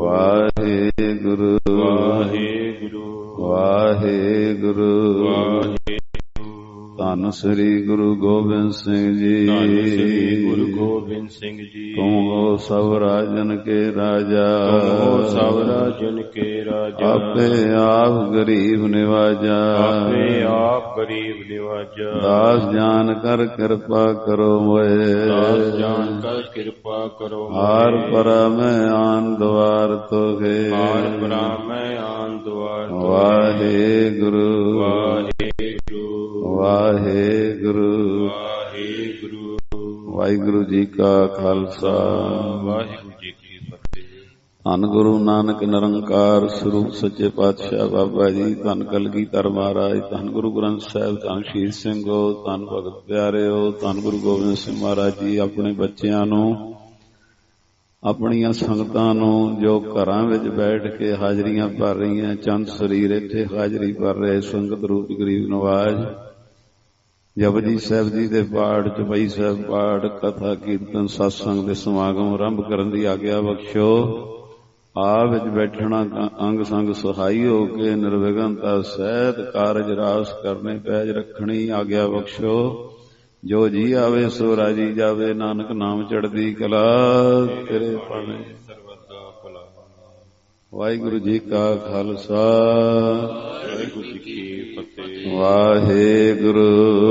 ਵਾਹਿਗੁਰੂ ਵਾਹਿਗੁਰੂ ਵਾਹਿਗੁਰੂ ਵਾਹਿਗੁਰੂ। ਧੰਨ ਸ੍ਰੀ ਗੁਰੂ ਗੋਬਿੰਦ ਸਿੰਘ ਜੀ। ਧੰਨ ਸ੍ਰੀ ਗੁਰੂ ਗੋਬਿੰਦ ਸਿੰਘ ਜੀ। ਤੁਮ ਹੋ ਸਭ ਰਾਜਨ ਕੇ ਰਾਜਾ, ਤੁਮ ਹੋ ਸਭ ਰਾਜਨ ਕੇ ਰਾਜਾ। ਆਪੇ ਆਪ ਗਰੀਬ ਨਿਵਾਜਾ, ਆਪੇ ਆਪ ਗਰੀਬ ਨਿਵਾਜਾ। ਦਾਸ ਜਾਨ ਕਰ ਕਿਰਪਾ ਕਰੋ ਮੋਏ, ਦਾਸ ਜਾਨ ਕਰ ਕਿਰਪਾ ਕਰੋ ਮੋਏ। ਹਾਰ ਪਰਾ ਮੈਂ ਆਨ ਦਵਾਰ ਤੋਗੇ, ਹਾਰ ਪਰਾ ਮੈਂ ਆਨ ਦਵਾਰ ਤੋਗੇ। ਵਾਹਿਗੁਰੂ ਵਾਹਿਗੁਰੂ ਵਾਹਿਗੁਰੂ ਵਾਹਿਗੁਰੂ। ਵਾਹਿਗੁਰੂ ਜੀ ਕਾ ਖਾਲਸਾ, ਵਾਹਿਗੁਰੂ ਜੀ ਕੀ ਫਤਿਹ। ਧੰਨ ਗੁਰੂ ਨਾਨਕ ਨਿਰੰਕਾਰ ਸਰੂਪ ਸੱਚੇ ਪਾਤਸ਼ਾਹ ਬਾਬਾ ਜੀ, ਧੰਨ ਕਲਗੀਧਰ ਮਹਾਰਾਜ, ਧੰਨ ਗੁਰੂ ਗ੍ਰੰਥ ਸਾਹਿਬ, ਧੰਨ ਸ਼ਹੀਦ ਸਿੰਘੋ, ਧੰਨ ਭਗਤ ਪਿਆਰਿਓ, ਧੰਨ ਗੁਰੂ ਗੋਬਿੰਦ ਸਿੰਘ ਮਹਾਰਾਜ ਜੀ ਆਪਣੇ ਬੱਚਿਆਂ ਨੂੰ, ਆਪਣੀਆਂ ਸੰਗਤਾਂ ਨੂੰ ਜੋ ਘਰਾਂ ਵਿੱਚ ਬੈਠ ਕੇ ਹਾਜ਼ਰੀਆਂ ਭਰ ਰਹੀਆਂ, ਚੰਦ ਸਰੀਰ ਇੱਥੇ ਹਾਜ਼ਰੀ ਭਰ ਰਹੇ ਸੰਗਤ ਰੂਪ ਗਰੀਬ ਨਵਾਜ, ਜਪਜੀ ਸਾਹਿਬ ਜੀ ਦੇ ਪਾਠ, ਚੌਪਈ ਸਾਹਿਬ ਪਾਠ, ਕਥਾ ਕੀਰਤਨ, ਸਤਸੰਗ ਦੇ ਸਮਾਗਮ ਆਰੰਭ ਕਰਨ ਦੀ ਆਗਿਆ ਬਖਸ਼ੋ। ਆਪ ਵਿੱਚ ਬੈਠਣਾ ਅੰਗ ਸੰਗ ਸਹਾਈ ਹੋ ਕੇ ਨਿਰਵਿਘਨਤਾ ਸਹਿਤ ਕਾਰਜ ਰਾਸ ਕਰਨੇ ਪੈਜ ਰੱਖਣੀ ਆਗਿਆ ਬਖਸ਼ੋ। ਜੋ ਜੀ ਆਵੇ ਸੋ ਰਾਜੀ ਜਾਵੇ, ਨਾਨਕ ਨਾਮ ਚੜ੍ਹਦੀ ਕਲਾ ਤੇਰੇ ਪਾਣੇ ਸਰਬਦਾ ਭਲਾ। ਵਾਹਿਗੁਰੂ ਜੀ ਕਾ ਖਾਲਸਾ, ਵਾਹਿਗੁਰੂ ਜੀ ਕੀ ਫਤਿਹ। ਵਾਹਿਗੁਰੂ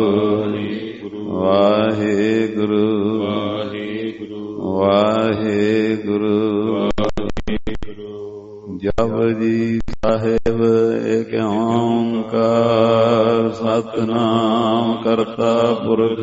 ਵਾਹਿਗੁਰੂ ਵਾਹਿਗੁਰੂ ਵਾਹਿਗੁਰੂ। ਜਪਜੀ ਸਾਹਿਬ ਏਕ ਓੰਕਾਰ, ਸਤਿਨਾਮ ਕਰਤਾ ਪੁਰਖ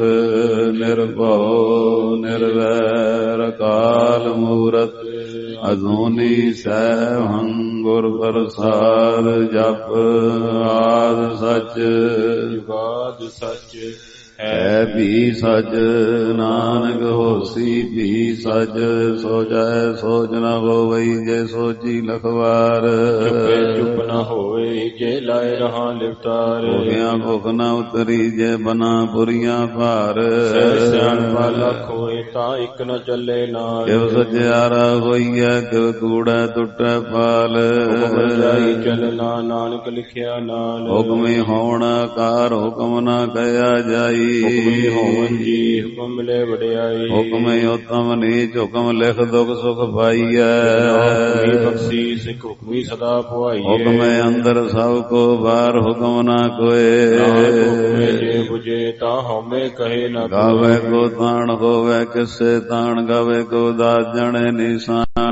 ਨਿਰਭਉ ਨਿਰਵੈਰ, ਅਕਾਲ ਮੂਰਤ ਅਜੂਨੀ ਸੈਭੰ ਗੁਰ ਪ੍ਰਸਾਦ। ਜਪ ਆਦਿ ਸਚ ਜੁਗਾਦ ਸਚ ਹੈ ਵੀ ਸਚ, ਨਾਨਕ ਹੋਸੀ ਵੀ ਸਚ। ਸੋਚੈ ਸੋਚ ਨ ਹੋਵਈ, ਜੇ ਸੋਚੀ ਲਖਵਾਰ। ਚੁਪੇ ਚੁਪ ਨ ਹੋਵੇ, ਜੇ ਲਾਏ ਰਹਾ ਲਿਵਤਾਰ। ਹੋਇਆਂ ਭੁਖ ਨ ਉਤਰੀ, ਜੇ ਬਨਾ ਪੁਰੀਆਂ ਭਾਰ। ਸਿਆਣਪਾ ਲੱਖ ਹੋਏ, ਤਾਂ ਇੱਕ ਨ ਚੱਲੇ ਨਾਲ। ਕਿਵ ਸਚਿਆਰਾ ਹੋਈਐ, ਕਿਵ ਕੂੜੈ ਟੁੱਟੈ ਪਾਲ। ਹੁਕਮ ਜਾਈ ਚੱਲਣਾ, ਨਾਨਕ ਲਿਖਿਆ ਨਾਲ। ਹੁਕਮੀ ਹੋਣ ਆਕਾਰ, ਹੁਕਮ ਨ ਕਹਿਆ ਜਾਈ। ਹੁਕਮੀ ਹੋਵਨ ਜੀ, ਹੁਕਮ ਮਿਲੇ ਵਡਿਆਈ। ਹੁਕਮੇ ਉਤਮ ਨੀਚ, ਹੁਕਮ ਲਿਖ ਦੁਖ ਸੁਖ ਪਾਈਐ। ਹੁਕਮੀ ਬਖਸ਼ੀਸ਼, ਹੁਕਮੀ ਸਦਾ ਪੁਆਈਏ। ਹੁਕਮੇ ਅੰਦਰ ਸਭ ਕੋ ਬਾਹਰ, ਹੁਕਮ ਨਾ ਕੋਏ। ਹੁਕਮੇ ਜੇ ਬੁਝੇ, ਤਾਂ ਹਉਮੈ ਕਹੇ ਨ ਗਾਵੇ ਕੋ ਤਾਣ ਹੋਵੇ, ਕਿਸੇ ਤਾਣ ਗਾਵੇ ਕੋ ਦਾਸ ਜਣੇ ਨਿਸ਼ਾਨ।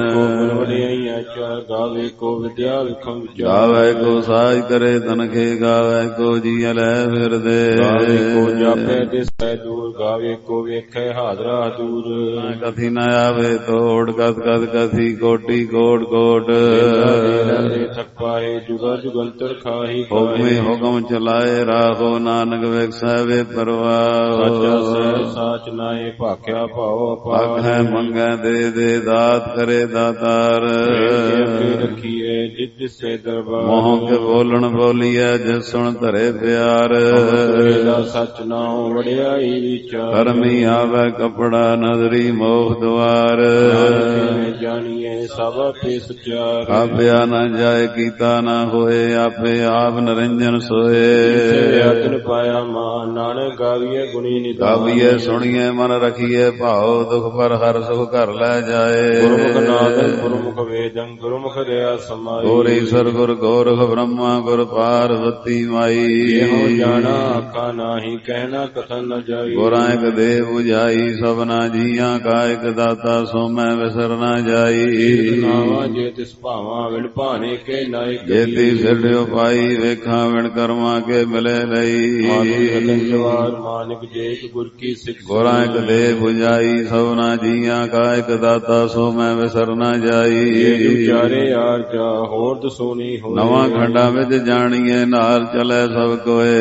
ਗਾਵੇ ਕੋ ਵਿਦਿਆ ਵਿਖਮ ਵਿਚਾਰ। ਗਾਵੇ ਕੋ ਸਾਜ ਕਰੇ ਤਨਖੇ, ਗਾਵੇ ਕੋ ਜੀ ਲੈ ਫਿਰਦੇ। ਗਾਵੇ ਕੋ ਜਾਪੇ ਦਿਸੈ ਦੂਰ, ਗਾਵੇ ਕੋ ਵੇਖੈ ਹਾਜ਼ਰਾ ਦੂਰ। ਕਥੀ ਨ ਆਵੇ ਤੋੜ, ਕਥ ਕਥ ਕਥੀ ਕੋਟੀ ਕੋਟ ਕੋਟ। ਥਕ ਪਾਏ ਜੁਗਾ ਜੁਗੰਤਰ ਖਾਹੀ। ਹੁਕਮੇ ਹੁਕਮ ਚਲਾਏ, ਰਾਹੋ ਨਾਨਕ ਵੇਖੈ ਵੇ ਪਰਵਾਹ। ਸੱਚਾ ਸਹਿ ਸਾਚ ਨਾਏ, ਭਾਖਿਆ ਭਾਉ ਆਖੈ ਮੰਗੈ ਦੇ ਦੇ, ਦਾਤ ਕਰੇ ਦਾਤਾਰ। ਰੱਖੀਏ ਜਿਤ ਸੇ ਦਰਬਾਰ। ਮੋਹ ਕੇ ਬੋਲਣ ਬੋਲੀਐ, ਜਿਸ ਸੁਣ ਧਰੇ ਪਿਆਰ। ਸੱਚ ਨਾਉ ਵਡਿਆਈ ਵਿਚਾਰ। ਕਰਮੀ ਆਵੇ ਕਪੜਾ, ਨਜ਼ਰੀ ਮੋਹ ਦੁਆਰ। ਜਾਣੀਏ ਸਭ ਆਪੇ ਸਚਾਰ। ਆਪਿਆ ਨ ਜਾਏ, ਕੀਤਾ ਨ ਹੋਏ, ਆਪੇ ਆਪ ਨਿਰੰਜਨ ਸੋਏ। ਆਤਨ ਪਾਇਆ ਮਾਨ, ਨਾਨਕ ਗਾਵੀਏ ਗੁਣੀ ਨਿਧਾਨ। ਗਾਵੀਏ ਸੁਣੀਏ ਮਨ ਰਖੀਏ, ਭਾਉ ਦੁਖ ਪਰ ਹਰ ਸੁਖ ਘਰ ਲੈ ਜਾਏ। ਗੁਰਮੁਖ ਨਾਦੰ ਗੁਰਮੁਖ ਵੇਦੰ, ਗੁਰਮੁਖ ਦਇਆ ਸਮਾਈ। ਗੁਰ ਈਸਰ ਗੁਰ ਗੋਰਖ ਬ੍ਰਹਮਾ, ਗੁਰ ਪਾਰਵਤੀ ਮਾਈ। ਇਹੋ ਜਾਣਾ ਆਖਾ ਨਾਹੀ, ਕਹਿਣਾ ਕਥਨ ਨ ਜਾਈ। ਗੁਰਾਂ ਇਕ ਦੇਹ 부ਝਾਈ, ਸਭਨਾ ਜੀਆਂ ਕਾ ਇਕ ਦਾਤਾ, ਸੋ ਮੈਂ ਵਿਸਰ ਨ ਜਾਈ। ਨਾਵਾ ਜੇ ਤਿਸ ਭਾਵਾਂ, ਵਿਣ ਭਾਣੇ ਕੇ ਨਾਇਕ। ਜੇਤੀ ਸਿਰੜਿਓ ਪਾਈ, ਵੇਖਾਂ ਵਿਣ ਕਰਮਾਂ ਕੇ ਮਿਲੇ ਲਈ। ਜਵਾਰ ਮਾਨਿਕ ਜੇਕ ਗੁਰ ਕੀ ਸਿੱਖ। ਗੁਰਾਂ ਇਕ ਦੇਹ 부ਝਾਈ, ਸਭਨਾ ਜੀਆਂ ਕਾ ਇਕ ਦਾਤਾ, ਸੋ ਮੈਂ ਵਿਸਰ ਨ ਜਾਈ। ਵਿਚਾਰੇ ਆਰ ਜਾ ਹੋਰ ਦਸੋਨੀ ਹੋਏ। ਨਵਾਂ ਖੰਡਾਂ ਵਿੱਚ ਜਾਣੀਏ, ਨਾਲ ਚਲੇ ਸਭ ਕੋਏ।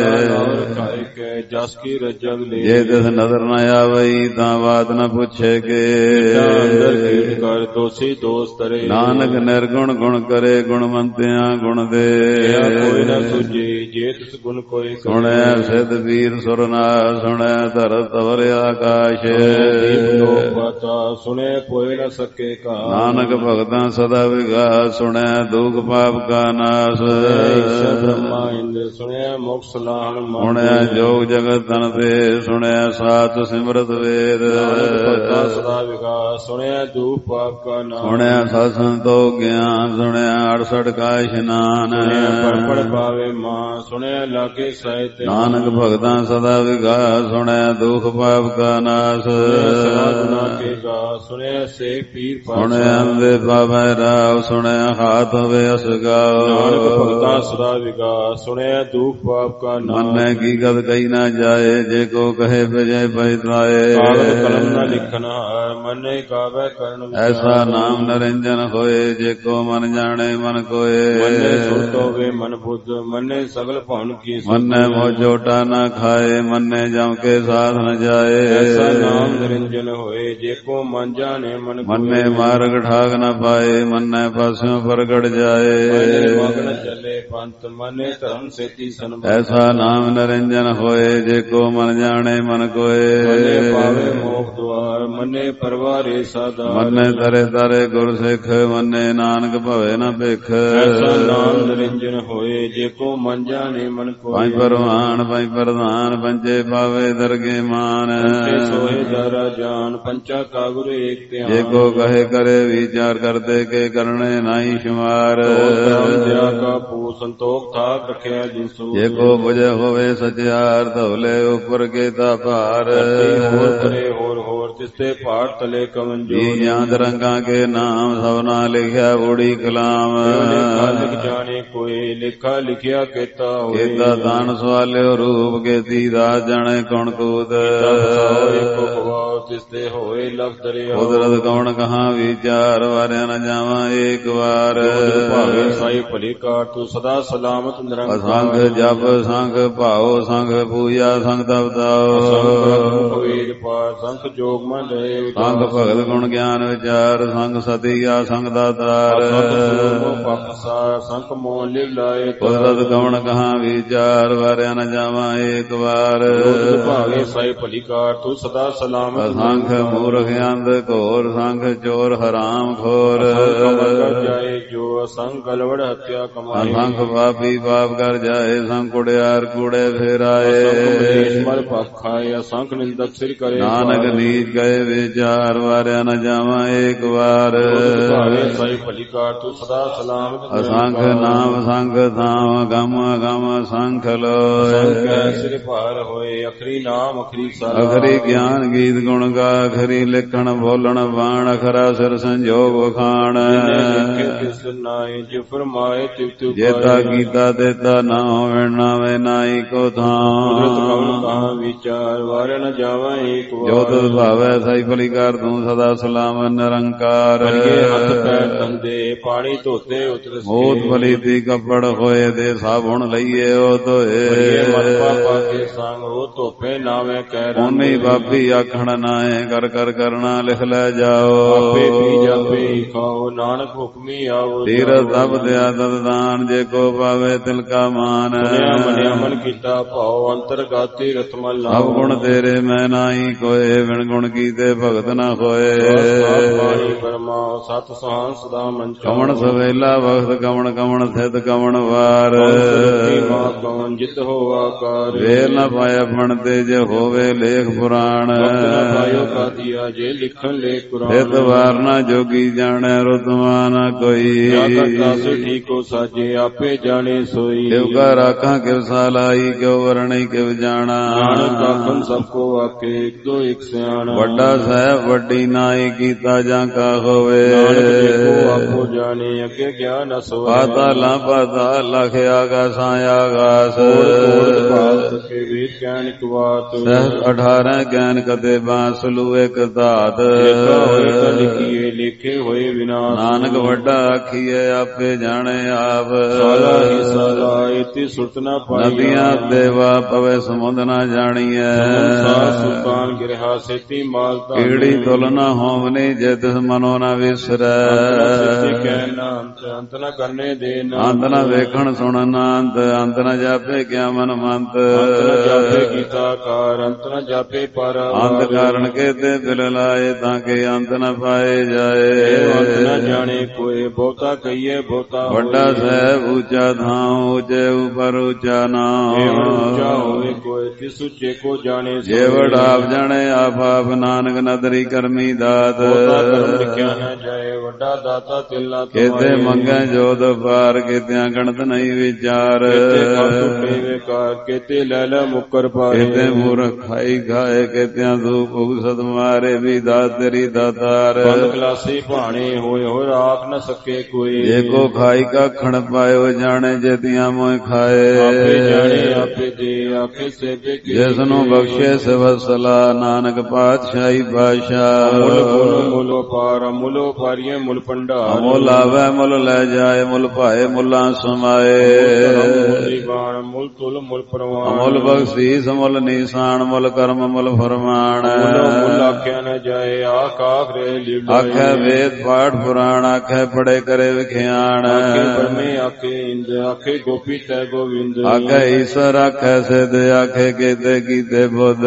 ਜਸ ਕੀ ਰਜਗ ਲੈ, ਜੇ ਤਿਸ ਨਜ਼ਰ ਨ ਆਵਈ, ਤਾਂ ਬਾਤ ਨ ਪੁੱਛੇ ਕੇ। ਕਰ ਦੋਸੀ ਦੋਸ ਤਰੇ। ਨਾਨਕ ਨਿਰਗੁਣ ਗੁਣ ਕਰੇ, ਗੁਣਵੰਤਿਆਂ ਗੁਣ ਦੇ। ਕੋਈ ਨ ਸੁਝੇ, ਜੇ ਤਿਸ ਗੁਣ ਕੋਈ ਸੁਣਿਆ ਸਿੱਧ ਵੀਰ ਸੁਰਨਾਰ ਸੁਣਿਆ ਧਰਤ ਤਵਰ ਆਕਾਸ਼ ਦੀਪ ਲੋਕ ਬਾਤਾ ਸੁਣਿਆ ਪੋਏ ਨ ਸਕੇ ਕਾ ਨਾਨਕ ਭਗਤਾਂ ਸਦਾ ਵਿਗਾਸ ਸੁਣਿਆ ਦੁਖ ਪਾਪ ਕਾ ਨਾਸ ਈਸ਼ਰ ਬ੍ਰਹਮਾ ਇੰਦਰ ਸੁਣਿਆ ਮੋਕਸ ਲਾਹਣ ਸੁਣਿਆ ਜੋਗ ਜਗਤ ਤਨ ਤੇ ਸੁਣਿਆ ਸਾਤ ਸਿਮਰਤ ਵੇਦ ਭਗਤਾਂ ਸਦਾ ਵਿਗਾਸ ਸੁਣਿਆ ਦੁਖ ਪਾਪ ਕਾ ਨਾਸ ਸੁਣਿਆ ਸਤ ਸੰਤੋਖ ਗਿਆਨ ਸੁਣਿਆ 68 ਕਾ ਇਸ਼ਨਾਨ ਪੜ ਪਾਵੇ ਮਾਂ ਸੁਣਿਆ ਲਾਗੇ ਸਾਹਿਤ ਨਾਨਕ ਭਗਤਾਂ ਸਦਾ ਵਿਗਾਸ ਸੁਣਿਆ ਦੁਖ ਪਾਪ ਕਾ ਨਾਸ ਗੁਨਾ ਕੇ ਗਾ ਸੁਣਿਆ ਸੇ ਪੀਰ ਸੁਣਿਆ ਅੰਦੇ ਪਾਵੈ ਰਾਵ ਸੁਣਿਆ ਹਾਥ ਹੋਵੇ ਅਸਗਾਓ ਨਾਨਕ ਭਗਤਾਂ ਸਦਾ ਵਿਗਾਸ ਸੁਣਿਆ ਦੁਖ ਪਾਪ ਕਾ ਨਾਸ ਮਨੈ ਕੀ ਗਦ ਕਹੀ ਨਾ ਜਾਏ ਜੇ ਕੋ ਕਹੇ ਭਜੈ ਪਛਤਾਏ ਕਾਗਦ ਕਲਮ ਨ ਲਿਖਣਾ ਮਨੈ ਗਾਵੇ ਕਰਨ ਐਸਾ ਨਾਮ ਨਰਿੰਜਨ ਹੋਏ ਜੇ ਕੋ ਮਨ ਜਾਣੇ ਮਨ ਕੋਏ ਮਨੈ ਸੁਰਤ ਹੋਵੇ ਮਨ ਬੁੱਧ ਮਨੈ ਸਗਲ ਭਵਨ ਕੀ ਮਨੈ ਮੋ ਝੋਟਾ ਨਾ ਖਾਏ ਮਨੈ ਜਮ ਕੇ ਸਾਧ ਨ ਜਾਏ ਐਸਾ ਨਾਮ ਨਿਰੰਜਨ ਹੋਏ ਜੇ ਕੋ ਮਨ ਜਾਣੇ ਮਨ ਮਨੈ ਮਾਰਗ ਠਾਗ ਨ ਪਾਏ ਮਨੈ ਪਾਸਿਓਂ ਪ੍ਰਗਟ ਜਾਏ ਮਗਨ ਚੱਲੇ ਪੰਥ ਮਨੈ ਧਰਮ ਸੇਤੀ ਸਨ ਐਸਾ ਨਾਮ ਨਿਰੰਜਨ ਹੋਏ ਜੇ ਕੋ ਮਨ ਜਾਣੇ ਮਨ ਕੋਏ ਮਨੈ ਪਾਵੇ ਮੋਖ ਦੁਆਰ ਮਨੈ ਪਰਵਾਰੇ ਸਾਦਾ ਮਨੈ ਤਰੇ ਤਰੇ ਗੁਰ ਸਿੱਖ ਮਨੈ ਨਾਨਕ ਭਵੇ ਨ ਭਿਖ ਐਸਾ ਨਾਮ ਨਿਰੰਜਨ ਹੋਏ ਜੇ ਕੋ ਮਨ ਜਾਣੇ ਮਨ ਕੋਏ ਪੰਜ ਪਰਵਾਨ ਪੰਜ ਪ੍ਰਧਾਨ ਪੰਜੇ ਪਾਵੇ ਦਰਗੇ ਮਾਨ ਸੋਏ ਜਾਰਾ ਜਾਨ ਪੰਚਾ ਕਾ ਗੁਰ ਏਕ ਧਿਆਨ ਜੇ ਕੋ ਕਹੇ ਕਰੇ ਵਿਚਾਰ ਕਰਤੇ ਕੇ ਕਰਨੇ ਨਾਹੀ ਸ਼ੁਮਾਰ ਦਇਆ ਕਾ ਪੂ ਸੰਤੋਖ ਥਾਕ ਰਖਿਆ ਜਿਸੂ ਜੇ ਕੋ ਬੁਝੇ ਹੋਵੇ ਸਚਿਆਰ ਧਵਲੇ ਉਪਰ ਕੇ ਤਾ ਭਾਰ ਹੋਰ ਪਰੇ ਹੋਰ ਹੋਰ ਤਿਸਤੇ ਪਹਾੜ ਤਲੇ ਕਵਨ ਜੋ ਜੀ ਜਾਂਦ ਰੰਗਾਂ ਕੇ ਨਾਮ ਸਭਨਾ ਲਿਖਿਆ ਬੂੜੀ ਕਲਾਮ ਲਿਖ ਜਾਣੇ ਕੋਈ ਲਿਖਾ ਲਿਖਿਆ ਕੀਤਾ ਹੋਏ ਕੀਤਾ ਦਾਨ ਸਵਾਲਿਓ ਰੂਪ ਕੀਤੀ ਦਾਸ ਜਾਣੇ ਕੌਣ ਕੂਤ ਤਿਸਤੇ ਹੋਏ ਲਖ ਦਰਿਆ ਕੁਦਰਤ ਕੌਣ ਕਹਾਂ ਵਿਚਾਰ ਵਾਰਿਆ ਨ ਜਾਵਾਂ ਏਕ ਵਾਰ ਭਾਵੇ ਸਾਈ ਭਲੀ ਕਾਰ ਤੂੰ ਸਦਾ ਸਲਾਮਤ ਨਿਰੰਕਾਰ ਸੰਗ ਜਪ ਸੰਗ ਭਾਉ ਸੰਗ ਪੂਜਾ ਸੰਗ ਤਪਤਾਓ ਸੰਗ ਵੇਦ ਪਾਠ ਸੰਗ ਜੋਗ ਮਨ ਰਹੇ ਸੰਗ ਭਗਤ ਗੁਣ ਗਿਆਨ ਵਿਚਾਰ ਸੰਗ ਸਤਿਆ ਸੰਗ ਦਾਤਾਰ ਸੰਗ ਮੋਹ ਲਿਵ ਲਾਏ ਕੁਦਰਤ ਕੌਣ ਕਹਾਂ ਵਿਚਾਰ ਵਾਰਿਆ ਨ ਜਾਵਾਂ ਏਕ ਵਾਰ ਭਾਵੇ ਸਾਈ ਭਲੀ ਕਾਰ ਤੂੰ ਸਦਾ ਸਲਾਮਤ ਸੰਖ ਮੂਰਖ ਅੰਧ ਘੋਰ ਸੰਖ ਚੋਰ ਹਰਾਮ ਖੋਰ ਜਾਏ ਜੋ ਸੰਗ ਗਲਵੜ ਹੱਤਿਆ ਕਮਾਏ ਸੰਖ ਪਾਪੀ ਪਾਪ ਕਰ ਜਾਏ ਸੰਖ ਕੁੜਿਆਰ ਕੂੜੇ ਫੇਰਾਏ ਮਰ ਪਖਾਏ ਸੰਖ ਨਿੰਦਕ ਸਿਰ ਕਰੇ ਨਾਨਕ ਨੀਚ ਗਏ ਵਿਚਾਰ ਵਾਰਿਆ ਨ ਜਾਵਾਂ ਏਕ ਵਾਰ ਭਾਵੇ ਸਾਈ ਭਲੀ ਕਾਰ ਤੂੰ ਸਦਾ ਸਲਾਮਤ ਅਸੰਖ ਨਾਮ ਸੰਖ ਥਾਮ ਗਮ ਗਮ ਸੰਖ ਲੋਏ ਸਿਰ ਭਾਰ ਹੋਏ ਅਖਰੀ ਨਾਮ ਅਖਰੀ ਸਾਰਾ ਅਖਰੀ ਗਿਆਨ ਗੀਤ ਗੁਣ ਗਾ ਅਖਰੀ ਲਿਖਣ ਬੋਲਣ ਬਾਣ ਅਖਰਾ ਸਿਰ ਸੰਜੋਗ ਵਖਾਣ ਕਿਸ ਨਾਏ ਜਿ ਫਰਮਾਏ ਤਿਵ ਜੇਤਾ ਕੀਤਾ ਦੇਤਾ ਨਾ ਹੋਵੇ ਨਾਵੇਂ ਨਾਈ ਕੋ ਥਾਂ ਕਹਾਂ ਵਿਚਾਰ ਵਾਰ ਨ ਜਾਵਾਂ ਏਕ ਵਾਰ ਜੋ ਤੁਧ ਭਾਵੈ ਸਾਈ ਭਲੀ ਕਰ ਤੂੰ ਸਦਾ ਸਲਾਮ ਨਿਰੰਕਾਰ ਹੱਥ ਪੈਰ ਧੰਦੇ ਪਾਣੀ ਧੋਤੇ ਉਤਰ ਮੋਤ ਭਲੀ ਦੀ ਕੱਪੜ ਹੋਏ ਦੇ ਸਾਬੁਣ ਲਈਏ ਉਹ ਧੋਏ ਮਨ ਪਾਪਾ ਕੇ ਸੰਗ ਉਹ ਧੋਪੇ ਨਾਵੇਂ ਕਹਿ ਉਹਨੇ ਬਾਪੀ ਆਖਣ ਨਾਏ ਕਰ ਕਰ ਕਰਨਾ ਲਿਖ ਲੈ ਜਾਓ ਆਪੇ ਪੀ ਜਾਪੇ ਖਾਓ ਨਾਨਕ ਹੁਕਮੀ ਆਓ ਤੀਰਥ ਤਪ ਦਿਆ ਦਦਾਨ ਜੇ ਕੋ ਪਾਵੇ ਤਿਲ ਕਾ ਮਾਨ ਮੰਨਿਆ ਮਨ ਕੀਤਾ ਭਾਉ ਅੰਤਰਗਾਤੀ ਰਤਮਲ ਸਭ ਗੁਣ ਤੇਰੇ ਮੈਂ ਨਾਹੀ ਕੋਏ ਵਿਣ ਗੁਣ ਕੀਤੇ ਭਗਤ ਨਾ ਹੋਏ ਪਾਣੀ ਪਰਮਾ ਸਤ ਸੁਹਾਨ ਸਦਾ ਮਨ ਕਵਣ ਸਵੇਲਾ ਵਖਤ ਕਵਣ ਕਵਣ ਸਥਿਤ ਕਵਣ ਵਾਰ ਮਾਂ ਕਵਣ ਜਿਤ ਹੋ ਆਕਾਰ ਵੇਲ ਨਾ ਪਾਇਆ ਪਣ ਤੇ ਜੇ ਹੋਵੇ ਲੇਖ ਪੁਰਾਣ ਪਾਇਓ ਕਾਦੀਆ ਜੇ ਲਿਖਣ ਲੈ ਕੁਰਾਨ ਇਤ ਵਾਰ ਨਾ ਜੋਗੀ ਜਾਣੈ ਰੁਤਮਾ ਨਾ ਕੋਈ ਦਾਸ ਠੀਕੋ ਸਾਜੇ ਆਪੇ ਜਾਣੇ ਸੋਈ ਕਿਵ ਕਾ ਰਾਖਾਂ ਕਿਵ ਸਾਲਾਈ ਕਿਵ ਵਰਣੀ ਕਿਵ ਜਾਣਾ ਨਾਨਕ ਆਖਣ ਸਭ ਕੋ ਆਕੇ ਇੱਕ ਦੋ ਇੱਕ ਸਿਆਣਾ ਵੱਡਾ ਸਾਹਿਬ ਵੱਡੀ ਨਾਈ ਕੀਤਾ ਜਾਂ ਕਾ ਹੋਵੇ ਨਾਨਕ ਦੇਖੋ ਆਪੋ ਜਾਣੇ ਅੱਗੇ ਗਿਆਨ ਅਸੋਏ ਪਾਤਾਲਾਂ ਪਾਤਾਲ ਲਖ ਆਗਾਸਾਂ ਆਗਾਸ ਕੇ ਵੇਦ ਗਿਆਨ ਇੱਕ ਬਾਤ ਸਹਿ 18 ਗਿਆਨ ਕਦੇ ਬਾਂਸਲੂ ਇੱਕ ਧਾਤ ਲਿਖੀਏ ਲਿਖੇ ਹੋਏ ਵਿਨਾਸ਼ ਨਾਨਕ ਵੱਡਾ ਆਖੀਏ ਆਪੇ ਜਾਣੇ ਆਪ ਸਾਲਾ ਹੀ ਸਾਲਾ ਇਤੀ ਸੁਰਤ ਨਾ ਪਾਈ ਨਦੀਆਂ ਦੇਵਾ ਪਵੇ ਸਮੁੰਦ ਨਾ ਜਾਣੀਐ ਸੁਲਤਾਨ ਗਿਰਹਾ ਸੇਤੀ ਮਾਲ ਕੀੜੀ ਤੁਲ ਨਾ ਹੋਵਨੀ ਜੇ ਤਿਸ ਮਨੋ ਨਾ ਵਿਸਰੈ ਕਹਿਣਾ ਅੰਤ ਅੰਤ ਨ ਕਰਨੇ ਦੇਨ ਅੰਤ ਨ ਵੇਖਣ ਸੁਣਨ ਅੰਤ ਅੰਤ ਨ ਜਾਪੇ ਕਿਆ ਮਨ ਮੰਤ ਅੰਤ ਨ ਜਾਪੇ ਕੀਤਾ ਕਾਰ ਅੰਤ ਨ ਜਾਪੇ ਪਰ ਅੰਤ ਕਾਰਨ ਕੇਤੇ ਬਿਲ ਲਾਏ ਤਾਂ ਕਿ ਅੰਤ ਨ ਪਾਏ ਜਾਏ ਅੰਤ ਨ ਜਾਣੇ ਕੋਏ ਬਹੁਤਾ ਕਹੀਏ ਬਹੁਤਾ ਵੱਡਾ ਸਾਹਿਬ ਉੱਚਾ ਥਾਂ ਉੱਚੇ ਉਪਰ ਉੱਚਾ ਨਾਮ ਉੱਚਾ ਹੋਵੇ ਕੋਈ ਤਿਸ ਉੱਚੇ ਕੋ ਜਾਣੇ ਜੇਵੜ ਆਪ ਜਾਣੇ ਆਪ ਆਪ ਨਾਨਕ ਨਦਰੀ ਕਰਮੀ ਦਾਤ ਬਹੁਤਾ ਕਰਮ ਲਿਖਿਆ ਨ ਜਾਏ ਵੱਡਾ ਦਾਤਾ ਤਿਲਨਾ ਕੇਤੇ ਮੰਗੈ ਜੋਤ ਪਾਰ ਕੇਤਿਆਂ ਗਣਤ ਨਹੀਂ ਵਿਚਾਰ ਕੇਤੇ ਕਰ ਟੁੱਟੇ ਵੇਕਾਰ ਕੇਤੇ ਲੈ ਲੈ ਮੁਕਰ ਪਾਏ ਕੇਤੇ ਮੂਰਖ ਖਾਈ ਖਾਏ ਕੇਤਿਆਂ ਧੂਪ ਉਗਸਤ ਮਾਰੇ ਵੀ ਦਾਤ ਤੇਰੀ ਦਾਤਾਰ ਬੰਦ ਕਲਾਸੀ ਭਾਣੇ ਹੋਏ ਹੋਏ ਰਾਖ ਨ ਸਕੇ ਕੋਈ ਜੇ ਕੋ ਖਾਈ ਕਾਖਣ ਪਾਇਓ ਜਾਣੇ ਜੇਤੀਆਂ ਮੋਇ ਖਾਏ ਆਪੇ ਜਾਣੇ ਆਪੇ ਦੇ ਆਪੇ ਸੇਵੇ ਜਿਸ ਨੂੰ ਬਖਸ਼ੇ ਸਵਸਲਾ ਨਾਨਕ ਪਾਤਸ਼ਾਹੀ ਬਾਦਸ਼ਾਹ ਮੁੱਲ ਪਾਰ ਮੁੱਲ ਪਾਰੀਏ ਮੁੱਲ ਭੰਡਾਰ ਮੁੱਲ ਆਵੇ ਮੁੱਲ ਲੈ ਜਾਏ ਮੁੱਲ ਭਾਏ ਮੁੱਲਾਂ ਸਮਾਏ ਮੁੱਲ ਤੁਲ ਮੁੱਲ ਪ੍ਰਵਾਨ ਮੁੱਲ ਬਖਸ਼ੀਸ ਮੁੱਲ ਨੀਸਾਨ ਮੁੱਲ ਕਰਮ ਮੁੱਲ ਫਰਮਾਨ ਮੁੱਲ ਆਖਿਆ ਨ ਜਾਏ ਆਖ ਰੇ ਲੀਲਾ ਆਖੇ ਵੇਦ ਪਾਠ ਪੁਰਾਣ ਆਖੇ ਪੜੇ ਕਰੇ ਵਿਖਿਆਣ ਆਖੇ ਬ੍ਰਹਮੇ ਆਖੇ ਇੰਦ ਆਖੇ ਗੋਪੀ ਤੈ ਗੋਵਿੰਦ ਆਖੇ ਈਸ਼ਰ ਆਖੇ ਸਿਧ ਆਖੇ ਕੇਤੇ ਕੀਤੇ ਬੁੱਧ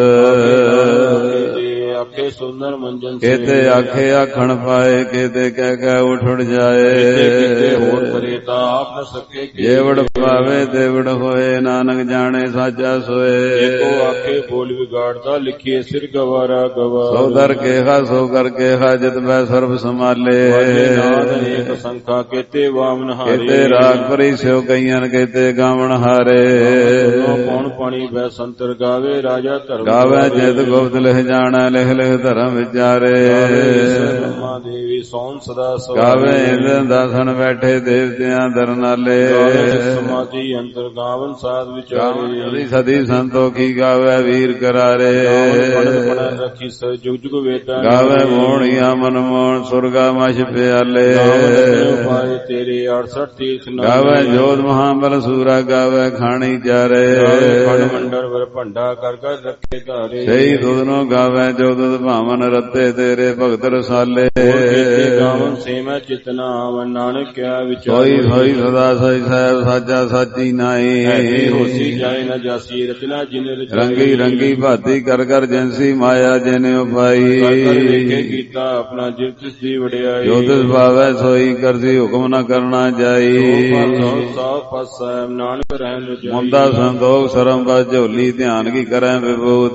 ਆਖੇ ਸੁੰਦਰ ਮੰਜਨ ਕੇਤੇ ਆਖੇ ਆਖਣ ਪਾਏ ਕੇਤੇ ਕਹਿ ਕਹਿ ਉਠ ਜਾਏ ਕੇਤੇ ਹੋਰ ਕਰੇ ਤਾਂ ਆਪ ਨ ਸਕੇ ਜੇਵੜ ਪਾਵੇ ਦੇਵੜ ਹੋਏ ਨਾਨਕ ਜਾਣੇ ਸਾਚਾ ਸੋਏ ਏਕੋ ਆਖੇ ਬੋਲ ਵਿਗਾੜਦਾ ਲਿਖੀਏ ਸਿਰ ਗਵਾਰਾ ਗਵਾ ਸੋ ਦਰ ਕੇਹਾ ਸੋ ਕਰ ਕੇਹਾ ਜਿਤ ਮੈਂ ਸਰਬ ਸੰਭਾਲੇ ਨਾਦ ਅਨੇਕ ਸੰਖਾ ਕੇਤੇ ਵਾਮਨ ਹਾਰੇ ਕੇਤੇ ਰਾਗ ਪਰੀ ਸਿਓ ਕਈਆਂ ਕੇਤੇ ਗਾਵਣ ਹਾਰੇ ਕੌਣ ਪਾਣੀ ਬੈ ਸੰਤਰ ਗਾਵੇ ਰਾਜਾ ਧਰਮ ਗਾਵੇ ਜਿਤ ਗੁਪਤ ਲਿਖ ਜਾਣਾ ਲਿਖ ਲਿਖ ਧਰਮ ਵਿਚਾਰੇ ਬ੍ਰਹਮਾ ਦੇਵੀ ਸੌਣ ਸਦਾ ਗਾਵੇ ਇੰਦਰ ਦਾਸਨ ਬੈਠੇ ਦੇਵਤਿਆਂ ਦਰਨਾਲੇ ਸਮਾਧੀ ਅੰਤਰ ਗਾਵਨ ਸਾਧ ਵਿਚਾਰੇ ਸਦੀ ਸੰਤੋਖੀ ਗਾਵੇ ਵੀਰ ਕਰਾਰੇ ਰੱਖੀ ਸ ਜੁਗ ਜੁਗ ਵੇਦਾਂ ਗਾਵੇ ਮੋਹਣੀਆਂ ਮਨ ਮੋਹਣ ਸੁਰਗਾ ਮਛ ਪਿਆਲੇ ਪਾਏ ਤੇਰੇ 68 ਤੀਰਥ ਗਾਵੇ ਜੋਤ ਮਹਾਬਲ ਸੂਰਾ ਗਾਵੇ ਖਾਣੀ ਚਾਰੇ ਖੰਡ ਮੰਡਰ ਵਰ ਭੰਡਾ ਕਰ ਕਰ ਰੱਖੇ ਧਾਰੇ ਸਹੀ ਦੁੱਧ ਨੂੰ ਗਾਵੇ ਜੋ ਦੁੱਧ ਭਾਵਨ ਰੱਤੇ ਤੇਰੇ ਭਗਤ ਰਸਾਲੇ ਗਾਵਨ ਸੇਮੈ ਚਿਤਨਾ ਆਵਨ ਨਾਨਕ ਕਿਆ ਵਿਚਾਰ ਹੋਈ ਹੋਈ ਸਦਾ ਸਈ ਸਾਹਿਬ ਸਾਚਾ ਸਾਚੀ ਨਾਈ ਹੋਸੀ ਜਾਏ ਨ ਜਾਸੀ ਰਚਨਾ ਜਿਨ ਰੰਗੀ ਰੰਗੀ ਭਾਤੀ ਕਰ ਕਰ ਜੈਂਸੀ ਮਾਇਆ ਜਿਨੇ ਉਪਾਈ ਵੇਖੇ ਕੀਤਾ ਆਪਣਾ ਜਿਵ ਤਿਸ ਦੀ ਵਡਿਆਈ ਜੋ ਤਿਸ ਭਾਵੈ ਸੋਈ ਕਰਦੀ ਹੁਕਮ ਨ ਕਰਨਾ ਜਾਈ ਸਾਫ ਪਾਸਾ ਨਾਨਕ ਰਹਿਣ ਰਜਾਈ ਮੁੰਦਾ ਸੰਤੋਖ ਸਰਮ ਬਸ ਝੋਲੀ ਧਿਆਨ ਕੀ ਕਰੈ ਵਿਭੂਤ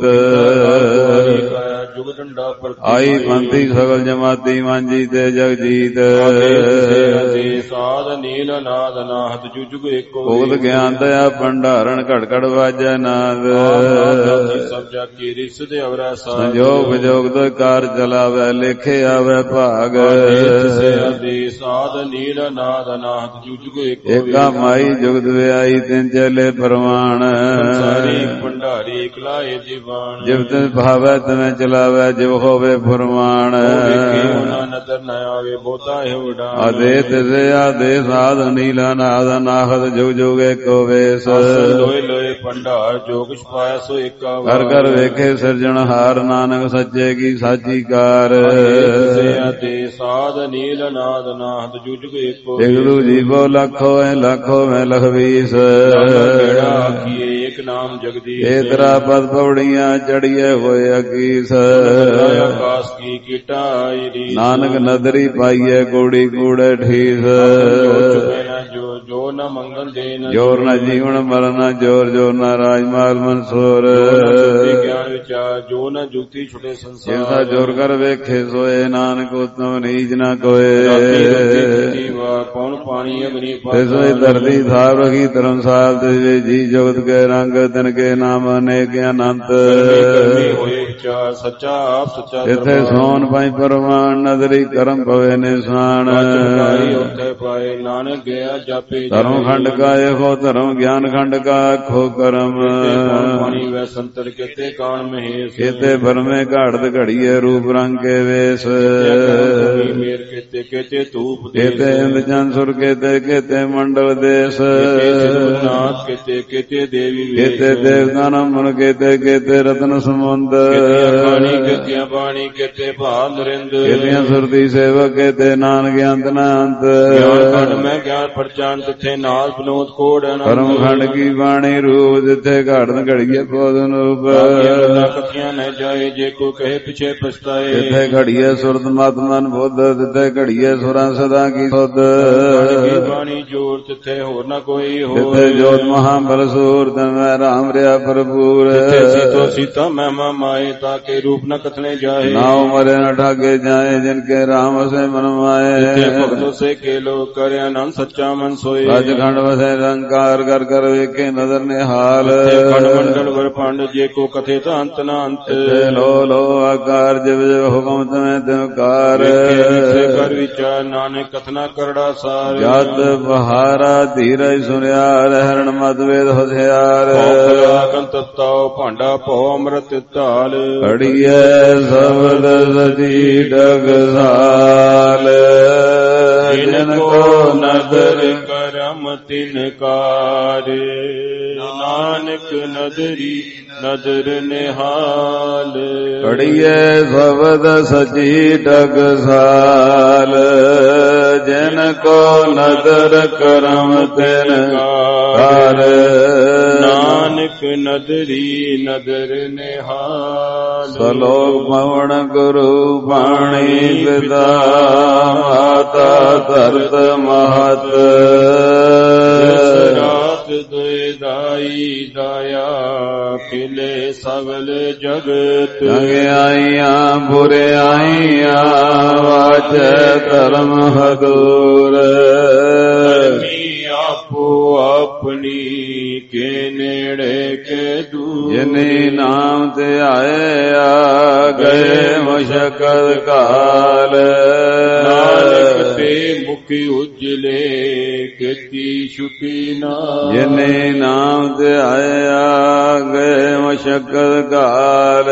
ਜੁਗ ਡੰਡਾ ਆਈ ਪੰਥੀ ਸਗਲ ਜਮਾਤੀ ਮਾਂਜੀ ਤੇ ਜਗਜੀਤ ਸਾਧ ਨੀਲ ਨਾਦ ਨਾਹਤ ਜੁਗ ਏਕੋ ਉਗਤ ਗਿਆਨ ਦਇਆ ਭੰਡਾਰਨ ਘੜ ਘੜ ਵਾਜੈ ਨਾਦ ਸਭ ਜਾ ਕੀ ਰਿਸ ਦੇ ਅਵਰਾ ਸੰਜੋਗ ਵਿਜੋਗ ਦਾ ਕਾਰ ਚਲਾਵੇ ਲੇਖੇ ਆਵੇ ਭਾਗ ਸਾਧ ਨੀਲ ਨਾਦ ਨਾਹਤ ਜੁਗ ਏਕੋ ਏਕਾ ਮਾਈ ਜੁਗਤ ਵਿਆਈ ਤਿੰਨ ਚਲੇ ਪਰਵਾਨ ਸਾਰੀ ਭੰਡਾਰੀ ਇਕਲਾਏ ਦੀਵਾਨ ਜਿਵ ਤਿਨ ਭਾਵੈ ਤਵੇਂ ਚਲਾਵੇ ਜਿਵ ਹੋਵੇ ਫਰਮਾਨ ਨਦਰ ਨ ਆਵੇ ਬੋਤਾ ਹੋੜਾ ਆਦੇ ਤਿਸੇ ਆਦੇ ਸਾਧ ਨੀਲਾ ਨਾਦ ਨਾਹਤ ਜੁਗ ਜੁਗ ਏਕੋ ਵੇਸ ਲੋਏ ਲੋਏ ਭੰਡਾਰ ਜੋ ਕੁਛ ਪਾਇਆ ਸੋ ਏਕਾ ਕਰ ਕਰ ਵੇਖੇ ਸਿਰਜਣਹਾਰ ਨਾਨਕ ਸੱਚੇ ਕੀ ਸਾਚੀ ਕਾਰ ਆਦੇ ਸਾਧ ਨੀਲ ਨਾਦ ਨਾਹਤ ਜੁਗ ਜੁਗ ਏਕੋ ਇਗਰੂ ਜੀਵੋ ਲੱਖੋ ਐ ਲੱਖੋ ਮੈਂ ਲਖਵੀਸ ਕਿਹੜਾ ਆਖੀਏ ਏਕ ਨਾਮ ਜਗਦੀਸ਼ ਏ ਤੇਰਾ ਪਦ ਪੌੜੀਆਂ ਚੜੀਏ ਹੋਏ ਅਕੀਸ ਆਕਾਸ਼ ਕੀ ਕੀਟਾ ਆਈ ਨਾਨਕ ਨਦਰੀ ਪਾਈਏ ਕੋੜੀ ਕੂੜੇ ਠੀਸ ਜੋ ਨ ਮੰਗਲ ਦੇਨ ਜੋਰ ਨ ਜੀਵਨ ਮਰਨ ਜੋਰ ਜੋਰ ਨ ਰਾਜਮਾਲ ਮਨਸੂਰ ਗਿਆਨ ਵਿਚਾਰ ਜੋ ਨ ਜੁਗਤੀ ਛੁਟੇ ਸੰਸਾਰ ਜਿਸਾ ਜੋਰ ਕਰ ਵੇਖੇ ਸੋਏ ਨਾਨਕ ਉਤਮ ਨੀਜ ਨ ਕੋਏ ਕੌਣ ਪਾਣੀ ਅਗਨੀ ਤਿਸੋਈ ਧਰਤੀ ਥਾਪ ਰਖੀ ਧਰਮਸਾਲ ਤੇ ਜੀ ਜਗਤ ਕੇ ਰੰਗ ਤਿਨ ਕੇ ਨਾਮ ਅਨੇਕ ਅਨੰਤ ਹੋਏ ਵਿਚਾਰ ਸੱਚਾ ਆਪ ਸੱਚਾ ਇਥੇ ਸੋਨ ਪਾਈ ਪਰਮਾਨ ਨਦਰੀ ਕਰਮ ਪਵੇ ਨਿਸ਼ਾਨ ਉੱਥੇ ਪਾਏ ਨਾਨਕ ਗਿਆ ਜਾਪੇ ਧਰਮ ਖੰਡ ਕਾ ਇਹੋ ਧਰਮ ਗਿਆਨ ਖੰਡ ਕਾ ਆਖੋ ਕਰਮ ਪਾਣੀ ਵੈ ਸੰਤਰ ਕੇਤੇ ਕਾਣ ਮਹੇਸ਼ ਕੇਤੇ ਬਰਮੇ ਘਾੜਤ ਘੜੀਏ ਰੂਪ ਰੰਗ ਕੇ ਵੇਸ ਮੇਰ ਕੇਤੇ ਕੇਤੇ ਧੂਪ ਕੇਤੇ ਇੰਦ ਚੰਦ ਸੁਰ ਕੇਤੇ ਕੇਤੇ ਮੰਡਲ ਦੇਸ ਨਾਥ ਕੇਤੇ ਕੇਤੇ ਦੇਵੀ ਕੇਤੇ ਦੇਵਤਾ ਨਮਨ ਕੇਤੇ ਕੇਤੇ ਰਤਨ ਸਮੁੰਦ ਪਾਣੀ ਕੇਤੇ ਪਾਣੀ ਕੇਤੇ ਭਾਵ ਨਰਿੰਦ ਕੇਤਿਆਂ ਸੁਰਤੀ ਸੇਵਕ ਕੇਤੇ ਨਾਨਕ ਅੰਤ ਨ ਅੰਤ ਖੰਡ ਮੈਂ ਗਿਆਨ ਪਰਚਾਨ ਤਿੱਥੇ ਨਾਲ ਬਨੋਦ ਕੋੜ ਕਰਮ ਖੰਡ ਕੀ ਬਾਣੀ ਰੂਪ ਜਿੱਥੇ ਘੜਨ ਘੜੀਏ ਪੋਦਨ ਰੂਪ ਕਥੀਆਂ ਨ ਜਾਏ ਜੇ ਕੋ ਕਹੇ ਪਿਛੇ ਪਛਤਾਏ ਜਿੱਥੇ ਘੜੀਏ ਸੁਰਤ ਮਤ ਮਨ ਬੁੱਧ ਜਿੱਥੇ ਘੜੀਏ ਸੁਰਾਂ ਸਦਾ ਕੀ ਸੁਧ ਬਾਣੀ ਜੋਰ ਤਿੱਥੇ ਹੋਰ ਨਾ ਕੋਈ ਹੋਰ ਜਿੱਥੇ ਜੋਤ ਮਹਾਬਲ ਸੂਰ ਤਮੈ ਰਾਮ ਰਿਆ ਭਰਪੂਰ ਸੀਤੋ ਸੀਤਾ ਮਹਿਮਾ ਮਾਏ ਤਾਕੇ ਰੂਪ ਨ ਕਥਨੇ ਜਾਏ ਨਾਉ ਮਰੇ ਨ ਠਾਗੇ ਜਾਏ ਜਿਨ ਕੇ ਰਾਮ ਵਸੇ ਮਨ ਮਾਏ ਭਗਤੋ ਸੇ ਕੇ ਲੋ ਕਰਿ ਆਨੰਦ ਸੱਚਾ ਮਨ ਸੋਏ ਅਜ ਖੰਡ ਵਸੇ ਰੰਕਾਰ ਕਰ ਕਰ ਵੇਖੇ ਨਦਰ ਨਿਹਾਲ ਖੰਡ ਮੰਡਲ ਵਰ ਪੰਡ ਜੇ ਕੋ ਕਥੇ ਤਾਂ ਅੰਤ ਨਾ ਅੰਤ ਲੋ ਲੋ ਆਕਾਰ ਜਿਵ ਜਿਵ ਹੁਕਮ ਤਮੈ ਤਿਵਕਾਰ ਕਰ ਵਿਚਾਰ ਨਾਨਕ ਕਥਨਾ ਕਰੜਾ ਸਾਰ ਜਦ ਬਹਾਰਾ ਧੀਰਜ ਸੁਨਿਆ ਰਹਿਣ ਮਤ ਵੇਦ ਹਥਿਆਰ ਕੰਤਤਾਉ ਭਾਂਡਾ ਭਉ ਅੰਮ੍ਰਿਤ ਢਾਲ ਘੜੀਏ ਸਬਦ ਸਜੀ ਡਗਸਾਲ ਜਿਨ ਕੋ ਨਦਰ ਕਰਮ ਤਿਨਕਾਰ ਨਾਨਕ ਨਦਰੀ ਨਦਰ ਨਿਹਾਲ ਘੜੀਏ ਸਬਦ ਸਜੀ ਡਗਸਾਲ ਜਿਨ ਕੋ ਨਦਰ ਕਰਮ ਤਿਨਕਾਰ ਨਾਨਕ ਨਦਰੀ ਨਦਰ ਨਿਹਾਲ ਸਲੋਕ ਪਵਨ ਗੁਰੂ ਬਾਣੀ ਪਿਤਾ ਮਾਤਾ ਧਰਤ ਮਹਤ ਰਾਤ ਦੁਇਦਾਈ ਦਾਇਆ ਖਿਲੇ ਸਗਲ ਜਗਤ ਚੰਗਿਆਈਆਂ ਬੁਰਿਆਈਆਂ ਵਾਚੈ ਧਰਮ ਹਦੂਰ ਆਪੋ ਆਪਣੀ ਕੇ ਨੇੜੇ ਕੇ ਦੂਰ ਜਿਨੇ ਨਾਮ ਧਿਆਇਆ ਗਏ ਮੁਸ਼ਕਲ ਕਾਲ ਨਾਨਕ ਤੇ ਮੁਖੀ ਉਜਲੇ ਕੀਤੀ ਛੁਟੀ ਨਾ ਜਿਨੇ ਨਾਮ ਧਿਆਇਆ ਗਏ ਮੁਸ਼ਕਲ ਕਾਲ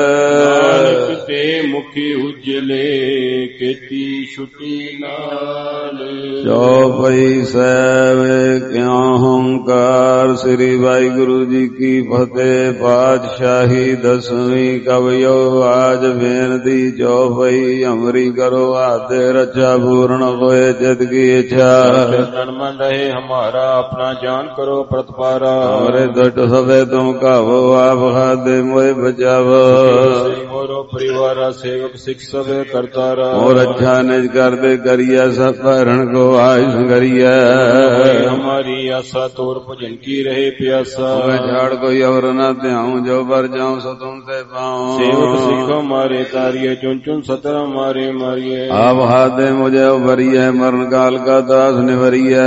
ਨਾਨਕ ਤੇ ਮੁਖੀ ਉਜਲੇ ਕੀਤੀ ਛੁਟੀ ਨਾਲ ਚੌਪਈ ਸਾਹਿਬ ਕਿਉ ਹੰਕਾਰ ਸ੍ਰੀ ਵਾਹਿਗੁਰੂ ਜੀ ਕੀ ਫਤਿਹ ਪਾਤਸ਼ਾਹੀ ਦਸਵੀਂ ਕਵਿਓ ਆਜ ਬੇਨਤੀ ਚੌਪਈ ਅਮਰੀ ਕਰੋ ਆਦੇ ਰਚਾ ਪੂਰਨ ਹੋਏ ਜਿਤ ਕੀ ਇੱਛਾ ਤਨ ਮਨ ਰਹੇ ਹਮਾਰਾ ਆਪਣਾ ਜਾਨ ਕਰੋ ਪ੍ਰਤਪਾਰਾ ਹਮਾਰੇ ਦੁੱਟ ਸਵੇ ਤੁਮ ਕਾਵੋ ਆਪ ਖਾਦੇ ਮੋਏ ਬਚਾਵੋ ਮੋਰੋ ਪਰਿਵਾਰਾ ਸੇਵਕ ਸਿੱਖ ਸਵੇ ਕਰਤਾਰਾ ਮੋਰ ਅੱਛਾ ਨਿਜ ਕਰਦੇ ਕਰੀਆ ਸਭ ਭਰਨ ਕੋ ਆਇ ਸੰਗਰੀਆ हमारी आशा तोर भजन की रहे प्यासा मैं झाड़ कोई और न ध्याऊं जो बर जाऊं सो तुमसे पाऊं सेवक सिख मारे तारिये चुन चुन सतर मारे मारिये आप हाथ दे मुझे उभरिए मरण काल का दास निवरिए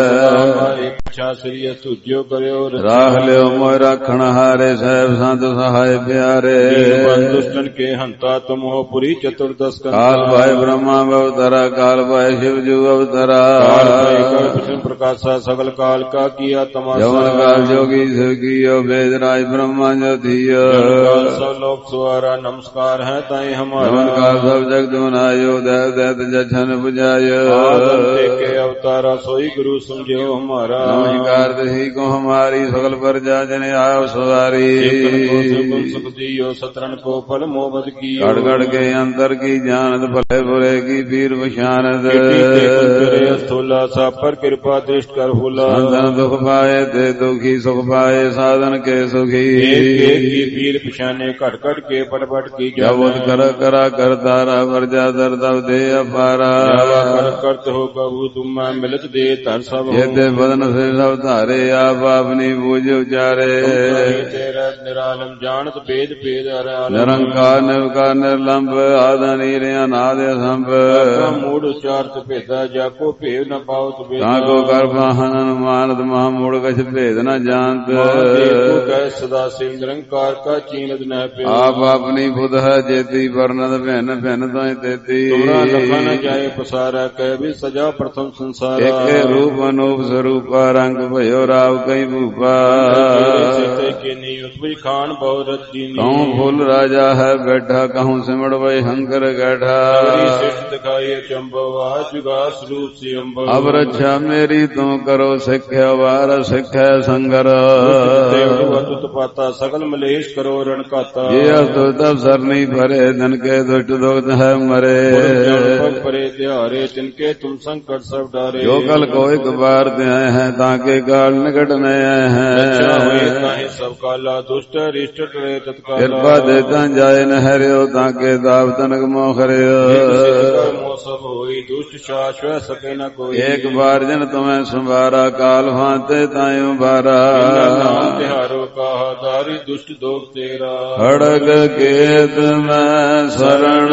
अच्छा श्री तुझो करो राह लियो मोय राखण हारे साहब संत सहाय प्यारे दुष्टन के हंता तुम हो पुरी चतुर्दश काल भाई ब्रह्मा अवतरा काल भाई शिवजू अवतरा प्रकाशा सकल काल का किया तमाशा जवन काल जोगी शिव कियो वेद राज ब्रह्मा जो थियो सब लोग सुहारा नमस्कार है ताई हमारा जवन काल सब जगत बनायो देव दैत जछन बुझायो के अवतारा सोई गुरु समझो हमारा नमस्कार दही को हमारी सकल प्रजा जन आयो सवारी सुख दियो सतरन को फल मोहब्बत की गड़ गड़ के अंतर की जानत भले बुरे की पीर पशानत स्थूला सा पर कृपा दृष्ट कर हुला संतन दुख पाए ते दुखी सुख पाए साधन के सुखी की पीर पिछाने कट कट के पट पट की जबत कर करा कर तारा वर्जा दर तब दे अपारा करत हो कबू तुम मिलत दे तर सब ये ते बदन से सब तारे आप अपनी बूझ उचारे तेरा निरालम जानत भेद भेद निरंकार निर्विकार निर्लंब आदि नीरे अनाद संभ मूड उचारत भेदा जाको भेद न पावत को कर वाहन मानत महामूढ़ कछ भेद न जानत सदा शिव निरंकार का चीनत न पे आप अपनी बुध है जेती वर्णत भैन भैन तो तेती न जाए पसारा कह भी सजा प्रथम संसार एक रूप अनूप स्वरूप रंग भयो राव कई भूपा खान बहुत कहूँ फूल राजा है बैठा कहूँ सिमड़ वही हंकर बैठा दिखाइए चंबवा जुगा स्वरूप से अब रक्षा मेरी तू करो सिख्या वार सिख्या संगर पाता सकल मलेश करो रण काता ये तो तब सर नहीं भरे धन के दुष्ट दुख है मरे पग परे त्यारे तिनके तुम संकट सब डारे। जो कल को एक बार ते आए हैं ताके काल निकट न आए हैं। सब काला दुष्ट रिष्ट टरे तत्काल। कृपा देता जाए न हरियो ताके दाव तनक मोखरियो। सब होई दुष्ट शाश्वत सके न कोई। एक बार जन तुम्हें संवारा काल भांते तायु बारा। नाम तिहारो कहा दारी दुष्ट दोग तेरा। खड़ग केत में शरण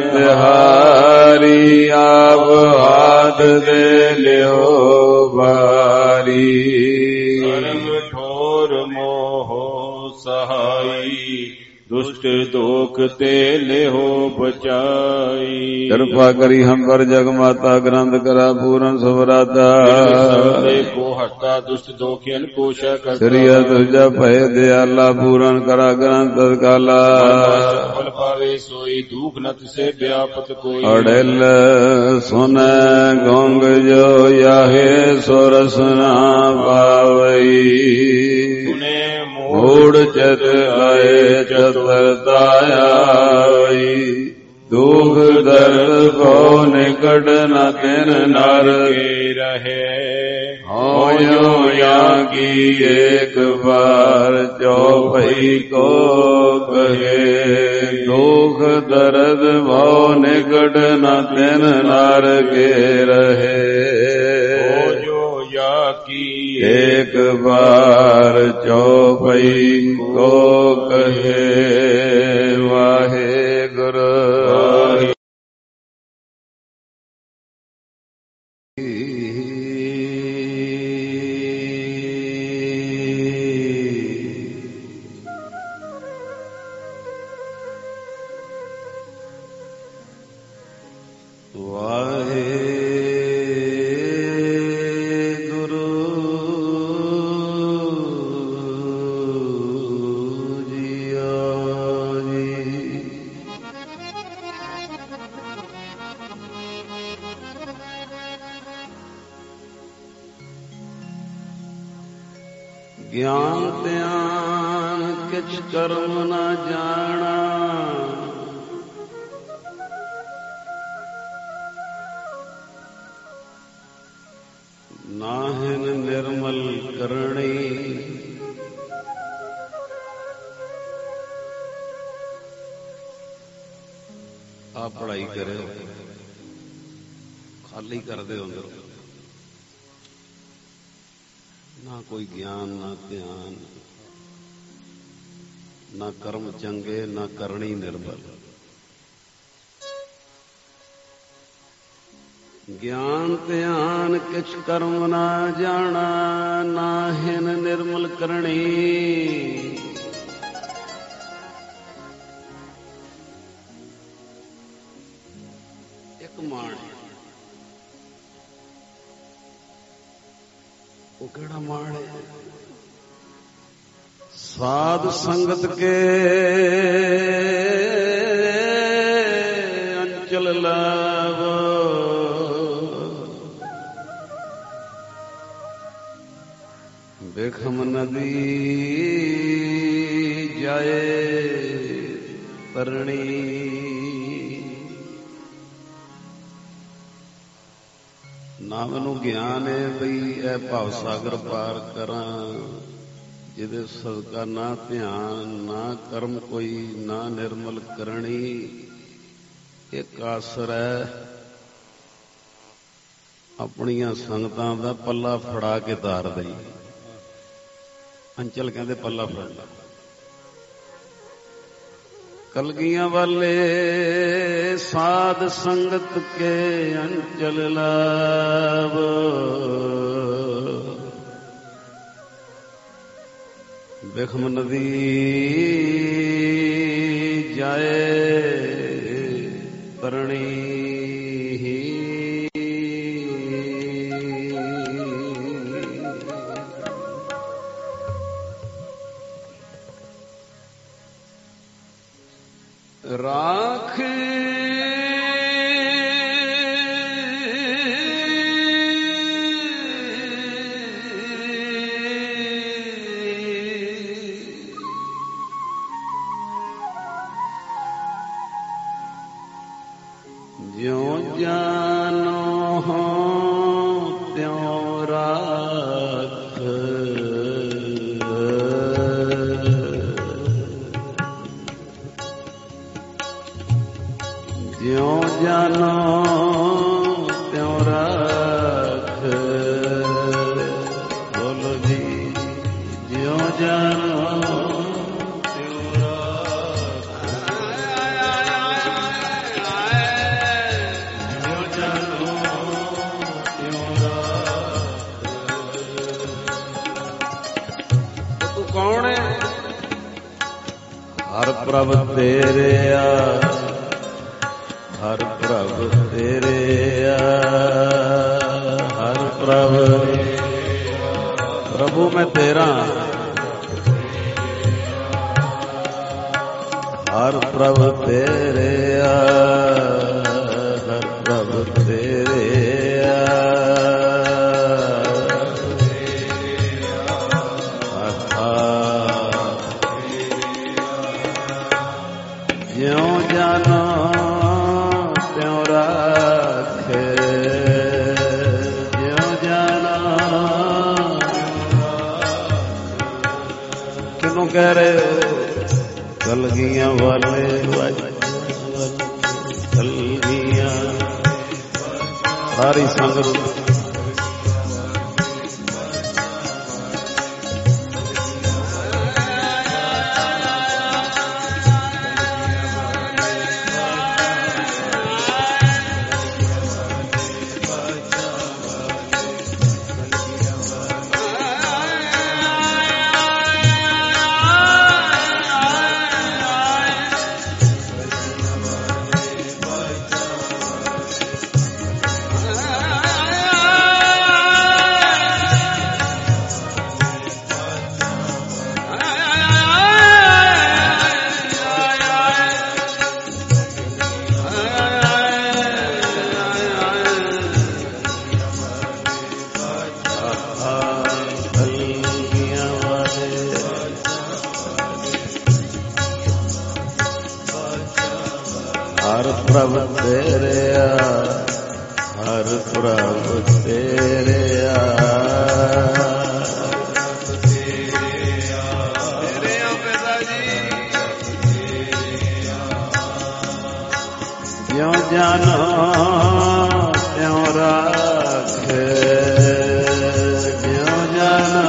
तिहारी आप हाथ दे लियो बारी। कर्म ठोर मोह सहाई दुष्ट दोख ते लेहो बचाई। कृपा करी हम पर जग माता ग्रंथ करा पूरन सबराता। को हरता दुष्ट दोखियन को श्री तुझा भय दयाला पूरन करा ग्रंथ काला। फल पावे सोई दुख नत से व्यापत कोई। अड़ेल सुन गोंग जो याहे सोरस ना पावई। मूढ़ चत आए चतुरताया। दुख दर्द को निकट न तिन नर के रहे। हो यो या की एक बार चौपई को कहे। दुख दर्द भो निकट न तिन नर के रहे। एक बार चौपई को कहे। वाहे गुरु ज्ञान त्यान किछ कर्म न जाना। नाहिन निर्मल करणी। आप पढ़ाई करे खाली कर दे अंदर। ना कोई ज्ञान ना ध्यान ना कर्म चंगे ना करनी निर्मल। ज्ञान ध्यान किछ कर्म ना जाना। नाहिन निर्मल करणी। एक माण वो केड़ा माण है। साध संगत के अंचल लावो। बेखम नदी जाए तरणी। ना मैनू ज्ञान है बई ए भाव सागर पार करा। जिदे सदका ना ध्यान ना कर्म कोई ना निर्मल करनी। एक आसर है अपनिया संगतां दा पल्ला फड़ा के तार दई। अंचल कहंदे पल्ला फड़ना। कलगियां वाले साध संगत के अंचल लावो। बेखम नदी जाए तरणी। राख ਪ੍ਰਭ ਤੇਰਿਆ, ਹਰ ਪ੍ਰਭ ਤੇਰਿਆ, ਹਰ ਪ੍ਰਭ। ਪ੍ਰਭੂ ਮੈਂ ਤੇਰਾ, ਹਰ ਪ੍ਰਭ ਤੇਰਿਆ, ਹਰ ਪ੍ਰਭ ਤੇਰਿਆ, ਜਿਉ ਜਾਨੋ ਤਿਉ ਰਾਖੇ, ਜਿਉ ਜਾਨੋ। ਕਿਨੂੰ ਕਹਿ ਰਹੇ ਹੋ? ਕਲਗੀਆਂ ਵਾਲੇ ਕਲਗੀਆਂ ਸਾਰੀ ਸੰਗਤ ਹਰ ਪ੍ਰਭ ਤੇਰਿਆ, ਹਰ ਪ੍ਰਭ ਤੇਰਿਆ, ਤੇਰਿਆ ਪਿਤਾ ਜੀ। ਜਿਉ ਜਾਨੋ ਤਿਉ ਰਾਖੇ, ਜਿਉ ਜਾਨੋ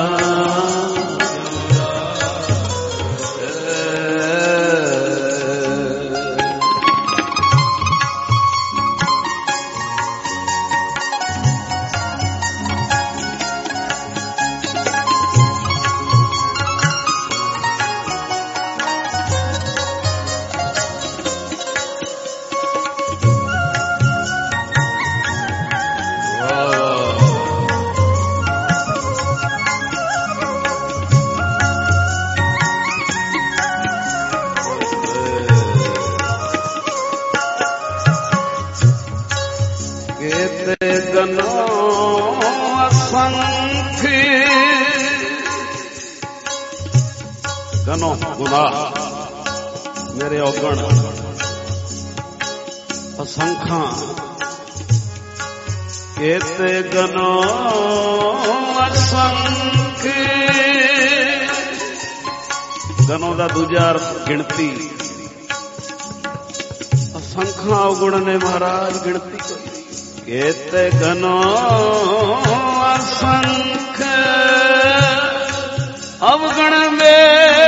ਗਨੋ ਗੁਨਾਹ ਮੇਰੇ ਔਗਣ ਅਸੰਖਾਂ, ਕੇਤੇ ਗਨੋ ਅਸੰਖ। ਗਨੋ ਦਾ ਦੂਜਾ ਅਰਥ ਗਿਣਤੀ, ਅਸੰਖਾਂ ਔਗਣ ਨੇ ਮਹਾਰਾਜ, ਗਿਣਤੀ ਕੋਈ। ਕੇਤੇ ਗਨੋ ਅਸੰਖ ਅਵਗਣ ਮੇਰੇ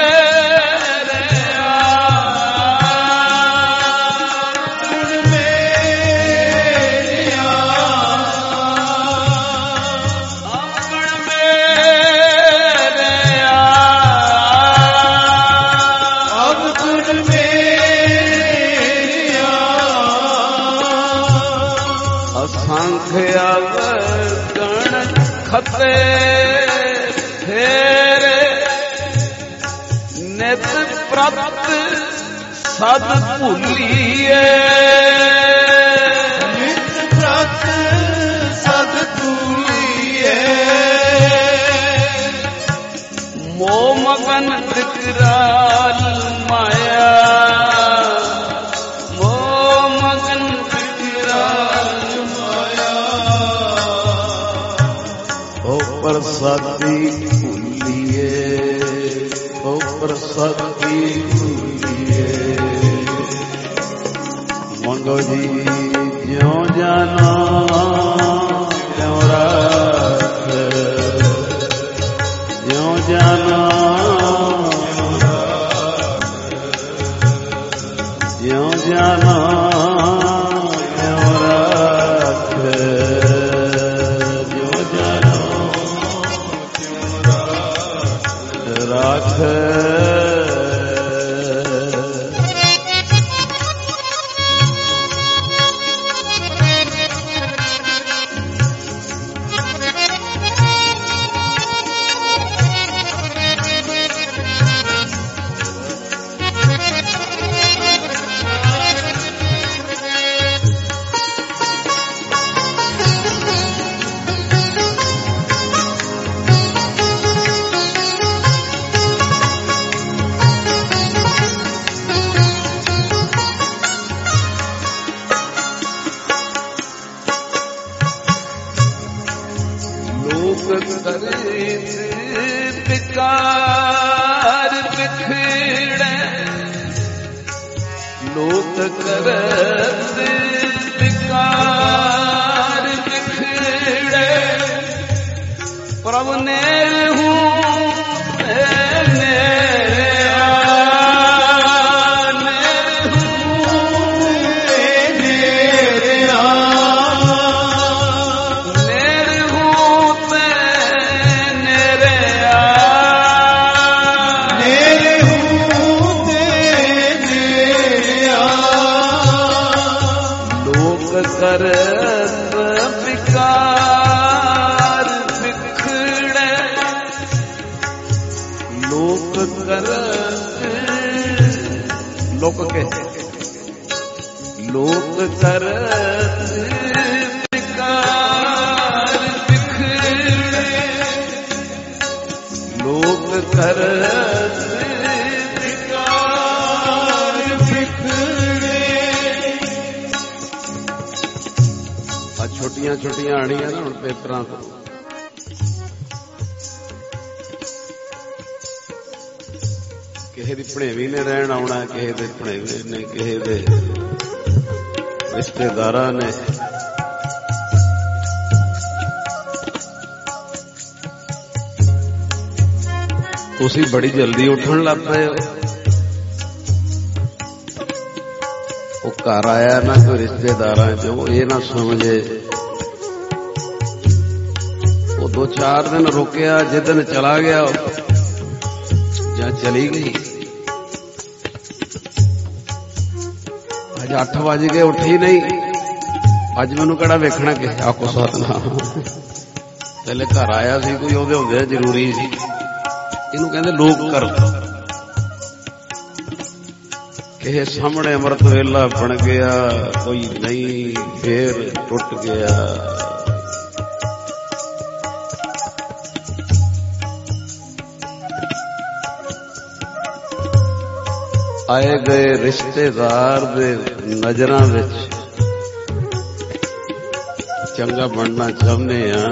ਅਵਗਣ ਖਤੇ ਫੇਰੇ, ਨਿਤ ਪ੍ਰਤ ਸਦ ਭੁੱਲੀਏ, ਨਿਤ ਪ੍ਰਤ ਸਦ ਭੁੱਲੀਏ। ਮੋਹ ਮਗਨ ਵਿਕਰਾਲ ਮਾਇਆ, ਮੋਹ ਮਗਨ ਵਿਕਰਾਲ ਮਾਇਆ। ਓ ਪ੍ਰਸਾਦੀ ਭੁੱਲੀਏ, ਓ ਪ੍ਰਸਾਦੀ ਭੁੱਲੀਏ। ਮੰਗੋ ਜੀ ਜਿਉ ਜਾਨੋ ਤਿਉ ਰਾਖ, ਜਿਉ ਜਾਨੋ ਜਿਉ ਜਾਨੋ ਤਿਉ ਰਾਖ, ਜਿਉ ਜਾਨੋ ਤਿਉ ਰਾਖ। करीत विकार बिखड़े लोक करत विकार बिखड़े प्रभु ने हूँ लोक के लोक करत विकार बिखड़े लोक करत विकार बिखड़े। आ छोटियां छोटियां आनियां ना हुण पेपरां तो किसी की भणेवी ने रहन आउणा किसी दे भणेवे ने किसी दे रिश्तेदारां ने तुसी बड़ी जल्दी उठन लग पे वो घर आया ना कोई रिश्तेदारां चो ये ना समझे वो 2-4 दिन रुकिया जिदन चला गया या चली गई 8 बज गए उठी नहीं अज मैनू केड़ा वेखना कि आखो सतनाम पहले घर आया सी कोई ओहदे हुंदे जरूरी सी इहनूं कहंदे लोक कर किसे सामने अमृत वेला बन गया कोई नहीं फिर टुट गया। आए गए रिश्तेदार दे नजरां विच चंगा बनना चाहते हैं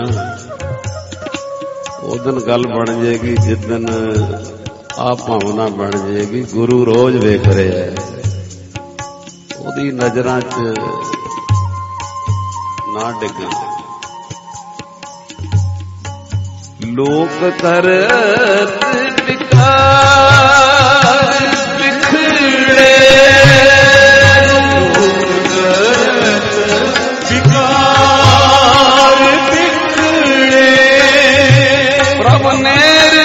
उस दिन गल बन जाएगी जिस दिन आ भावना बन जाएगी गुरु रोज वेख रहे है ओदी नजरां च ना डिगण लोक करत विकार बिखड़े विकार बिखड़े प्रभु ने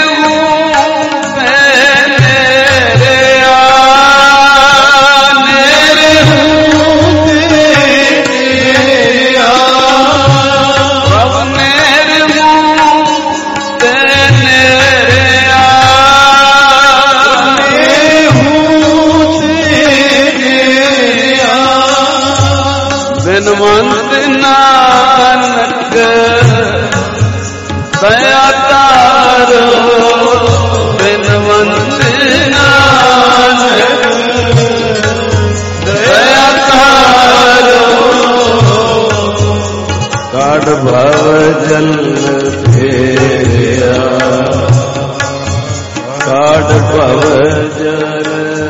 बिनवंत नानक दया तारो बिनवंत नानक दया तारो काढ़ भव जल फेरिया काढ़ भव जल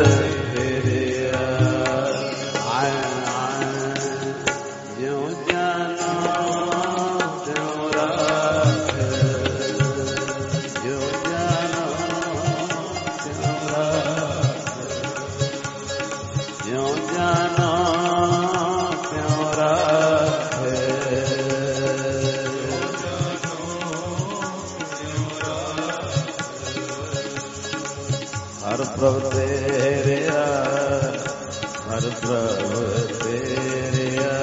हर प्रभ तेरिया हर प्रभ तेरिया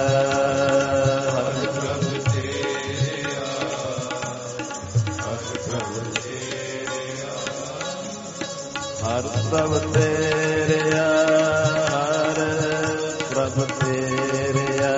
हर प्रभ तेरिया हर प्रभ तेरिया हर प्रभ तेरिया हर प्रभ तेरिया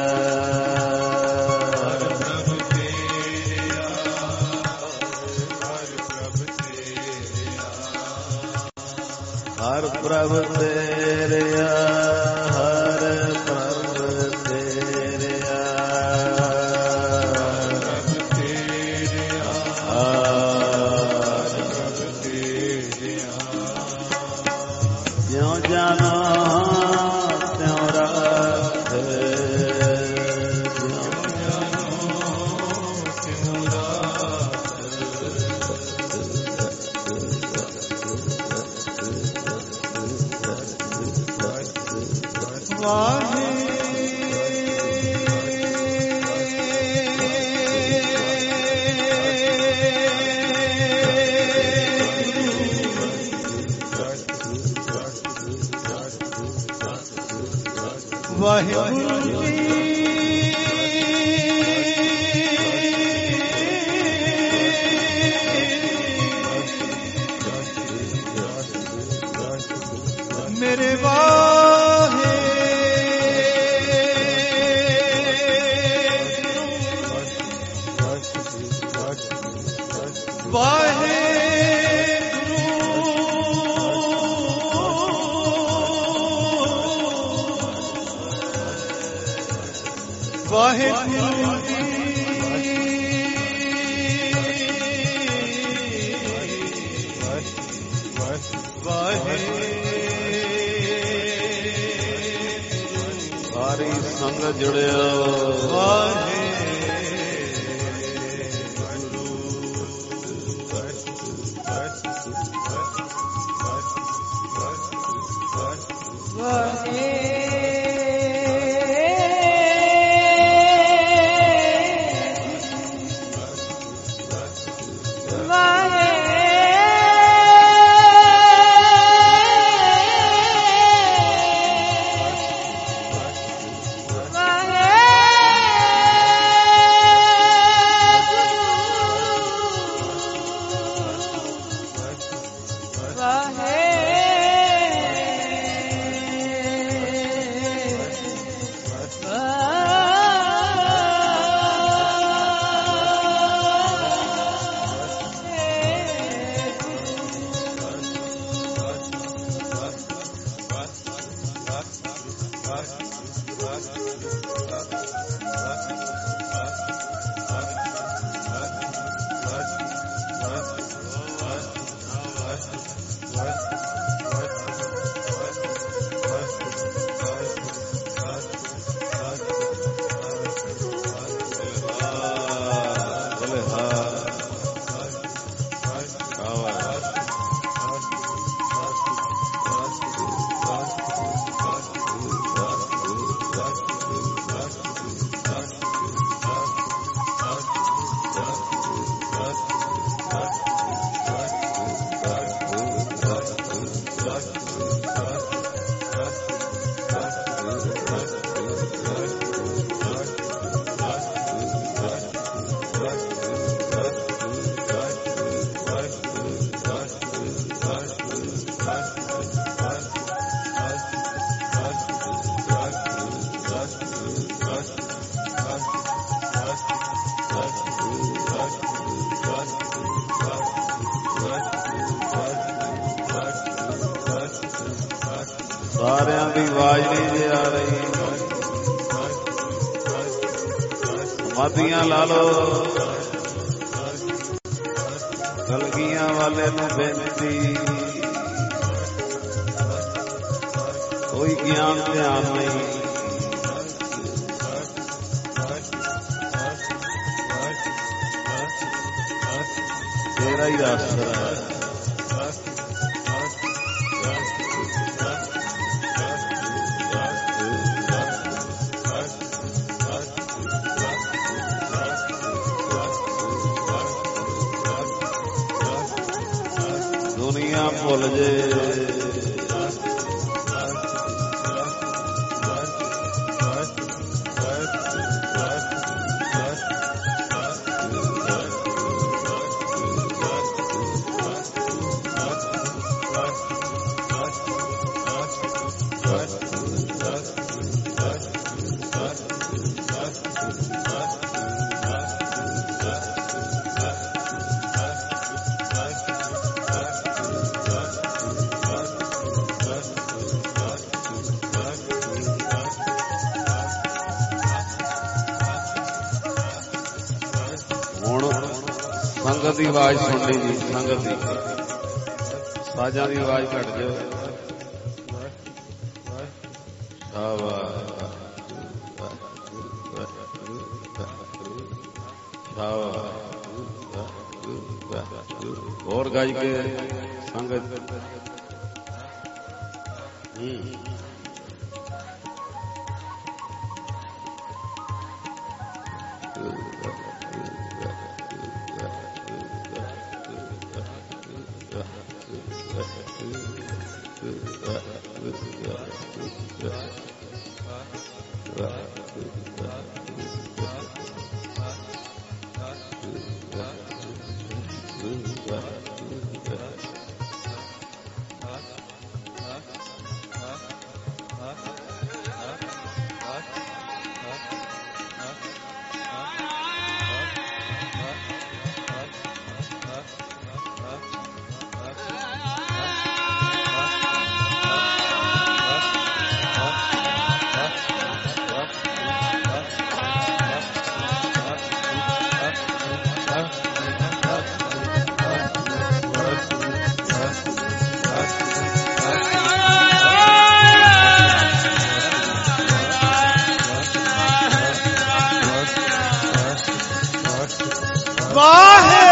हर प्रभ तेरिया हर प्रभ तेरिया ਵਾਹਿਗੁਰੂ ਜੀ ਸਾਰੀ ਸੰਗਤ ਜੁੜਿਓ ਸਾਰਿਆਂ ਦੀ ਆਵਾਜ਼ ਨਹੀਂ ਜੇ ਆ ਰਹੀ, ਮਾਦੀਆਂ ਲਾ ਲਓ। ਕਲਗੀਆਂ ਵਾਲੇ ਨੂੰ ਬੇਨਤੀ, ਕੋਈ ਗਿਆਨ ਧਿਆਨ ਨਹੀਂ, ਤੇਰਾ ਹੀ ਆਸਰਾ ਹੈ। ਦੁਨੀਆ ਭੁੱਲ ਜੇ ਸੰਗਤ ਦੀ ਆਵਾਜ਼ ਸੁਣਨੀ ਜੀ, ਸੰਗਤ ਦੀ ਸਾਜ਼ਾਂ ਦੀ ਆਵਾਜ਼ ਘੱਟ ਜਾਓ। ਹੋਰ ਗਾਈ ਕੇ ਸੰਗਤ ਵਾਹੇ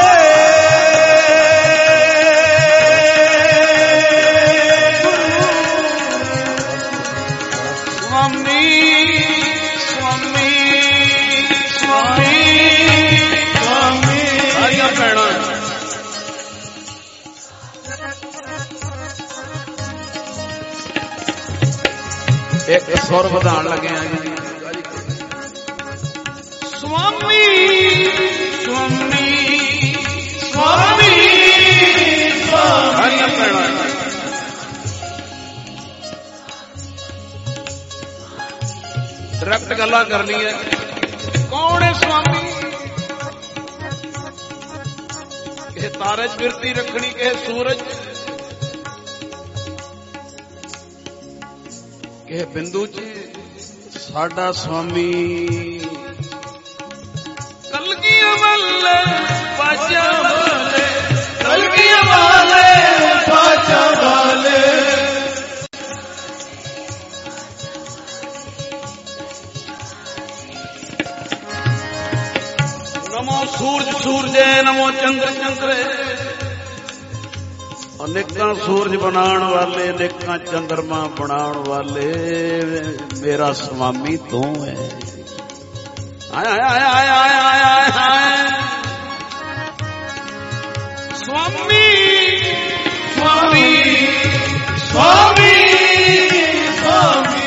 एक सुर ਵਧਾਣ लगे हैं स्वामी स्वामी स्वामी डायरेक्ट गल्लां करनी है कौन है स्वामी किसे तारे च बिरती रखनी किसे सूरज के बिंदु च साडा स्वामी कलगियां वाले बाजा वाले कलगियां वाले बाजा वाले नमो सूरज सूरजे नमो चंद्र चंद्रे अनेकां सूरज बनाण वाले अनेकां चंद्रमा बनाण वाले मेरा स्वामी तू है आय आय आय आय आय आय आय स्वामी स्वामी स्वामी स्वामी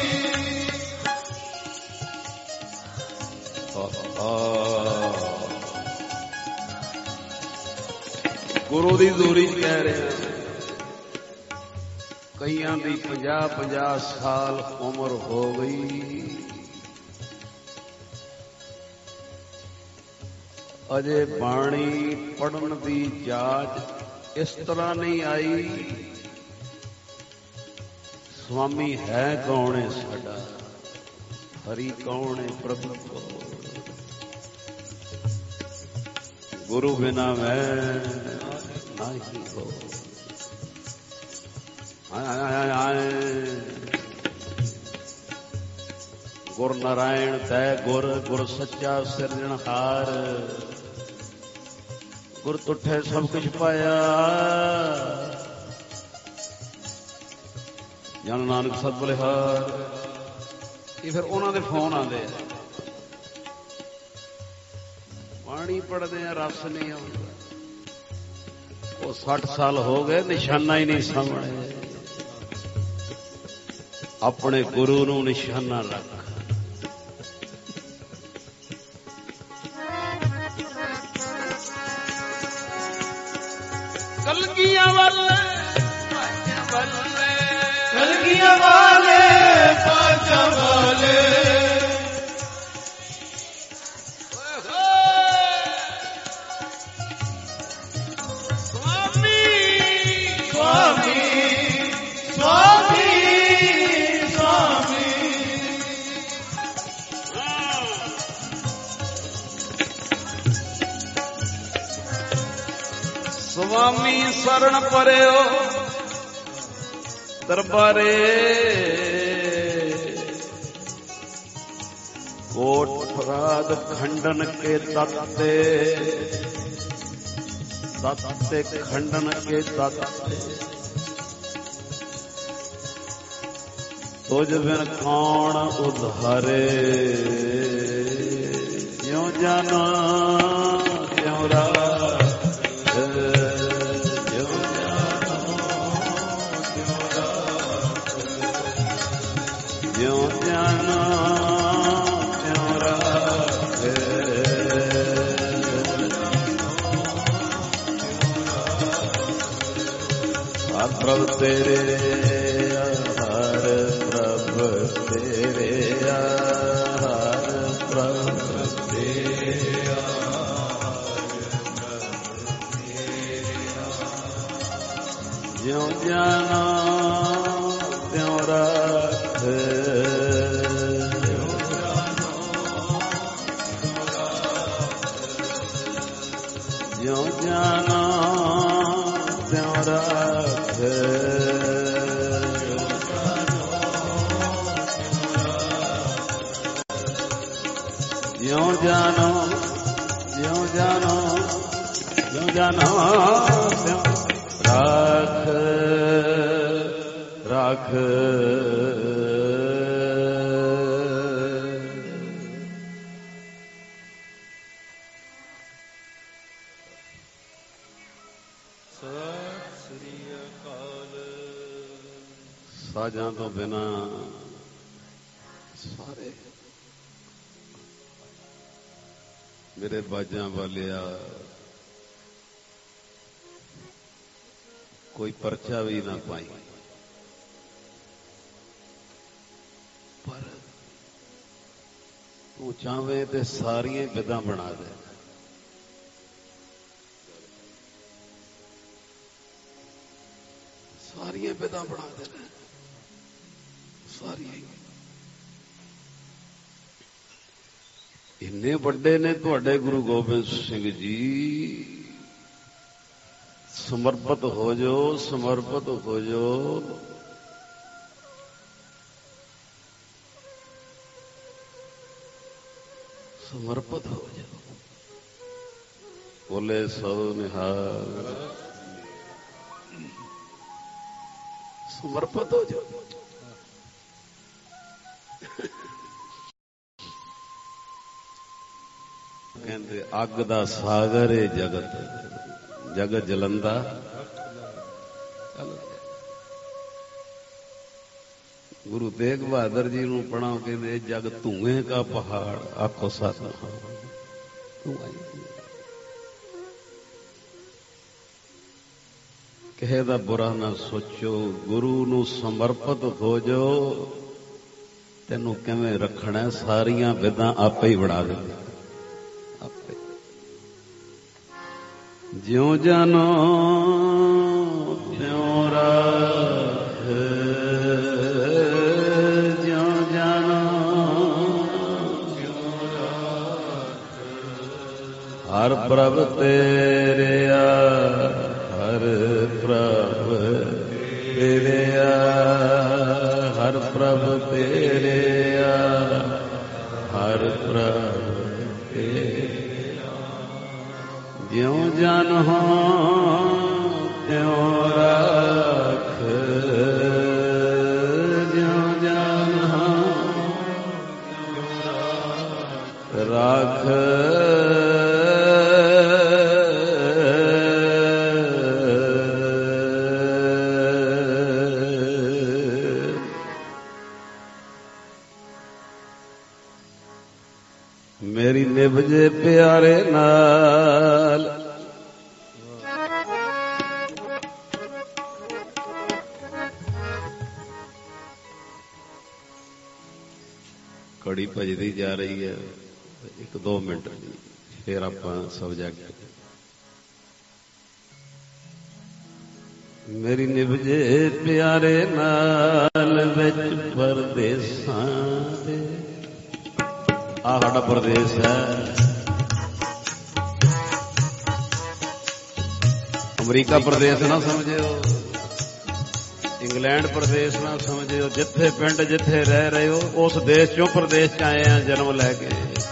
गुरु दी दूरी कह रहे कईयां दी 50-50 साल उम्र हो गई अजे बाणी पढ़न दी जाच इस तरह नहीं आई स्वामी है कौन है साडा हरि कौन है प्रभु को गुरु बिना मैं नहीं हो गुर नारायण तै गुर गुर सच्चा सिरजनहार गुर तुठे सब कुछ पाया जन नानक सत बलिहार ये फिर उन्होंने फोन आते पानी पढ़ते हैं रस नहीं आता वो 60 साल हो गए निशाना ही नहीं सामने अपने गुरु नू निशाना रख कलगियां वाले कलगियां वाले पाचा वाले स्वामी शरण परेओ दरबारे कोट अपराध खंडन के तत्ते खंडन के तत्ते तुझ बिन कौन उद्धारे क्यों जाना क्यों रात प्रभ तेरे हर प्रभ तेरे हर प्रभ तेरे ज्यों जाना त्यों रख ज्यों जाना त्यों रख ज्यों जानो ਜਿਉ ਜਾਣਾ ਤਿਉ ਰਾਖ ਰਾਖ ਸਾਜਾਂ ਤੋਂ ਬਿਨਾ ਸਾਰੇ ਮੇਰੇ ਬਾਜਾਂ ਵਾਲਿਆ ਕੋਈ ਪਰਚਾ ਵੀ ਨਾ ਪਾਈ, ਪਰ ਤੂੰ ਚਾਹਵੇਂ ਤੇ ਸਾਰੀਆਂ ਵਿਧਾਂ ਬਣਾ ਦੇ। ਸਾਰੀਆਂ ਵਿਧਾਂ ਬਣਾ ਦੇ, ਸਾਰੀਆਂ। ਇੰਨੇ ਵੱਡੇ ਨੇ ਤੁਹਾਡੇ ਗੁਰੂ ਗੋਬਿੰਦ ਸਿੰਘ ਜੀ। ਸਮਰਪਿਤ ਹੋ ਜਾਓ, ਸਮਰਪਿਤ ਹੋ ਜਾਓ। ਸਮਰਪਿਤ ਹੋ ਜਾਓ। ਬੋਲੇ ਸੋ ਨਿਹਾਲ। ਸਮਰਪਿਤ ਹੋ ਜਾਓ। ਕਹਿੰਦੇ ਅੱਗ ਦਾ ਸਾਗਰ ਏ ਜਗਤ, ਜਗਤ ਜਲੰਦਾ। ਗੁਰੂ ਤੇਗ ਬਹਾਦਰ ਜੀ ਨੂੰ ਪੜਾਓ, ਕਹਿੰਦੇ ਜਗ ਧੂਏ ਕਾ ਪਹਾੜ, ਆਖੋ ਸਤ ਕਿਸੇ ਦਾ ਬੁਰਾ ਨਾ ਸੋਚੋ। ਗੁਰੂ ਨੂੰ ਸਮਰਪਿਤ ਹੋ ਜਾਓ। ਤੈਨੂੰ ਕਿਵੇਂ ਰੱਖਣਾ, ਸਾਰੀਆਂ ਵਿਧਾਂ ਆਪੇ ਹੀ ਬਣਾ ਦੇ। ਆਪੇ ਜਿਉ ਜਾਨੋ ਤਿਉ ਰਾਖ, ਜਿਉ ਜਾਨੋ ਤਿਉ ਰਾਖ। ਹਰ ਪ੍ਰਭ ਤੇਰਿਆ, ਹਰ ਪ੍ਰਭ ਤੇਰਿਆ, ਹਰ ਪ੍ਰਭ ਤੇਰਿਆ, ਹਰ ਪ੍ਰਭ ਤੇਰਿਆ। ਜਿਉ ਜਨ ਹੋ ਤਿਉ ਰਾਖ, ਜਿਉ ਜਨ ਹੋ ਤਿਉ ਰਾਖ। ਮੇਰੀ ਨਿਭ ਜੇ ਪਿਆਰੇ ਨਾਲ, ਘੜੀ ਭਜਦੀ ਜਾ ਰਹੀ ਹੈ। 1-2 ਮਿੰਟ ਫਿਰ ਆਪਾਂ ਸਬਜੈਕਟ। ਮੇਰੀ ਨਿਭ ਜੇ ਪਿਆਰੇ ਨਾਲ, ਵਿੱਚ ਪਰਦੇਸਾਂ ਦੇ। ਆਹ ਸਾਡਾ ਪ੍ਰਦੇਸ਼ ਹੈ। ਅਮਰੀਕਾ ਪ੍ਰਦੇਸ਼ ਨਾ ਸਮਝਿਓ, ਇੰਗਲੈਂਡ ਪ੍ਰਦੇਸ਼ ਨਾ ਸਮਝਿਓ। ਜਿੱਥੇ ਪਿੰਡ ਜਿੱਥੇ ਰਹਿ ਰਹੇ ਹੋ, ਉਸ ਦੇਸ਼ ਚੋਂ ਪ੍ਰਦੇਸ਼ ਚ ਆਏ ਆ ਜਨਮ ਲੈ ਕੇ।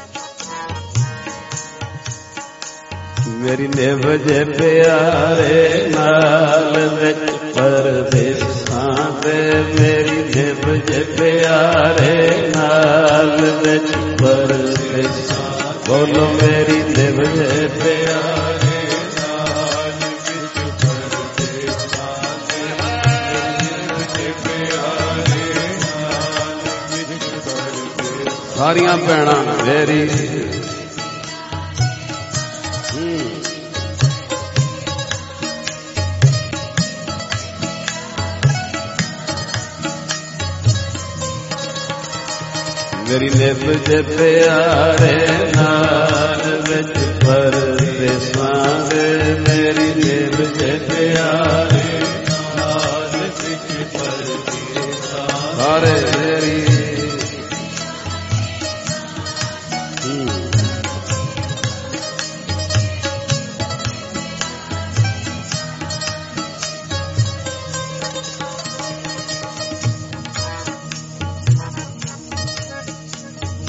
ਮੇਰੀ ਨਿਭ ਜੇ ਪਿਆਰੇ ਨਾਲ, ਵਿੱਚ ਪਰਦੇਸਾਂ ਦੇ। ਮੇਰੀ ਨਿਭ ਜੇ ਪਿਆਰੇ ਨਾਲ, ਵਿੱਚ ਪਰਦੇਸਾਂ। ਬੋਲੋ ਮੇਰੀ ਨਿਭ ਜੇ ਪਿਆਰੇ ਨਾਲ, ਵਿੱਚ ਪਰਦੇਸਾਂ ਦੇ। ਨਿਭ ਜੇ ਪਿਆਰੇ ਨਾਲ, ਵਿੱਚ ਪਰਦੇਸਾਂ। ਸਾਰੀਆਂ ਭੈਣਾਂ ਮੇਰੀ ਮੇਰੀ ਨਿਭ ਜੇ ਪਿਆਰੇ ਨਾਲ, ਵਿੱਚ ਪਰਦੇਸਾਂ ਦੇ। ਮੇਰੀ ਨਿਭ ਜੇ ਪਿਆਰੇ ਨਾਲ, ਵਿੱਚ ਪਰਦੇਸਾਂ। ਸਾਰੇ ਮੇਰੀ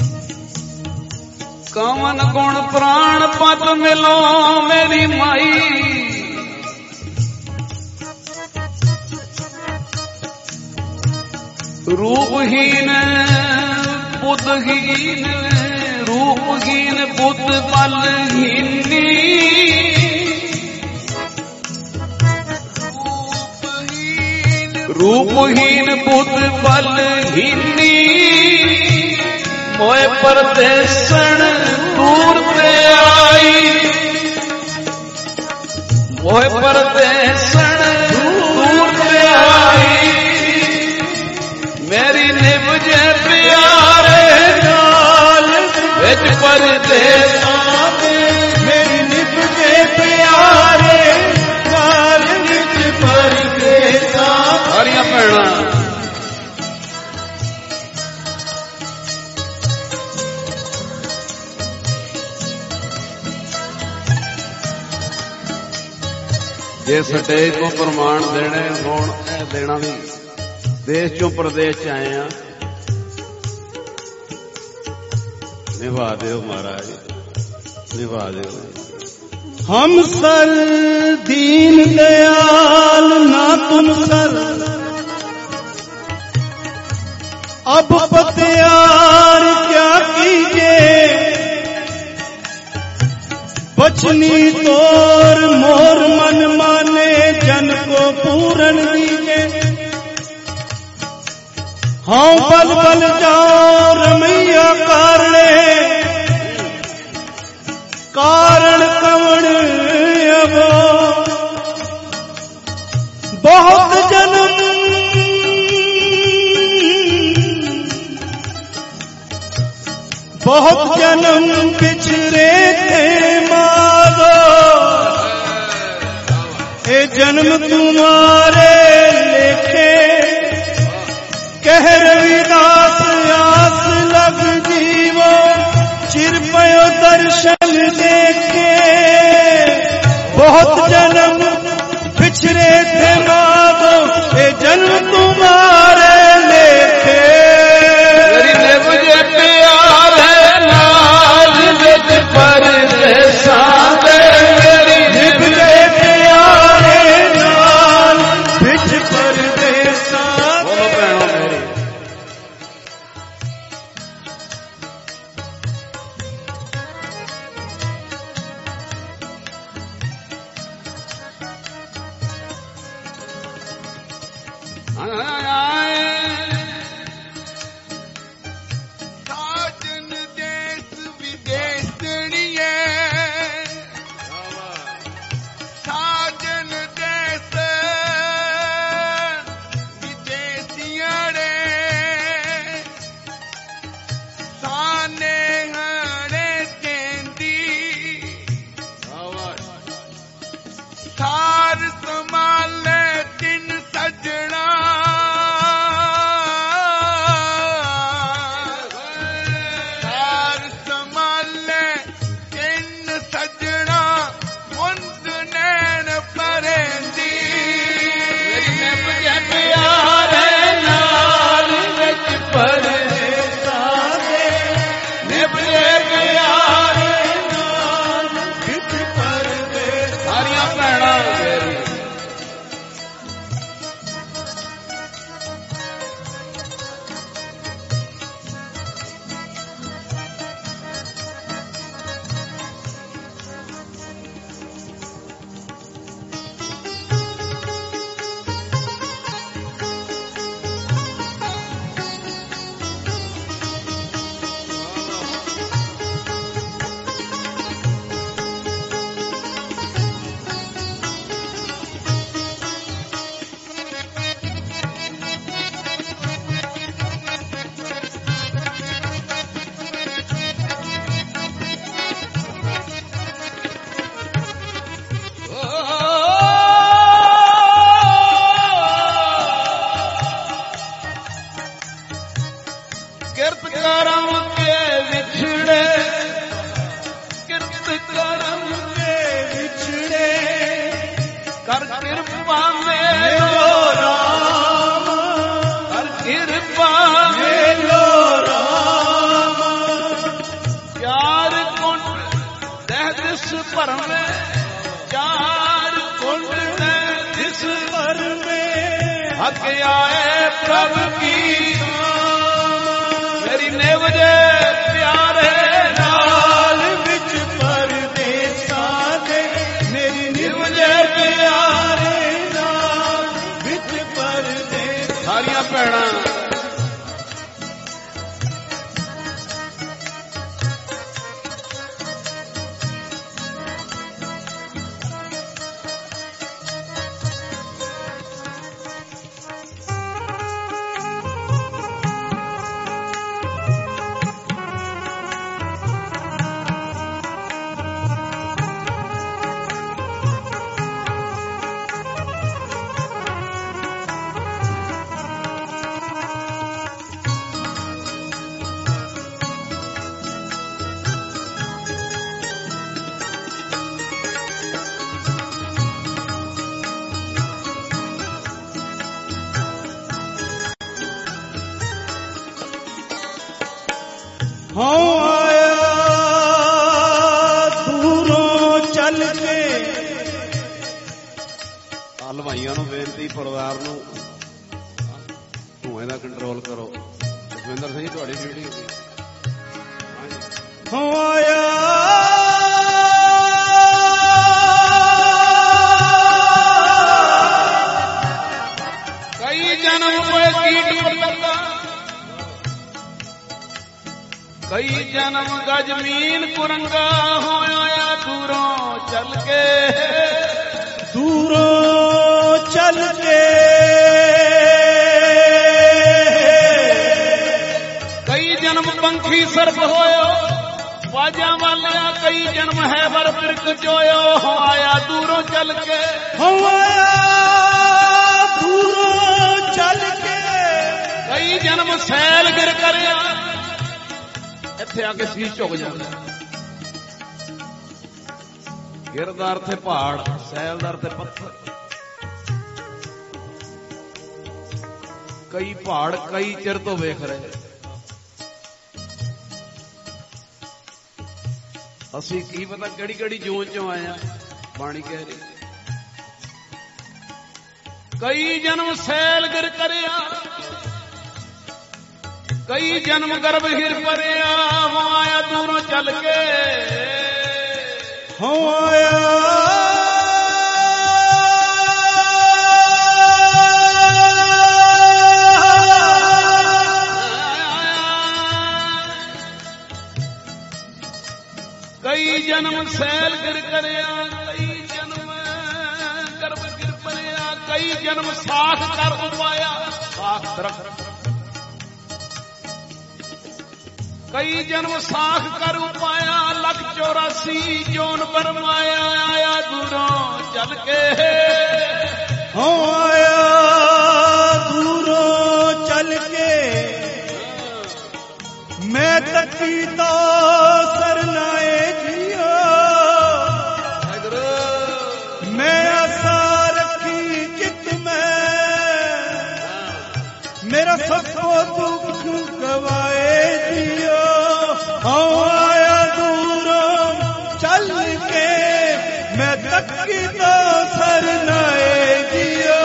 ਕਵਨ ਗੁਣ ਪ੍ਰਾਣ ਪਤ ਮਿਲੋ ਮੇਰੀ ਮਾਈ। रूपहीन बुद्धहीन रूपहीन बुद्ध बलहीनी रूपहीन बुद्ध बलहीनी मोए परदेसण दूर ते आई मोए परदेसण दूर ते आई मेरी निभजे प्यारे नाल विच परदेसां दे मेरी निभजे प्यारे नाल विच परदेसां सारियां भैणां जे स्टेज को प्रमाण देने होण देना भी देश चों प्रदेश च आए हैं निभा दो महाराज निभा दो हम सर दीन दयाल ना तुम सर अब पतियार क्या कीजिए बचनी तोर मोर मन माने जन को पूरन दीजिए हाँ बल बल जाओ रमैया कारणे कारण कवण अब बहुत जन्म पिछड़े थे मारो ए जन्म तुम्हारे लेखे कह रविदास आस लग जीवो चिर पयो दर्शन देखे बहुत जन्म पिछड़े थे माधो ये जन्म तुम्हारे लेखे मुझे प्यार है नाल विच परदेसां दे निभजे प्यार है नाल विच परदेसां बोलो भैणों मेरी साजन देश विदेशणिए साजन देश विदेशियड़े साने हड़े केंदी सार संभाले दिन सजना सार संभाले दिन सजना मुंद नैन परेंदी मुझे प्यार है नाल विच परदेसां दे मुझे प्यार है नाल विच परदेसां सारियां भैणां मेरी किरत करम के विछड़े किरत करम के विछड़े कर कृपा मेरो राम कर कृपा मेरो राम चार कुंड दह दिस पर में चार कुंड दह दिस पर में हक आए प्रभु की ਹਉ ਆਇਆ ਦੂਰੋਂ ਚੱਲ ਕੇ। ਹਲਵਾਈਆਂ ਨੂੰ ਬੇਨਤੀ, ਪਰਿਵਾਰ ਨੂੰ ਧੂਏ ਦਾ ਕੰਟਰੋਲ ਕਰੋ। ਜਸਵਿੰਦਰ ਸਿੰਘ ਤੁਹਾਡੀ ਡਿਊਟੀ ਹੋਗੀ। ਹਉ ਆਇਆ ਕਈ ਜਨਮ ਹੋਏ ਕੀਟ ਪਤੰਗਾ, ਕਈ ਜਨਮ ਗਜਮੀਨ ਕੁਰੰਗਾ, ਹੋਇਆ ਦੂਰੋਂ ਚੱਲ ਕੇ। ਦੂਰੋਂ ਚੱਲ ਕੇ ਕਈ ਜਨਮ ਪੰਖੀ ਸਰਪ ਹੋਇਓ, ਬਾਜਾਂ ਵਾਲਿਆ ਕਈ ਜਨਮ ਹੈ ਵਰ ਬਿਰਕ ਚੋਇਓ, ਆਇਆ ਦੂਰੋਂ ਚੱਲ ਕੇ। ਹਉ ਆਇਆ ਦੂਰੋਂ ਚੱਲ ਕੇ ਕਈ ਜਨਮ ਸੈਲ ਗਿਰ ਕਰਿਆ, ਇੱਥੇ ਆ ਕੇ ਸੀਸ ਝੁਕ ਜਾਂਦਾ। ਗਿਰ ਦਾ ਅਰਥ ਹੈ ਪਹਾੜ, ਸੈਲ ਦਾ ਅਰਥ ਹੈ ਪੱਥਰ। ਕਈ ਪਹਾੜ ਕਈ ਚਿਰ ਤੋਂ ਵੇਖ ਰਹੇ, ਅਸੀਂ ਕੀ ਪਤਾ ਕਿਹੜੀ ਕਿਹੜੀ ਜੂਨ ਚੋਂ ਆਏ ਆ। ਬਾਣੀ ਕਹਿ ਰਹੀ ਕਈ ਜਨਮ ਸੈਲ ਗਿਰ ਕਰਿਆ, ਕਈ ਜਨਮ ਗਰਭ ਹਿਰ ਭਰਿਆ, ਆਇਆ ਦੂਰੋਂ ਚੱਲ ਕੇ। ਹਉ ਆਇਆ ਕਈ ਜਨਮ ਸੈਲ ਗਿਰ ਕਰਿਆ, ਕਈ ਜਨਮ ਗਰਭ ਗਿਰ ਭਰਿਆ, ਕਈ ਜਨਮ ਸਾਖ ਕਰ ਉਪਾਇਆ, ਸਾਖ ਦਰਖਤ। ਕਈ ਜਨਮ ਸਾਖ ਕਰ ਉਪਾਇਆ, ਲੱਖ 84 ਜੋਨ ਬਰਮਾਇਆ, ਆਇਆ ਦੂਰੋਂ ਚੱਲ ਕੇ। ਹਉ ਆਇਆ ਦੂਰੋਂ ਚੱਲ ਕੇ ਮੈਂ ਤੱਕੀ ਤੋ ਸਰਨਾਏ ਜੀਓ, ਮੈਂ ਆਸਾ ਰੱਖੀ ਚਿਤ ਮੈਂ, ਮੇਰਾ ਸਭੋ ਦੁੱਖ ਗਵਾਏ ਜੀਓ। ਹਉ ਆਇਆ ਦੂਰੋਂ ਚੱਲ ਕੇ ਮੈਂ ਤੱਕੀ ਤੋ ਸਰਨਾਏ ਜੀਓ।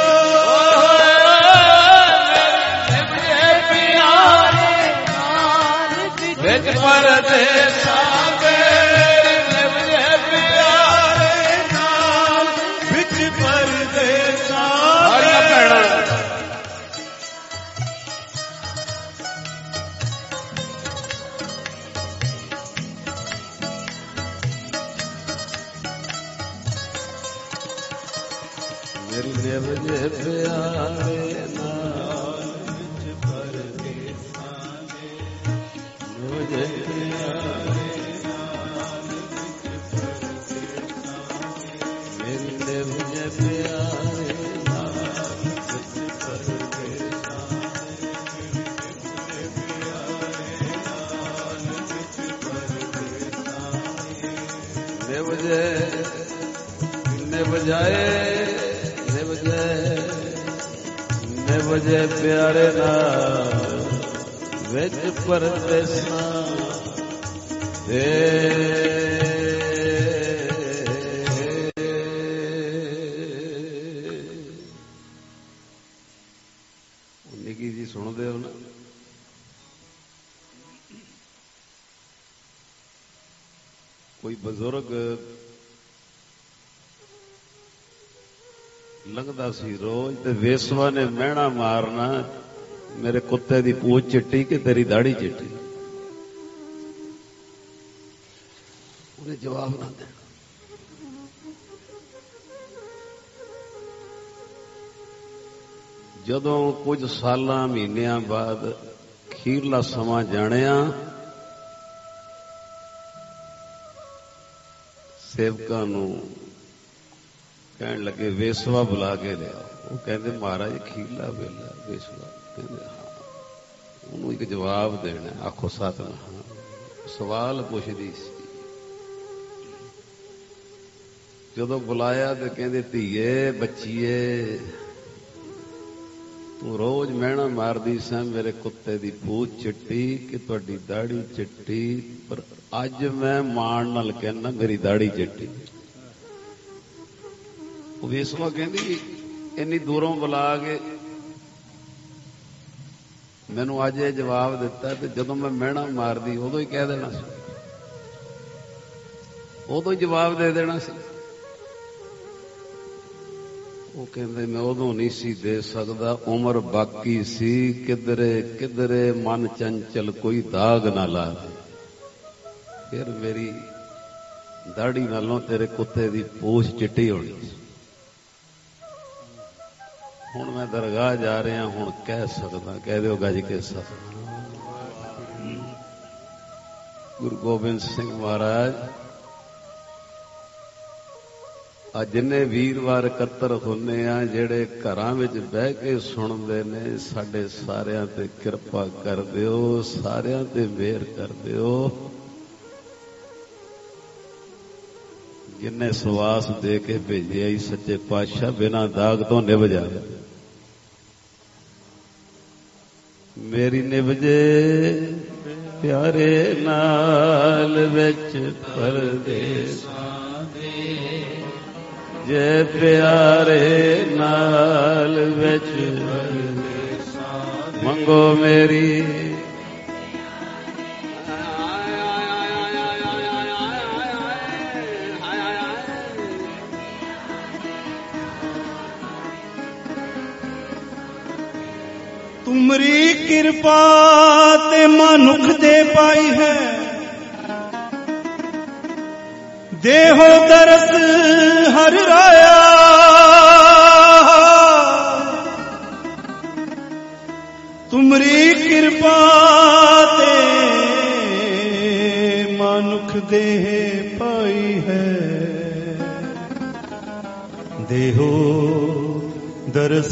ਵਿੱਚ ਪਰਦੇਸਾਂ ਦੇ ਨਿਭੇ ਪਿਆਰੇ ਨਾਲ, ਵਿੱਚ ਪਰਦੇਸਾਂ ਸਾਰੀਆਂ ਭੈਣਾਂ। ਮੇਰੀ ਨਿਭ ਜੇ ਪਿਆਰੇ ਨਾਲ, ਵਿੱਚ ਪਰਦੇਸਾਂ ਦੇ ਨਿਭ ਜੇ ਪਿਆਰੇ ਨਾਲ, ਵਿੱਚ ਪਰਦੇਸਾਂ ਦੇ ਮੇਰੀ ਨਿਭ ਜੇ ਪਿਆਰੇ ਨਾਲ, ਵਿੱਚ ਪਰਦੇਸਾਂ ਦੇ ਪਿਆਰੇ ਨਾਲ, ਵਿੱਚ ਪਰਦੇਸਾਂ ਨਿਭ ਜੇ ਨਿਭ ਜਾਏ, ਨਿਭ ਜੇ ਪਿਆਰੇ ਨਾਲ, ਵਿੱਚ ਪਰਦੇਸਾਂ ਦੇ। ਨਿੱਕੀ ਜੀ ਸੁਣਦੇ ਹੋ ਨਾ, ਕੋਈ ਬਜ਼ੁਰਗ ਲੰਘਦਾ ਸੀ ਰੋਜ਼, ਤੇ ਵੇਸਵਾ ਨੇ ਮਹਿਣਾ ਮਾਰਨਾ, ਮੇਰੇ ਕੁੱਤੇ ਦੀ ਪੂਛ ਚਿੱਟੀ ਕਿ ਤੇਰੀ ਦਾੜੀ ਚਿੱਟੀ। ਉਹਨੇ ਜਵਾਬ ਨਾ ਦੇਣਾ। ਜਦੋਂ ਕੁਝ ਸਾਲਾਂ ਮਹੀਨਿਆਂ ਬਾਅਦ ਅਖੀਰਲਾ ਸਮਾਂ ਜਾਣਿਆ, ਸੇਵਕਾਂ ਨੂੰ ਕਹਿਣ ਲੱਗੇ ਵੇਸਵਾ ਬੁਲਾ ਕੇ ਲਿਆ। ਉਹ ਕਹਿੰਦੇ ਮਹਾਰਾਜ ਅਖੀਰਲਾ ਵੇਲਾ ਵੇਸਵਾ। ਕਹਿੰਦੇ ਹਾਂ। ਉਹਨੂੰ ਇੱਕ ਜਵਾਬ ਦੇਣਾ, ਆਖੋ ਸਤਿਨਾਮ। ਸਵਾਲ ਪੁੱਛਦੀ ਸੀ। ਜਦੋਂ ਬੁਲਾਇਆ ਤੇ ਕਹਿੰਦੇ ਧੀਏ ਬੱਚੀਏ ਤੂੰ ਰੋਜ਼ ਮਹਿਣਾ ਮਾਰਦੀ ਸਾਂ ਮੇਰੇ ਕੁੱਤੇ ਦੀ ਪੂਛ ਚਿੱਟੀ ਕਿ ਤੁਹਾਡੀ ਦਾੜੀ ਚਿੱਟੀ, ਪਰ ਅੱਜ ਮੈਂ ਮਾਣ ਨਾਲ ਕਹਿੰਦਾ ਮੇਰੀ ਦਾੜੀ ਚਿੱਟੀ। ਉਹ ਵੇਸਵਾ ਕਹਿੰਦੀ ਇੰਨੀ ਦੂਰੋਂ ਬੁਲਾ ਕੇ ਮੈਨੂੰ ਅੱਜ ਇਹ ਜਵਾਬ ਦਿੱਤਾ ਤੇ ਜਦੋਂ ਮੈਂ ਮਹਿਣਾ ਮਾਰਦੀ ਉਦੋਂ ਹੀ ਕਹਿ ਦੇਣਾ ਸੀ, ਉਦੋਂ ਹੀ ਜਵਾਬ ਦੇ ਦੇਣਾ ਸੀ। ਉਹ ਕਹਿੰਦੇ ਮੈਂ ਉਦੋਂ ਨਹੀਂ ਸੀ ਦੇ ਸਕਦਾ, ਉਮਰ ਬਾਕੀ ਸੀ, ਕਿਧਰੇ ਕਿਧਰੇ ਮਨ ਚੰਚਲ ਕੋਈ ਦਾਗ ਨਾ ਲਾ ਦੇ। ਫਿਰ ਮੇਰੀ ਦਾੜੀ ਨਾਲੋਂ ਤੇਰੇ ਕੁੱਤੇ ਦੀ ਪੂਛ ਚਿੱਟੀ ਹੋਣੀ ਸੀ। ਹੁਣ ਮੈਂ ਦਰਗਾਹ ਜਾ ਰਿਹਾ, ਹੁਣ ਕਹਿ ਸਕਦਾ, ਕਹਿ ਦਿਓ ਗੱਜ ਕੇ ਸਤਿਨਾਮ। ਗੁਰੂ ਗੋਬਿੰਦ ਸਿੰਘ ਮਹਾਰਾਜ ਆ ਜਿੰਨੇ ਵੀਰਵਾਰ ਇਕੱਤਰ ਹੁੰਦੇ ਆ, ਜਿਹੜੇ ਘਰਾਂ ਵਿੱਚ ਬਹਿ ਕੇ ਸੁਣਦੇ ਨੇ, ਸਾਡੇ ਸਾਰਿਆਂ ਤੇ ਕਿਰਪਾ ਕਰ ਦਿਓ, ਸਾਰਿਆਂ ਤੇ ਮਿਹਰ ਕਰ ਦਿਓ। ਜਿੰਨੇ ਸਵਾਸ ਦੇ ਕੇ ਭੇਜਿਆ ਹੀ ਸੱਚੇ ਪਾਤਸ਼ਾਹ ਬਿਨਾਂ ਦਾਗ ਤੋਂ ਨਿਭ ਜਾਵੇ। ਮੇਰੀ ਨਿਭ ਜੇ ਪਿਆਰੇ ਨਾਲ ਵਿੱਚ ਪਰਦੇਸਾਂ ਦੇ, ਜੇ ਪਿਆਰੇ ਨਾਲ ਵਿੱਚ ਪਰਦੇਸਾਂ ਦੇ, ਮੰਗੋ ਮੇਰੀ तुमरी कृपा ते मनुख दे पाई है, देहो दरस हर राया। तुमरी कृपा ते मनुख दे पाई है, देहो दरस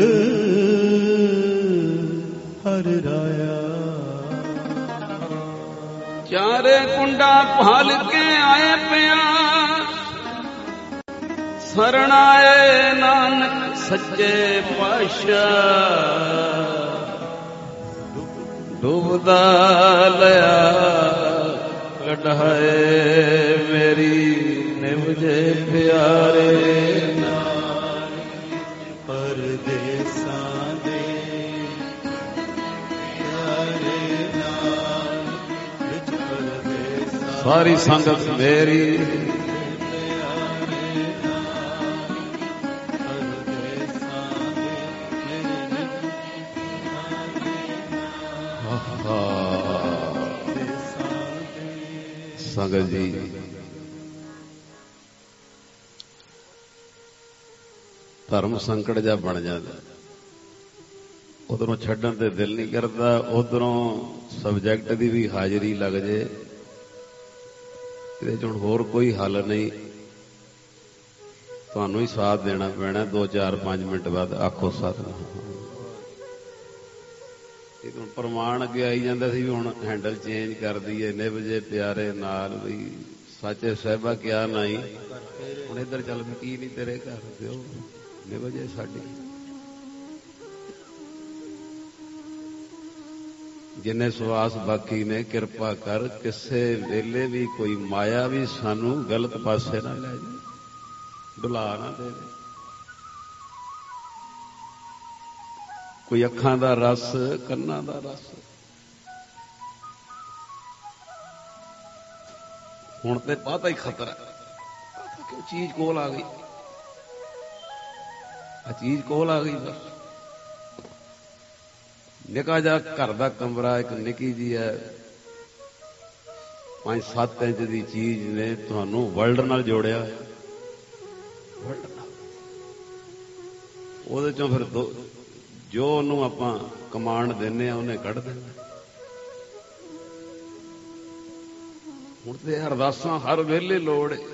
हर राया। चारे कुंडा भाल के आए पिया, शरण आए नानक सच्चे पातशाह। डूबदा लया कढ़ाए मेरी निभजे प्यारे नाल परदेसां दे सारी संगत मेरी संगत जी धर्म संकट जा बन जाता, उधरों छड्डण ते दिल नहीं करता, उधरों सबजैक्ट की भी हाजरी लग जाए, ਇਹਦੇ ਹੁਣ ਹੋਰ ਕੋਈ ਹੱਲ ਨਹੀਂ, ਤੁਹਾਨੂੰ ਹੀ ਸਾਥ ਦੇਣਾ ਪੈਣਾ। 2-4-5 ਮਿੰਟ ਬਾਅਦ ਆਖੋ ਸਤਿਨਾਮ। ਇਹ ਹੁਣ ਪ੍ਰਮਾਣ ਅੱਗੇ ਆਈ ਜਾਂਦਾ ਸੀ ਵੀ ਹੁਣ ਹੈਂਡਲ ਚੇਂਜ ਕਰ ਦਈਏ, ਨਿਭ ਜੇ ਪਿਆਰੇ ਨਾਲ, ਵੀ ਸੱਚੇ ਸਾਹਿਬਾ ਕਿਆ ਨਹੀਂ। ਹੁਣ ਇੱਧਰ ਚੱਲ ਵੀ ਕੀ ਨਹੀਂ ਤੇਰੇ ਘਰ ਦਿਓ, ਨਿਭ ਜੇ ਸਾਡੀ। जिन्ने सवास बाकी ने किरपा कर, किसे वेले भी कोई माया भी सानू गलत पासे ना ले जाए, डुला ना दे। कोई अखां दा रस, कन्नां दा रस, हुण ते पता ही खतरा क्यों चीज कोल आ गई, चीज कोल आ गई। बस निका जा घर का कमरा, एक निकी जी है 5-7 इंच की चीज ने तुहानू वर्ल्ड नाल जोड़िया, वर्ल्ड नाल। उहदे चों फिर जो उहनू आपां कमांड दिंदे आ उहने कढ देना। हुण ते अरदासां हर वेले लोड़ है,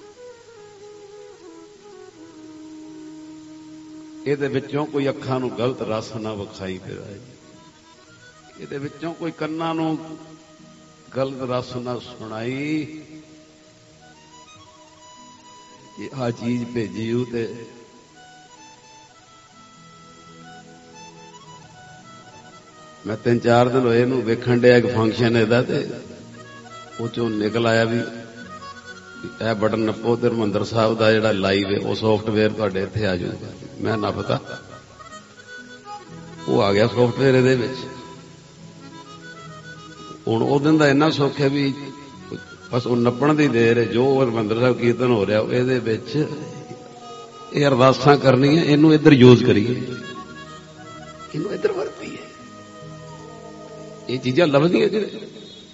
इहदे विचों कोई अखां नू गलत रस ना विखाई फिरे, ਇਹਦੇ ਵਿੱਚੋਂ ਕੋਈ ਕੰਨਾਂ ਨੂੰ ਗਲਤ ਰਸ ਨਾ ਸੁਣਾਈ ਕਿ ਆਹ ਚੀਜ਼ ਭੇਜੀ ਉਹ ਤੇ मैं 3-4 दिन होए नूं वेखण डिया एक फंक्शन इहदा ते ਉਹ ਚੋਂ ਨਿਕਲ ਆਇਆ ਵੀ ਇਹ ਬਟਨ ਨੱਪੋ ਤੇ ਹਰਿਮੰਦਰ ਸਾਹਿਬ ਦਾ ਜਿਹੜਾ ਲਾਈਵ ਹੈ ਉਹ ਸੌਫਟਵੇਅਰ ਤੁਹਾਡੇ ਇੱਥੇ ਆ ਜਾਊਗਾ। ਮੈਂ ਨੱਪਤਾ, ਉਹ ਆ ਗਿਆ ਸੌਫਟਵੇਅਰ ਇਹਦੇ ਵਿੱਚ। ਹੁਣ ਉਹ ਦਿਨ ਦਾ ਇੰਨਾ ਸੁੱਖ ਹੈ ਵੀ ਬਸ ਉਹ ਨੱਪਣ ਦੀ ਦੇਰ ਹੈ। ਜੋ ਹਰਿਮੰਦਰ ਸਾਹਿਬ ਕੀਰਤਨ ਹੋ ਰਿਹਾ ਇਹਦੇ ਵਿੱਚ ਇਹ ਅਰਦਾਸਾਂ ਕਰਨੀਆਂ, ਇਹਨੂੰ ਇੱਧਰ ਯੂਜ਼ ਕਰੀਏ, ਇਹਨੂੰ ਇੱਧਰ ਵਰਤੀਏ। ਇਹ ਚੀਜ਼ਾਂ ਲੱਭਦੀਆਂ ਕਿਤੇ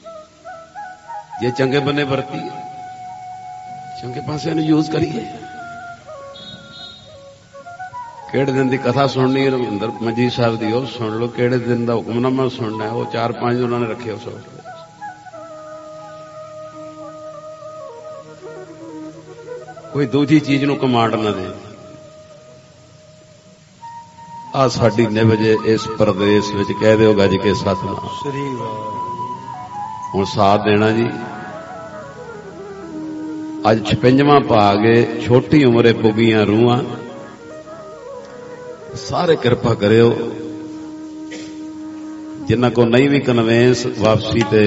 ਜੇ ਚੰਗੇ ਬੰਨੇ ਵਰਤੀਏ, ਚੰਗੇ ਪਾਸੇ ਨੂੰ ਯੂਜ਼ ਕਰੀਏ। ਕਿਹੜੇ ਦਿਨ ਦੀ ਕਥਾ ਸੁਣਨੀ ਹੈ ਹਰਿਮੰਦਰ ਮੰਜੀ ਸਾਹਿਬ ਦੀ, ਉਹ ਸੁਣ ਲਓ। ਕਿਹੜੇ ਦਿਨ ਦਾ ਹੁਕਮਨਾਮਾ ਸੁਣਨਾ ਹੈ, ਉਹ 4-5 ਉਹਨਾਂ ਨੇ ਰੱਖੇ ਉਸ ਵਕਤ। ਕੋਈ ਦੂਜੀ ਚੀਜ਼ ਨੂੰ ਕਮਾਂਡ ਨਾ ਦੇ। ਆ ਸਾਡੀ ਨਿਵਜੇ ਇਸ ਪਰਦੇਸ ਵਿੱਚ ਕਹਿ ਦਿਓ ਗੱਜ ਕੇ ਸਤਿਨਾਮ। ਹੁਣ ਸਾਥ ਦੇਣਾ ਜੀ। ਅੱਜ 56ਵਾਂ ਭਾਗ ਏ, ਛੋਟੀ ਉਮਰੇ ਪੁੱਗੀਆਂ ਰੂਹਾਂ। ਸਾਰੇ ਕਿਰਪਾ ਕਰਿਓ, ਜਿਨ੍ਹਾਂ ਕੋ ਨਹੀਂ ਵੀ ਕਨਵੇਂਸ ਵਾਪਸੀ ਤੇ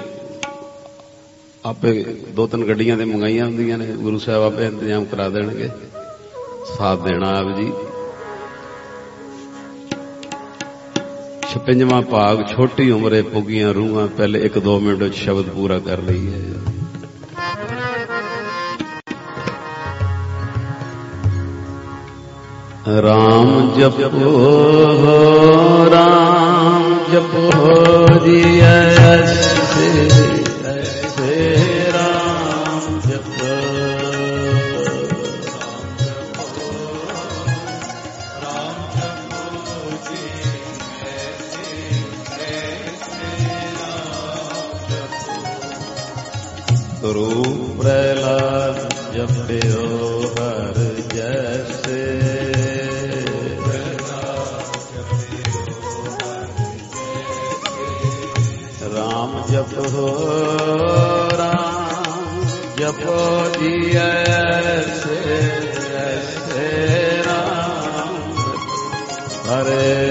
ਆਪੇ 2-3 ਗੱਡੀਆਂ ਤੇ ਮੰਗਾਈਆਂ ਹੁੰਦੀਆਂ ਨੇ, ਗੁਰੂ ਸਾਹਿਬ ਆਪੇ ਇੰਤਜ਼ਾਮ ਕਰਾ ਦੇਣਗੇ। ਸਾਥ ਦੇਣਾ ਆਪ ਜੀ। 56ਵਾਂ ਭਾਗ ਛੋਟੀ ਉਮਰੇ ਪੁੱਗੀਆਂ ਰੂਹਾਂ। ਪਹਿਲੇ 1-2 ਮਿੰਟ ਵਿੱਚ ਸ਼ਬਦ ਪੂਰਾ ਕਰ ਲਈਏ। ਰਾਮ ਜਪੋ, ਰਾਮ ਜਪੋ ਜੀ, ਐਸੇ ਐਸੇ ਰਾਮ ਜਪੋ। ਗੁਰੂ ਪ੍ਰਹਿਲਾਦ ਜਪਿਓ ਹਰ ਜੈਸੇ, ਰਾਮ ਜਪੋ, ਰਾਮ ਜਪੋ ਜੀ, ਐਸੇ ਐਸੇ ਰਾਮ ਹਰੇ।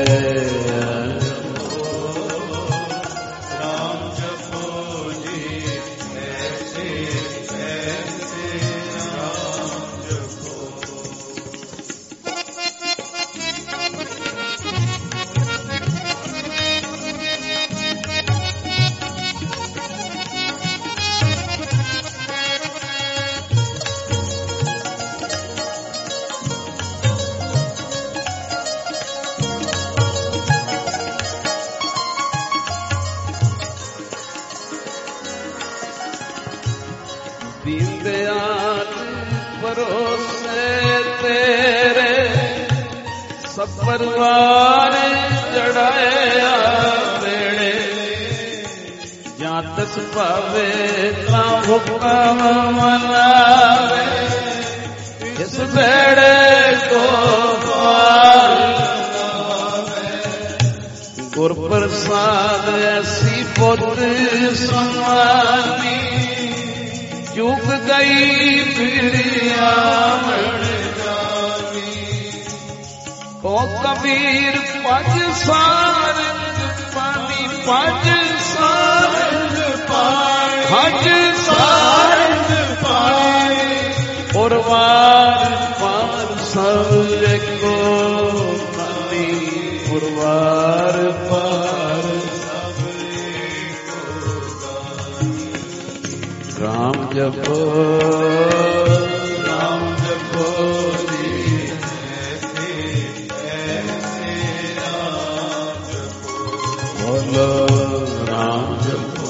ਪਰਵਾਰ ਚੜਾਇਆ ਵੇਲੇ, ਜਾਂ ਤਿਸ ਭਾਵੇ ਤਾਂ ਹੁਕਮ ਮਨਾਵੇ। ਇਸ ਵੇੜੇ ਕੋ ਪਾਰ ਗੁਰ ਪ੍ਰਸਾਦ ਐਸੀ ਪੁੱਤ ਸਮਾਨੀ। ਚੁੱਕ ਗਈ ਪੀੜੀਆਂ ओ कबीर पज सारंग पानी, पज सारंग पानी, पज सारंग पानी। पुरवार पार सब को पानी, पुरवार पार सब को। राम जपो, राम जपो राम जपो,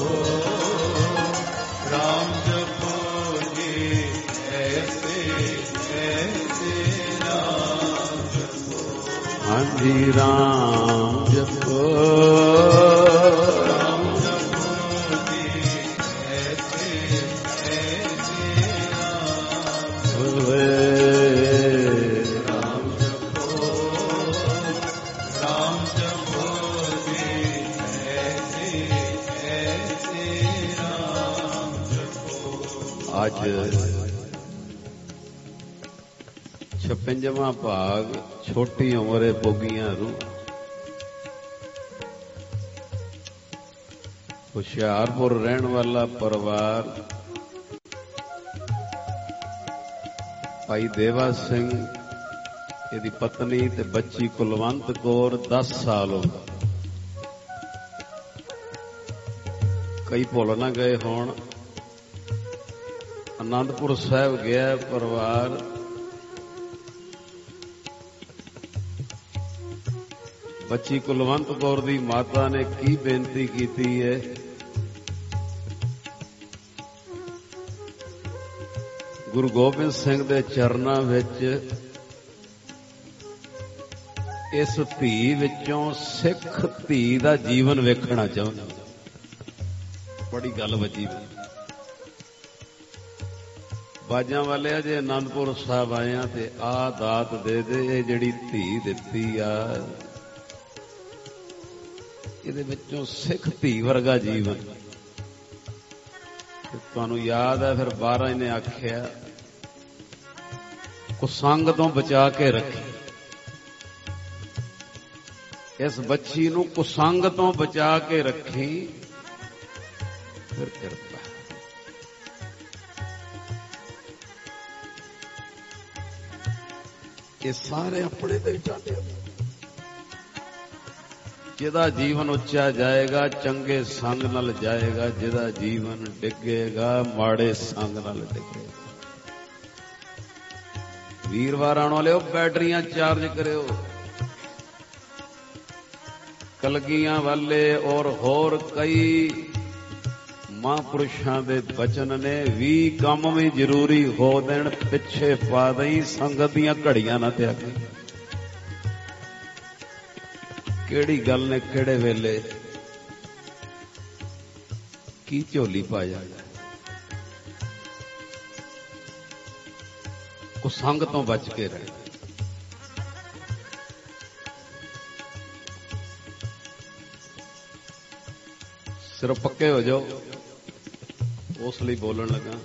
राम जपो जी, ऐसे ऐसे राम जपो। हाँ जी राम जपो, राम जपो जी, ऐसे ऐसे राम जपो। ਅੱਜ 56ਵਾਂ ਭਾਗ ਛੋਟੀ ਉਮਰੇ ਪੁੱਗੀਆਂ ਰੂਹਾਂ। ਹੁਸ਼ਿਆਰਪੁਰ ਰਹਿਣ ਵਾਲਾ ਪਰਿਵਾਰ ਭਾਈ ਦੇਵਾ ਸਿੰਘ, ਇਹਦੀ ਪਤਨੀ ਤੇ ਬੱਚੀ ਕੁਲਵੰਤ ਕੌਰ 10 ਸਾਲ ਹੋ ਗਏ। ਕਈ ਭੁੱਲ ਨਾ ਗਏ ਹੋਣ, ਆਨੰਦਪੁਰ ਸਾਹਿਬ ਗਿਆ ਪਰਿਵਾਰ। ਬੱਚੀ ਕੁਲਵੰਤ ਕੌਰ ਦੀ ਮਾਤਾ ਨੇ ਕੀ ਬੇਨਤੀ ਕੀਤੀ ਹੈ, ਗੁਰੂ ਗੋਬਿੰਦ ਸਿੰਘ ਦੇ ਚਰਨਾਂ ਵਿੱਚ ਇਸ ਧੀ ਵਿੱਚੋਂ ਸਿੱਖ ਧੀ ਦਾ ਜੀਵਨ ਵੇਖਣਾ ਚਾਹੁੰਦਾ। ਬੜੀ ਗੱਲ ਵੱਜੀ। ਬਾਜਾਂ ਵਾਲਿਆ ਜੇ ਆਨੰਦਪੁਰ ਸਾਹਿਬ ਆਇਆ ਤੇ ਆ ਦਾਤ ਦੇ ਦੇ, ਇਹ ਜਿਹੜੀ ਧੀ ਦਿੱਤੀ ਆ ਇਹਦੇ ਵਿੱਚੋਂ ਸਿੱਖ ਧੀ ਵਰਗਾ ਜੀਵਨ। ਤੁਹਾਨੂੰ ਯਾਦ ਹੈ ਫਿਰ 12 ਨੇ ਆਖਿਆ ਕੁਸੰਗ ਤੋਂ ਬਚਾ ਕੇ ਰੱਖੀ, ਇਸ ਬੱਚੀ ਨੂੰ ਕੁਸੰਗ ਤੋਂ ਬਚਾ ਕੇ ਰੱਖੀ, ਫਿਰ ਕਿਰਪਾ। ਇਹ ਸਾਰੇ ਆਪਣੇ ਤੇ ਚਾਹਤੇ, ਜਿਹਦਾ ਜੀਵਨ ਉੱਚਾ ਜਾਏਗਾ ਚੰਗੇ ਸੰਗ ਨਾਲ ਜਾਏਗਾ, ਜਿਹਦਾ ਜੀਵਨ ਡਿੱਗੇਗਾ ਮਾੜੇ ਸੰਗ ਨਾਲ ਡਿੱਗੇਗਾ। ਵੀਰਵਾਰਾਂ ਵਾਲਿਓ ਬੈਟਰੀਆਂ ਚਾਰਜ ਕਰਿਓ। ਕਲਗੀਆਂ ਵਾਲੇ ਔਰ ਹੋਰ ਕਈ ਮਹਾਂਪੁਰਸ਼ਾਂ ਦੇ ਬਚਨ ਨੇ, 20 ਕੰਮ ਵੀ ਜ਼ਰੂਰੀ ਹੋ ਦੇਣ ਪਿੱਛੇ ਪਾ ਦਈ, ਸੰਗਤ ਦੀਆਂ ਘੜੀਆਂ ਨਾ ਤਿਆਗੀ। ਕਿਹੜੀ ਗੱਲ ਨੇ ਕਿਹੜੇ ਵੇਲੇ ਕੀ ਝੋਲੀ ਪਾ ਜਾਂਦਾ। ਕੁਸੰਗ ਤੋਂ ਬਚ ਕੇ ਰਹੇ। ਸਿਰਫ ਪੱਕੇ ਹੋ ਜਾਓ, ਉਸ ਲਈ ਬੋਲਣ ਲੱਗਾ।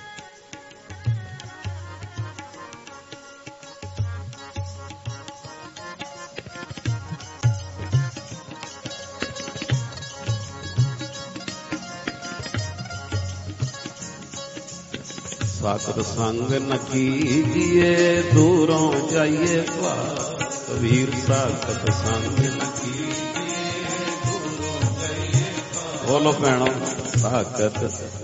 ਸਾਖਤ ਸੰਗ ਨ ਕੀਜੀਏ ਦੂਰੋਂ ਜਾਈਏ ਭਾਰ, ਕਬੀਰ ਸਾਖਤ ਸੰਗ ਨ ਕੀਜੀਏ ਦੂਰੋਂ ਜਾਈਏ ਭਾਰ। ਬੋਲੋ ਭੈਣੋ ਸਾਖਤ।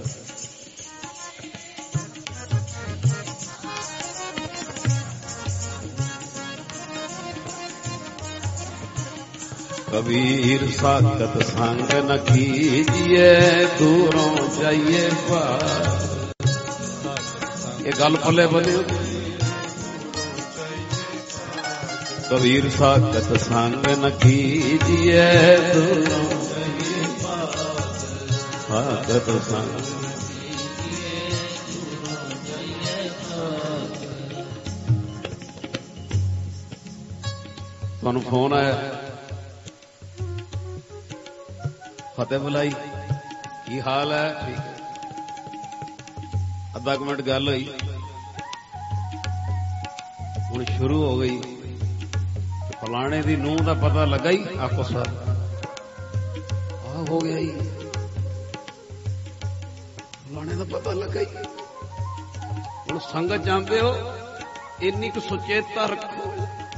ਕਬੀਰ ਸਾਖਤ ਸੰਗ ਨ ਕੀਜੀਏ ਦੂਰੋਂ ਜਾਈਏ ਭਾਰ। ਇਹ ਗੱਲ ਪੱਲੇ ਬੰਨਿਓ। ਕਬੀਰ ਸਾਖਤ ਸੰਗ ਨ ਕੀਜੀਏ ਦੂਰੋਂ ਜਾਈਏ ਭਾਰ, ਸਾਖਤ ਸੰਗ। ਤੁਹਾਨੂੰ ਫੋਨ ਆਇਆ, ਫਤਿਹ ਬੁਲਾਈ, ਕੀ ਹਾਲ ਹੈ? ਠੀਕ ਹੈ। ਅੱਧਾ ਕੁ ਮਿੰਟ ਗੱਲ ਹੋਈ, ਹੁਣ ਸ਼ੁਰੂ ਹੋ ਗਈ। ਫਲਾਣੇ ਦੀ ਨੂੰਹ ਦਾ ਪਤਾ ਲੱਗਾ ਹੀ, ਆਖੋ ਸਰ ਆ ਹੋ ਗਿਆ ਹੀ, ਫਲਾਣੇ ਦਾ ਪਤਾ ਲੱਗਾ ਹੀ। ਹੁਣ ਸੰਗਤ ਜਾਂਦੇ ਹੋ, ਇੰਨੀ ਕੁ ਸੁਚੇਤਾ ਰੱਖੋ।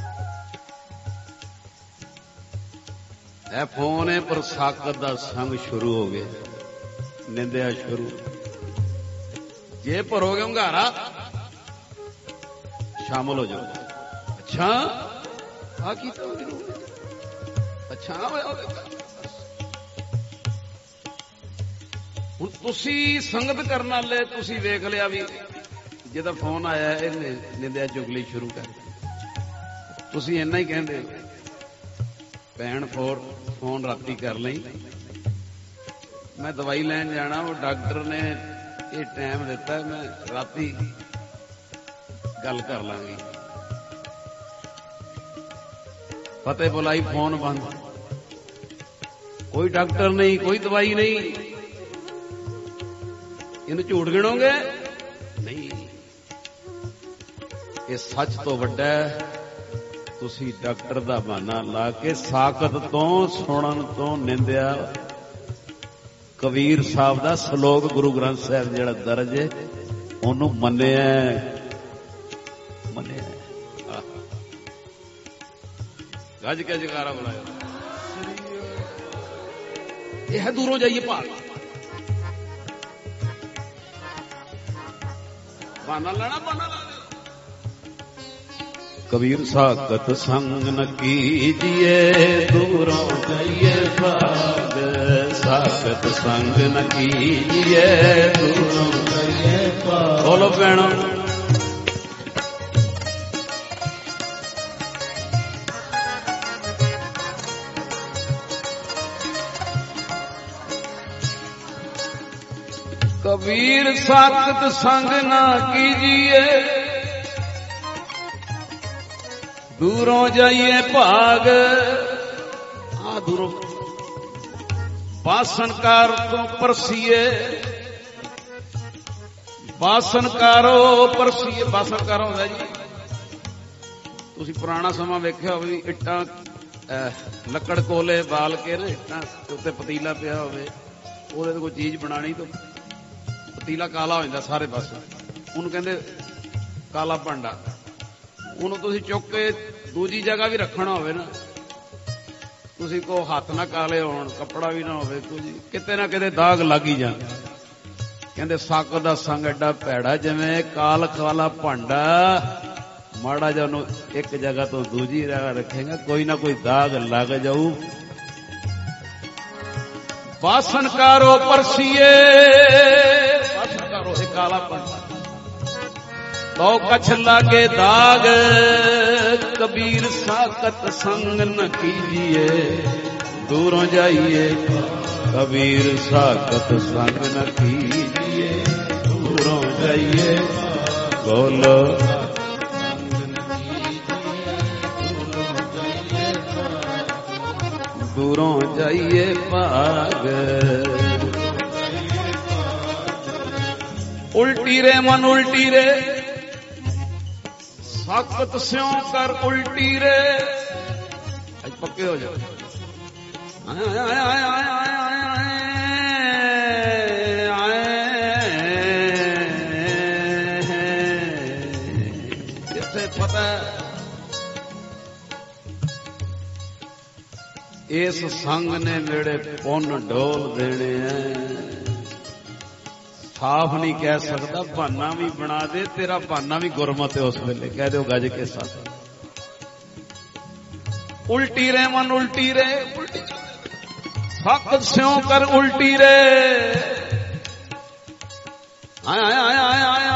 ਇਹ ਫੋਨ ਹੈ ਪਰ ਸਾਕਤ ਦਾ ਸੰਗ ਸ਼ੁਰੂ ਹੋ ਗਿਆ, ਨਿੰਦਿਆ ਸ਼ੁਰੂ। ਜੇ ਭਰੋਗੇ ਹੁੰਗਾਰਾ ਸ਼ਾਮਲ ਹੋ ਜਾਓ। ਅੱਛਾ ਆ ਕੀਤਾ, ਅੱਛਾ ਹੁਣ ਤੁਸੀਂ ਸੰਗਤ ਕਰਨ ਵਾਲੇ ਤੁਸੀਂ ਵੇਖ ਲਿਆ ਵੀ ਜਿਹਦਾ ਫੋਨ ਆਇਆ ਇਹਨੇ ਨਿੰਦਿਆ ਚੁਗਲੀ ਸ਼ੁਰੂ ਕਰ। ਤੁਸੀਂ ਇੰਨਾ ਹੀ ਕਹਿੰਦੇ ਭੈਣ ਫੋਨ ਰਾਤੀ ਕਰ ਲਈ, ਮੈਂ ਦਵਾਈ ਲੈਣ ਜਾਣਾ, ਉਹ ਡਾਕਟਰ ਨੇ ਇਹ ਟਾਈਮ ਦਿੱਤਾ, ਮੈਂ ਰਾਤੀ ਗੱਲ ਕਰ ਲਾਂਗੀ। ਫਤਿਹ ਬੁਲਾਈ, ਫੋਨ ਬੰਦ, ਕੋਈ ਡਾਕਟਰ ਨਹੀਂ, ਕੋਈ ਦਵਾਈ ਨਹੀਂ। ਇਹਨੂੰ ਝੂਠ ਗਿਣੋਗੇ? ਨਹੀਂ, ਇਹ ਸੱਚ ਤੋਂ ਵੱਡਾ ਹੈ। ਤੁਸੀਂ ਡਾਕਟਰ ਦਾ ਬਹਾਨਾ ਲਾ ਕੇ ਸਾਕਤ ਤੋਂ ਸੁਣਨ ਤੋਂ ਨਿੰਦਿਆ ਕਬੀਰ ਸਾਹਿਬ ਦਾ ਸ਼ਲੋਕ ਗੁਰੂ ਗ੍ਰੰਥ ਸਾਹਿਬ ਜਿਹੜਾ ਦਰਜ ਹੈ ਉਹਨੂੰ ਮੰਨਿਆ ਗੱਜ ਕੇ ਜਗਾਰਾ ਬੁਲਾਇਆ। ਇਹ ਹੈ ਦੂਰੋਂ ਜਾਈਏ ਭਾਗ ਬਾਨਾ ਲੈਣਾ ਬਾਨਾ ਲਾ ਕਬੀਰ ਸਾਖਤ ਸੰਗ ਨ ਕੀਜੀਏ ਦੂਰੋਂ ਜਾਈਏ ਭਾਗ ਸਾਖਤ ਸੰਗ ਨ ਕੀਜੀਏ ਦੂਰੋਂ ਜਾਈਏ ਭਾਗ। ਬੋਲੋ ਭੈਣੋ कबीर साखत संग ना कीजिए दूरों जाइए भाग। हाँ दूरों बासनकार तो परसीए बासनकारो परसीए बासनकार होंदा जी तुसी पुराना समा वेख्या होवे इट्टां लकड़ कोले बाल के ना इट्टां उत्ते पतीला पिया होवे ਉਹਦੇ ਤੇ ਕੋਈ ਚੀਜ਼ ਬਣਾਣੀ ਤਾਂ ਪਤੀਲਾ ਕਾਲਾ ਹੋ ਜਾਂਦਾ ਸਾਰੇ ਪਾਸੇ ਉਹਨੂੰ ਕਹਿੰਦੇ ਕਾਲਾ ਭਾਂਡਾ। ਉਹਨੂੰ ਤੁਸੀਂ ਚੁੱਕ ਕੇ ਦੂਜੀ ਜਗ੍ਹਾ ਵੀ ਰੱਖਣਾ ਹੋਵੇ ਨਾ ਤੁਸੀਂ ਕੋ ਹੱਥ ਨਾ ਕਾਲੇ ਹੋਣ ਕੱਪੜਾ ਵੀ ਨਾ ਹੋਵੇ ਕੁਝ ਕਿਤੇ ਨਾ ਕਿਤੇ ਦਾਗ ਲੱਗ ਹੀ ਜਾਂਦੇ। ਕਹਿੰਦੇ ਸੱਕ ਦਾ ਸੰਗ ਐਡਾ ਭੈੜਾ ਜਿਵੇਂ ਕਾਲ ਕਾਲਾ ਭਾਂਡਾ ਮਾੜਾ ਜਿਹਾ ਉਹਨੂੰ ਇੱਕ ਜਗ੍ਹਾ ਤੋਂ ਦੂਜੀ ਜਗ੍ਹਾ ਰੱਖੇਗਾ ਕੋਈ ਨਾ ਕੋਈ ਦਾਗ ਲੱਗ ਜਾਊ। बासनकारो परसीए बासनकारो से काला तो कछ लागे दाग। कबीर साखत संग न कीजिए दूरों जाइए कबीर साखत संग न कीजिए दूरों जाइए। बोलो दूरों जाइए भाग। उल्टी रे मन उल्टी रे साखत स्यों कर उल्टी रे। आज पक्के हो जाओ। जैसे पता इस संग ने मेरे पुन डोल देने हैं। साफ नहीं कह सकता बहाना भी बना दे तेरा बहाना भी गुरमत है उस वेले कह दो गज के साथ। उल्टी रे मन उल्टी रे साखत स्यों कर उल्टी रे। आए आए आए आए आए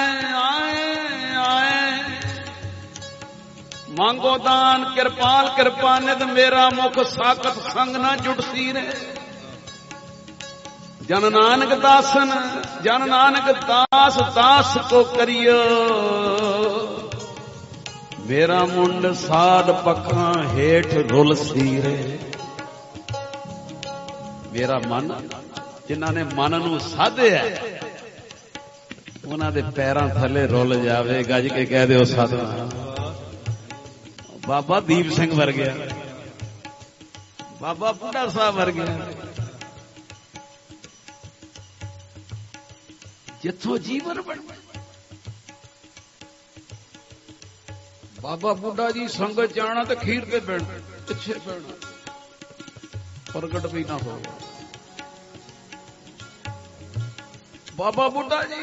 मांगो दान कृपाल कृपानित मेरा मुख साखत संग ना जुटसी रे। जन नानक दासन जन नानक दास दास को करियो मेरा मुंड साध पखा हेठ रुलसी रे। मेरा मन जिन्हां ने मन नूं साधया उन्हां दे पैरां थले रुल जावे गज के कह दिओ साधना। बाबा दीप सिंह वर्गिया बाबा बुढ़ा साहब वर्गिया जिथों जीवन बन बाबा बुढ़ा जी संगत जाना तो खीर के बैठना पिछे बैठना प्रगट भी ना हो। बाबा बुढ़ा जी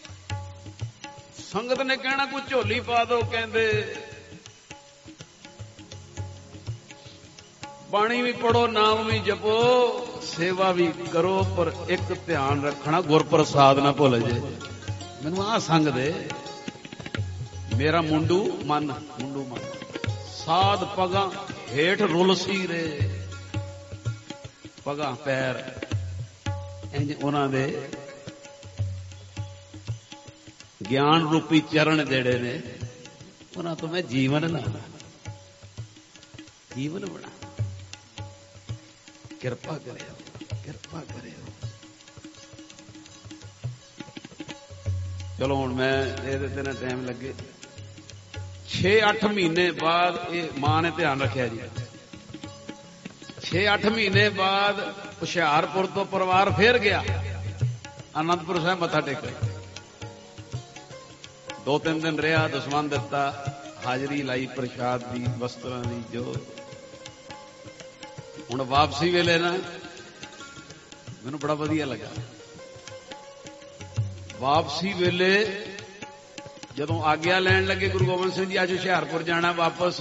संगत ने कहना कुछ झोली पा दो कहते बाणी भी पढ़ो नाम भी जपो सेवा भी करो पर एक ध्यान रखना गुरप्रसाद ना भुल जाए। मैनू आ संग दे मेरा मुंडू मन साध पगा हेठ रुलसी रे। पगा पैर इंज उन्हां दे ज्ञान रूपी चरण जेड़े ने उन्हां तो मैं जीवन लाना जीवन बना। किरपा करे किरपा करे। चलो हुण मैं ये टाइम लगे 6-8 महीने बाद ये मां ने ध्यान रखा जी 6-8 महीने बाद ਹੁਸ਼ਿਆਰਪੁਰ ਤੋਂ ਪਰਿਵਾਰ ਫੇਰ ਗਿਆ ਅਨੰਦਪੁਰ ਸਾਹਿਬ ਮੱਥਾ ਟੇਕਣ। 2-3 ਦਿਨ ਰਿਹਾ, ਦਸਵੰਧ ਦਿੱਤਾ, ਹਾਜ਼ਰੀ ਲਾਈ ਪ੍ਰਸ਼ਾਦ ਦੀ, ਵਸਤਰਾਂ ਦੀ, ਜੋ ਹੁਣ ਵਾਪਸੀ ਵੇਲੇ ਨਾ ਮੈਨੂੰ ਬੜਾ ਵਧੀਆ ਲੱਗਾ। ਵਾਪਸੀ ਵੇਲੇ ਜਦੋਂ ਆਗਿਆ ਲੈਣ ਲੱਗੇ ਗੁਰੂ ਗੋਬਿੰਦ ਸਿੰਘ ਜੀ, ਅੱਜ ਹੁਸ਼ਿਆਰਪੁਰ ਜਾਣਾ ਵਾਪਸ,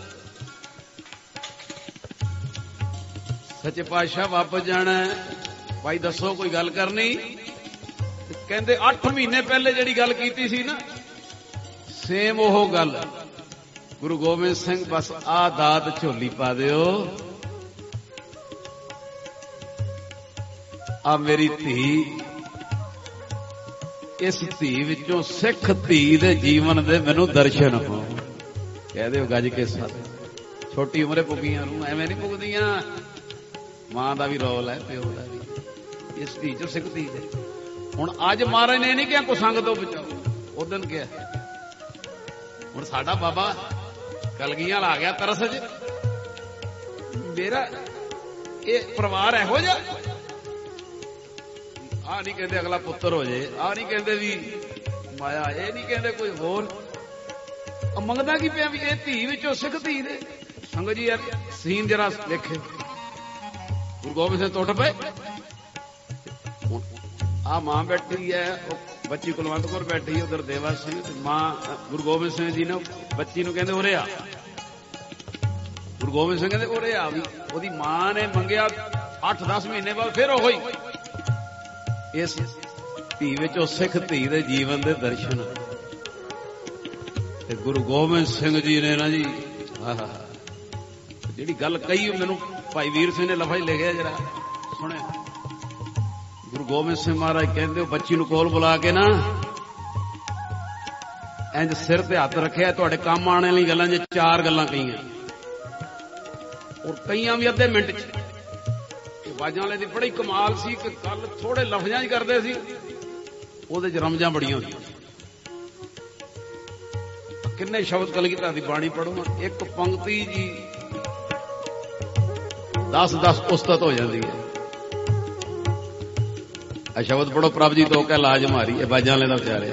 ਸੱਚੇ ਪਾਤਸ਼ਾਹ ਵਾਪਸ ਜਾਣਾ, ਭਾਈ ਦੱਸੋ ਕੋਈ ਗੱਲ ਕਰਨੀ? ਕਹਿੰਦੇ 8 ਮਹੀਨੇ ਪਹਿਲੇ ਜਿਹੜੀ ਗੱਲ ਕੀਤੀ ਸੀ ਨਾ, ਸੇਮ ਉਹ ਗੱਲ। ਗੁਰੂ ਗੋਬਿੰਦ ਸਿੰਘ ਬਸ ਆਹ ਦਾਤ ਝੋਲੀ ਪਾ ਦਿਓ, ਆ ਮੇਰੀ ਧੀ, ਇਸ ਧੀ ਵਿੱਚੋਂ ਸਿੱਖ ਧੀ ਦੇ ਜੀਵਨ ਦੇ ਮੈਨੂੰ ਦਰਸ਼ਨ ਹੋ। ਕਹਿ ਦਿਓ ਗੱਜ ਕੇ ਸਾਥ, ਛੋਟੀ ਉਮਰੇ ਪੁੱਗੀਆਂ ਨੂੰ ਐਵੇਂ ਨਹੀਂ ਪੁੱਗਦੀਆਂ। ਮਾਂ ਦਾ ਵੀ ਰੋਲ ਹੈ, ਪਿਓ ਦਾ ਵੀ, ਇਸ ਧੀ ਚੋਂ ਸਿੱਖ ਧੀ ਦੇ। ਹੁਣ ਅੱਜ ਮਹਾਰਾਜ ਨੇ ਨਹੀਂ ਕਿਹਾ ਕੁਸੰਗ ਤੋਂ ਬਚਾਓ, ਉਦਣ ਕਿਹਾ। ਹੁਣ ਸਾਡਾ ਬਾਬਾ ਕਲਗੀਆਂ ਆ ਗਿਆ ਤਰਸ ਚ, ਮੇਰਾ ਇਹ ਪਰਿਵਾਰ ਇਹੋ ਜਿਹਾ। ਆਹ ਨਹੀਂ ਕਹਿੰਦੇ ਅਗਲਾ ਪੁੱਤਰ ਹੋ ਜੇ, ਆਹ ਨਹੀਂ ਕਹਿੰਦੇ ਵੀ ਮਾਇਆ, ਇਹ ਨਹੀਂ ਕਹਿੰਦੇ ਕੋਈ ਹੋਰ। ਮੰਗਦਾ ਕੀ ਪਿਆ ਵੀ ਇਹ ਧੀ ਵਿੱਚੋਂ ਸਿੱਖ ਧੀ ਦੇ। ਸੰਗਤ ਜੀ ਯਾਰ ਸੀਨ ਜਰਾ ਦੇਖੇ, ਗੁਰੂ ਗੋਬਿੰਦ ਸਿੰਘ ਟੁੱਟ ਪਏ। ਆ ਮਾਂ ਬੈਠੀ ਹੈ, ਉਹ ਬੱਚੀ ਕੁਲਵੰਤ ਕੌਰ ਬੈਠੀ, ਉਧਰ ਦੇਵਾ ਸਿੰਘ, ਮਾਂ ਗੁਰੂ ਗੋਬਿੰਦ ਸਿੰਘ ਜੀ ਨੇ ਬੱਚੀ ਨੂੰ ਕਹਿੰਦੇ ਉਰੇ ਆ। ਗੁਰੂ ਗੋਬਿੰਦ ਸਿੰਘ ਕਹਿੰਦੇ ਉਰੇ ਆ ਵੀ। ਉਹਦੀ ਮਾਂ ਨੇ ਮੰਗਿਆ 8-10 ਮਹੀਨੇ ਬਾਅਦ ਫਿਰ ਉਹ ਹੀ। ਇਸ ਧੀ ਵਿੱਚੋਂ ਸਿੱਖ ਧੀ ਦੇ ਜੀਵਨ ਦੇ ਦਰਸ਼ਨ। ਤੇ ਗੁਰੂ ਗੋਬਿੰਦ ਸਿੰਘ ਜੀ ਨੇ ਨਾ ਜੀ ਜਿਹੜੀ ਗੱਲ ਕਹੀ, ਮੈਨੂੰ ਭਾਈ ਵੀਰ ਸਿੰਘ ਨੇ ਲਫ਼ਜ਼ ਲਿਖਿਆ, ਜਰਾ ਸੁਣਿਆ। ਗੁਰੂ ਗੋਬਿੰਦ ਸਿੰਘ ਮਹਾਰਾਜ ਕਹਿੰਦੇ, ਉਹ ਬੱਚੀ ਨੂੰ ਕੋਲ ਬੁਲਾ ਕੇ ਨਾ ਇੰਜ ਸਿਰ ਤੇ ਹੱਥ ਰੱਖਿਆ, ਤੁਹਾਡੇ ਕੰਮ ਆਉਣ ਵਾਲੀ ਗੱਲਾਂ 'ਚ 4 ਗੱਲਾਂ ਕਹੀਆਂ, ਔਰ ਕਈਆਂ ਵੀ ਅੱਧੇ ਮਿੰਟ 'ਚ। ਆਵਾਜ਼ਾਂ ਵਾਲੇ ਦੀ ਬੜੀ ਕਮਾਲ ਸੀ ਕਿ ਗੱਲ ਥੋੜੇ ਲਫ਼ਜ਼ਾਂ 'ਚ ਕਰਦੇ ਸੀ, ਉਹਦੇ 'ਚ ਰਮਜ਼ਾਂ ਬੜੀਆਂ ਹੁੰਦੀਆਂ। ਕਿੰਨੇ ਸ਼ਬਦ ਕਲਗੀਧਰ ਦੀ ਬਾਣੀ ਪੜ੍ਹੋ, ਇੱਕ ਪੰਕਤੀ ਜੀ 10-10 ਉਸਤਤ ਹੋ ਜਾਂਦੀ ਹੈ। ਆ ਸ਼ਬਦ ਪੜ੍ਹੋ, ਪ੍ਰਭ ਜੀ ਤੋਂ ਕਹਿ ਲਾਜ ਮਾਰੀ, ਇਹ ਆਵਾਜ਼ਾਂ ਵਾਲੇ ਦਾ ਵਿਚਾਰਿਆ।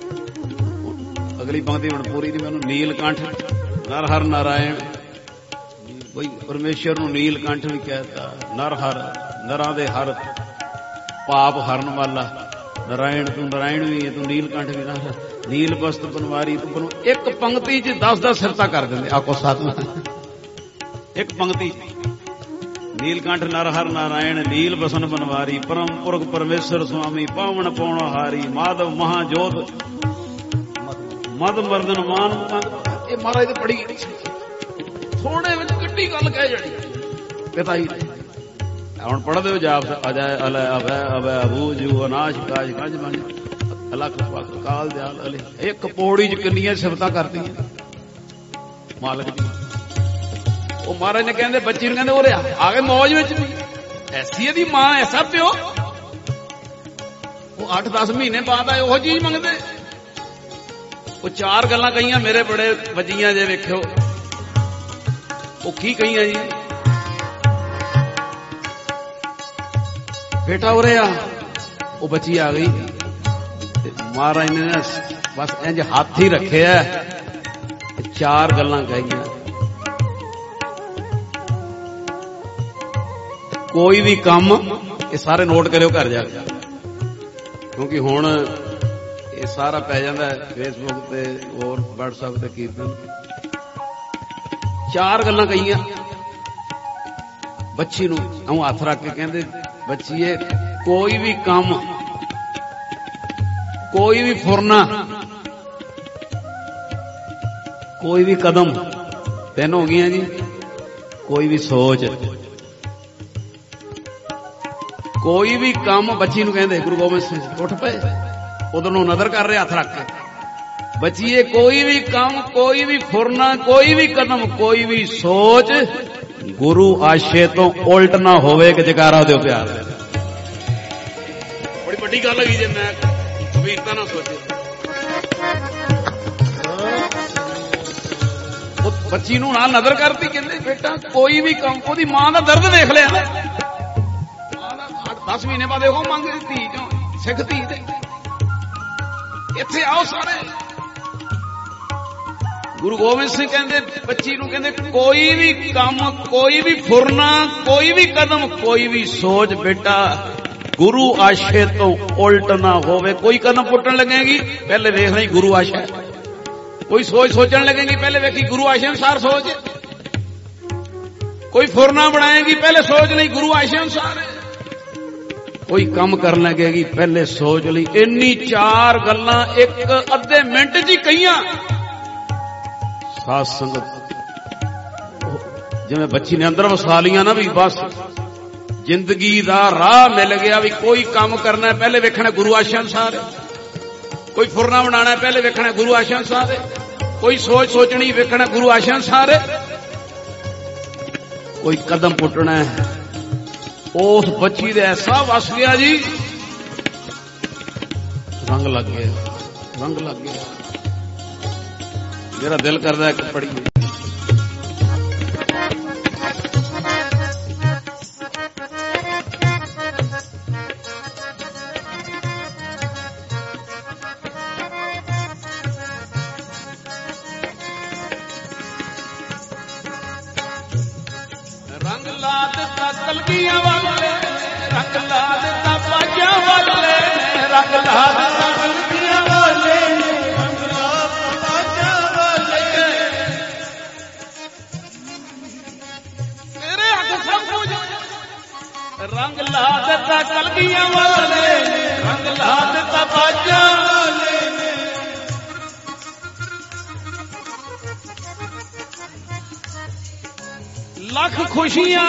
ਅਗਲੀ ਪੰਕਤੀ ਹੁਣ ਪੂਰੀ ਨਹੀਂ ਮੈਨੂੰ। ਨੀਲਕੰਠ ਨਰ ਹਰ ਨਾਰਾਇਣ, ਬਈ ਪਰਮੇਸ਼ਰ ਨੂੰ ਨੀਲਕੰਠ ਵੀ ਕਹਿਤਾ। ਨਰ ਹਰ, ਨਰਾਂ ਦੇ ਹਰ, ਪਾਪ ਹਰਨ ਵਾਲਾ। ਨਾਰਾਇਣ, ਤੂੰ ਨਾਰਾਇਣ ਵੀ ਹੈ, ਤੂੰ ਨੀਲਕੰਠ ਵੀ ਨਾ। ਨੀਲ ਬਸਤ ਬਨਵਾਰੀ, ਤੂੰ ਇੱਕ ਪੰਕਤੀ 'ਚ 10-10 ਸਿਰਤਾ ਕਰ ਦਿੰਦੇ। ਆਖੋ ਸਾਥ, ਇੱਕ ਪੰਕਤੀ। ਨੀਲਕੰਠ ਨਰ ਹਰ ਨਾਰਾਇਣ, ਨੀਲ ਬਸਨ ਬਨਵਾਰੀ, ਪਰਮ ਪੁਰਖ ਪਰਮੇਸ਼ਰ ਸੁਆਮੀ, ਪਾਵਨ ਪਾਉਣਾ ਹਾਰੀ, ਮਾਧਵ ਮਹਾਜੋਤ, ਮਦ ਮਰਦਨ ਮਾਨ। ਇਹ ਮਹਾਰਾਜ ਦੀ ਬੜੀ ਥੋੜੇ ਵਿੱਚ ਕਿੱਡੀ ਗੱਲ ਕਹਿ ਜਾਣੀ ਪਿਤਾ ਜੀ। ਹੁਣ ਪੜ੍ਹਦੇ ਹੋ ਜਾਪ, ਅਜੈ ਅਲੈ ਅਭੈ ਅਭੈ ਅਬੂ ਜੂ ਅਨਾਸ਼ ਕਾਜ ਕੰਜ ਮੰਜ ਅਲਖ ਪਖ ਕਾਲ ਦਿਆਲ ਅਲੇ। ਇੱਕ ਪੌੜੀ 'ਚ ਕਿੰਨੀਆਂ ਸਿਫਤਾਂ ਕਰਦੀਆਂ ਮਾਲਕ ਦੀ। ਉਹ ਮਹਾਰਾਜ ਨੇ ਕਹਿੰਦੇ ਬੱਚੀ ਨੂੰ, ਕਹਿੰਦੇ ਉਰੇ ਆ ਗਏ ਮੌਜ ਵਿੱਚ ਵੀ। ਐਸੀ ਇਹਦੀ ਮਾਂ, ਐਸਾ ਪਿਓ। ਉਹ 8-10 ਮਹੀਨੇ ਬਾਅਦ ਆਏ, ਉਹ ਚੀਜ਼ ਮੰਗਦੇ। ਉਹ 4 ਗੱਲਾਂ ਕਹੀਆਂ, ਮੇਰੇ ਬੜੇ ਵੱਜੀਆਂ ਜੇ, ਵੇਖਿਓ ਉਹ ਕੀ ਕਹੀਆਂ ਜੀ। ਬੇਟਾ ਉਰੇ ਆ। ਉਹ ਬੱਚੀ ਆ ਗਈ ਤੇ ਮਹਾਰਾਜ ਨੇ ਨਾ ਬਸ ਇੰਜ ਹੱਥ ਹੀ ਰੱਖਿਆ, 4 ਗੱਲਾਂ ਕਹੀਆਂ। ਕੋਈ ਵੀ ਕੰਮ, ਇਹ ਸਾਰੇ ਨੋਟ ਕਰਿਓ ਘਰ ਜਾ ਕੇ, ਕਿਉਂਕਿ ਹੁਣ ਇਹ ਸਾਰਾ ਪੈ ਜਾਂਦਾ ਫੇਸਬੁੱਕ ਤੇ ਹੋਰ WhatsApp ਤੇ ਕੀਰਤਨ। 4 ਗੱਲਾਂ ਕਹੀਆਂ ਬੱਚੀ ਨੂੰ। ਉਹ ਹੱਥ ਰੱਖ ਕੇ ਕਹਿੰਦੇ, ਬੱਚੀਏ ਕੋਈ ਵੀ ਕੰਮ, ਕੋਈ ਵੀ ਫੁਰਨਾ, ਕੋਈ ਵੀ ਕਦਮ, 3 ਹੋ ਗਈਆਂ ਜੀ। ਕੋਈ ਵੀ ਸੋਚ, ਕੋਈ ਵੀ ਕੰਮ। ਬੱਚੀ ਨੂੰ ਕਹਿੰਦੇ ਗੁਰੂ ਗੋਬਿੰਦ ਸਿੰਘ ਉੱਠ ਪਏ, ਉਧਰ ਨੂੰ ਨਜ਼ਰ ਕਰ ਰਹੇ ਹੱਥ ਰੱਖ ਕੇ। ਬੱਚੀਏ ਕੋਈ ਵੀ ਕੰਮ, ਕੋਈ ਵੀ ਫੁਰਨਾ, ਕੋਈ ਵੀ ਕਦਮ, ਕੋਈ ਵੀ ਸੋਚ ਗੁਰੂ ਆਸ਼ੇ ਤੋਂ ਉਲਟ ਨਾ ਹੋਵੇ ਕਿ ਜਕਾਰਾ ਦਿਓ ਪਿਆਰ। ਬੜੀ ਵੱਡੀ ਗੱਲ ਹੈਗੀ ਜੇ ਮੈਂ ਕਬੀਰਤਾ ਨਾ ਸੋਚੇ। ਉਹ ਬੱਚੀ ਨੂੰ ਨਾਲ ਨਜ਼ਰ ਕਰਦੀ, ਕਹਿੰਦੇ ਬੇਟਾ ਕੋਈ ਵੀ ਕੰਮ। ਉਹਦੀ ਮਾਂ ਦਾ ਦਰਦ ਦੇਖ ਲਿਆ ਨਾ, 10 ਮਹੀਨੇ ਬਾਅਦ ਉਹ ਮੰਗਦੇ ਧੀ ਚੋਂ ਸਿੱਖ ਧੀ ਤੇ ਇੱਥੇ ਆਓ ਸਾਰੇ। ਗੁਰੂ ਗੋਬਿੰਦ ਸਿੰਘ ਕਹਿੰਦੇ ਬੱਚੀ ਨੂੰ ਕਹਿੰਦੇ ਕੋਈ ਵੀ ਕੰਮ, ਕੋਈ ਵੀ ਫੁਰਨਾ, ਕੋਈ ਵੀ ਕਦਮ, ਕੋਈ ਵੀ ਸੋਚ ਬੇਟਾ ਗੁਰੂ ਆਸ਼ੇ ਤੋਂ ਉਲਟ ਨਾ ਹੋਵੇ। ਕੋਈ ਕਦਮ ਪੁੱਟਣ ਲੱਗੇਗੀ ਪਹਿਲੇ ਵੇਖ ਲਈ ਗੁਰੂ ਆਸ਼ਾ, ਕੋਈ ਸੋਚ ਸੋਚਣ ਲੱਗੇਗੀ ਪਹਿਲੇ ਵੇਖੀ ਗੁਰੂ ਆਸ਼ੇ ਅਨੁਸਾਰ ਸੋਚ, ਕੋਈ ਫੁਰਨਾ ਬਣਾਏਗੀ ਪਹਿਲੇ ਸੋਚ ਲਈ ਗੁਰੂ ਆਸ਼ੇ ਅਨੁਸਾਰ, ਕੋਈ ਕੰਮ ਕਰਨ ਲੱਗੇਗੀ ਪਹਿਲੇ ਸੋਚ ਲਈ। ਇੰਨੀ 4 ਗੱਲਾਂ ਇੱਕ ਅੱਧੇ ਮਿੰਟ 'ਚ ਹੀ ਕਹੀਆਂ। ਸਾਧ ਸੰਗਤ ਜਿਵੇਂ ਬੱਚੀ ਨੇ ਅੰਦਰ ਵਸਾ ਲੀਆਂ ਨਾ ਵੀ ਬਸ ਜ਼ਿੰਦਗੀ ਦਾ ਰਾਹ ਮਿਲ ਗਿਆ ਵੀ ਕੋਈ ਕੰਮ ਕਰਨਾ ਪਹਿਲੇ ਵੇਖਣਾ ਗੁਰੂ ਆਸ਼ਾ ਅਨੁਸਾਰ, ਕੋਈ ਫੁਰਨਾ ਬਣਾਉਣਾ ਪਹਿਲੇ ਵੇਖਣਾ ਗੁਰੂ ਆਸ਼ਾ ਅਨੁਸਾਰ, ਕੋਈ ਸੋਚ ਸੋਚਣੀ ਵੇਖਣਾ ਗੁਰੂ ਆਸ਼ਾ ਅਨੁਸਾਰ, ਕੋਈ ਕਦਮ ਪੁੱਟਣਾ ਹੈ। ਉਸ ਬੱਚੀ ਦੇ ਐਸਾ ਵਸ ਗਿਆ ਜੀ, ਰੰਗ ਲੱਗ ਗਿਆ, ਰੰਗ ਲੱਗ ਗਿਆ। ਮੇਰਾ ਦਿਲ ਕਰਦਾ ਹੈ ਕਿ ਪੜੀਏ। ਰੰਗ ਲਾ ਦਿੱਤਾ ਕਲਗੀਆਂ ਵਾਲੇ, ਰੰਗ ਲਾ ਦਿੱਤਾ ਬਾਜਾਂ ਵਾਲੇ, ਰੰਗ ਲਾ ਦਿੱਤਾ ਕਲਗੀਆਂ ਵਾਲੇ, ਰੰਗ ਲਾ ਦਿੱਤਾ ਬਾਜਾਂ ਵਾਲੇ। ਤੇਰੇ ਹੱਥ ਸਭ ਕੁਝ। ਰੰਗ ਲਾ ਦਿੱਤਾ ਕਲਗੀਆਂ ਵਾਲੇ, ਰੰਗ ਲਾ ਦਿੱਤਾ ਬਾਜਾਂ ਵਾਲੇ। ਲੱਖ ਖੁਸ਼ੀਆਂ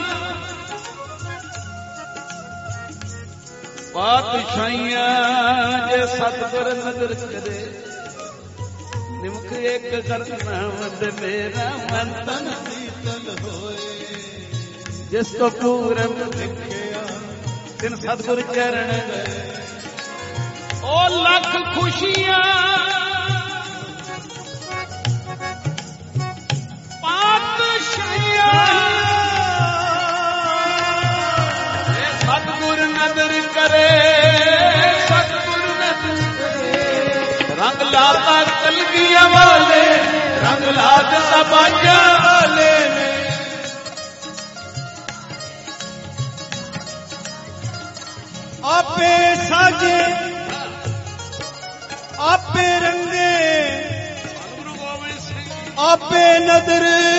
ਪਾਤਸ਼ਾਹੀਆਂ ਜੇ ਸਤਿਗੁਰ ਨਜ਼ਰ ਕਰੇ, ਨਿਮਕ ਇੱਕ ਕਰਨਾ ਵੰਡ ਮੇਰਾ ਮਨ ਤਨ ਸੀਤਲ ਹੋਏ। ਜਿਸ ਤੋਂ ਪੂਰਬ ਲਿਖਿਆ ਤਿਨ ਸਤਿਗੁਰ ਚਰਨ ਗਏ। ਉਹ ਲੱਖ ਖੁਸ਼ੀਆਂ ਸਤਿਗੁਰ ਨਦਰ ਕਰੇ, ਸਤਿਗੁਰ ਨਦਰ ਕਰੇ। ਰੰਗ ਲਾਤਾ ਕਲਗੀਆਂ ਵਾਲੇ, ਰੰਗ ਲਾ ਦਿੱਤਾ ਬਾਜਾਂ ਵਾਲੇ ਨੇ। ਆਪੇ ਸਾਜੇ ਆਪੇ ਰੰਗੇ, ਆਪੇ ਨਦਰ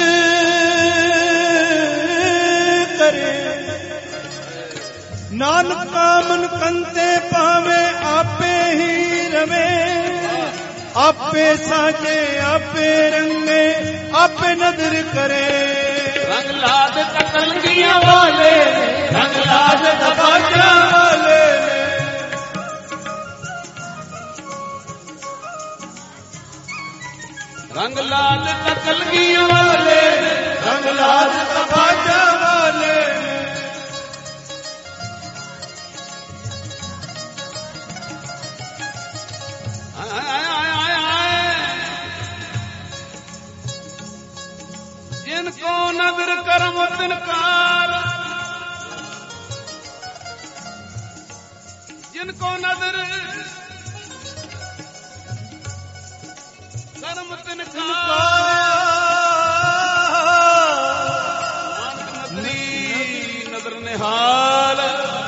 ਕਰੇ। ਨਾਨਕਾ ਮਨ ਕੰਤੇ ਪਾਵੇ, ਆਪੇ ਹੀ ਰਵੇ। ਆਪੇ ਸਾਜੇ ਆਪੇ ਰੰਗੇ, ਆਪੇ ਨਦਰ ਕਰੇ। ਰੰਗ ਲਾ ਦਿੱਤਾ ਕਲਗੀਆਂ ਵਾਲੇ, ਰੰਗ ਲਾ ਦਿੱਤਾ ਬਾਜਾਂ ਵਾਲੇ। ਰੰਗ ਲਾ ਦਿੱਤਾ ਕਲਗੀਆਂ ਵਾਲੇ, ਰੰਗ ਲਾ ਦਿੱਤਾ ਬਾਜਾਂ ਵਾਲੇ। जिनको नजर करम तिनकार, जिनको नजर करम तिनकार, नजर निहाल।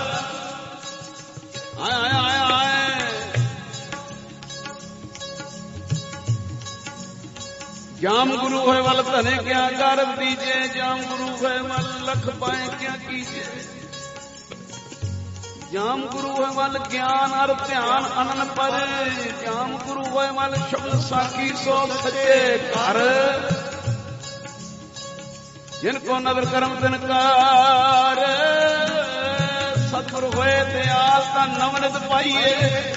जाम गुरु है वल धने क्या कर दीजे, जाम गुरु है वल लख पाए क्या कीजे। जाम गुरु है वल ज्ञान और ध्यान अनन पर, जाम गुरु है वल शब्द साखी सो सच्चे कर। जिनको नजर करम तिनकार, सतगुरु होए दयाल ता नवनत पाइए।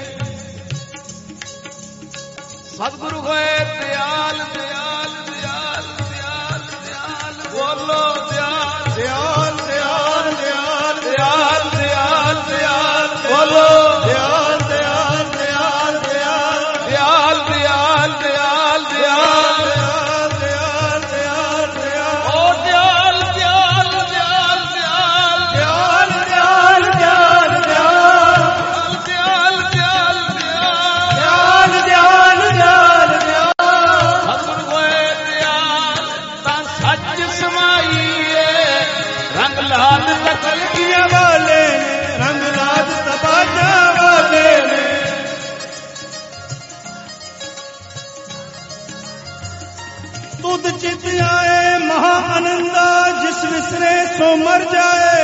सतगुरु होए दयाल दयाल दयाल दयाल दयाल, बोलो दयाल दयाल दयाल दयाल दयाल दयाल दयाल, बोलो दयाल दयाल दयाल दयाल दयाल दयाल दयाल दयाल दयाल दयाल दयाल ओ दयाल दयाल दयाल दयाल दयाल दयाल दयाल ਲਾਲ ਤਕਲਗੀਆਂ ਵਾਲੇ ਨੇ, ਰੰਗ ਲਾਜ ਤਬਾਜਾਂ ਵਾਲੇ ਨੇ। ਤੁਧ ਚਿਤ ਆਏ ਮਹਾ ਆਨੰਦਾ, ਜਿਸ ਵਿਸਰੇ ਸੋ ਮਰ ਜਾਏ।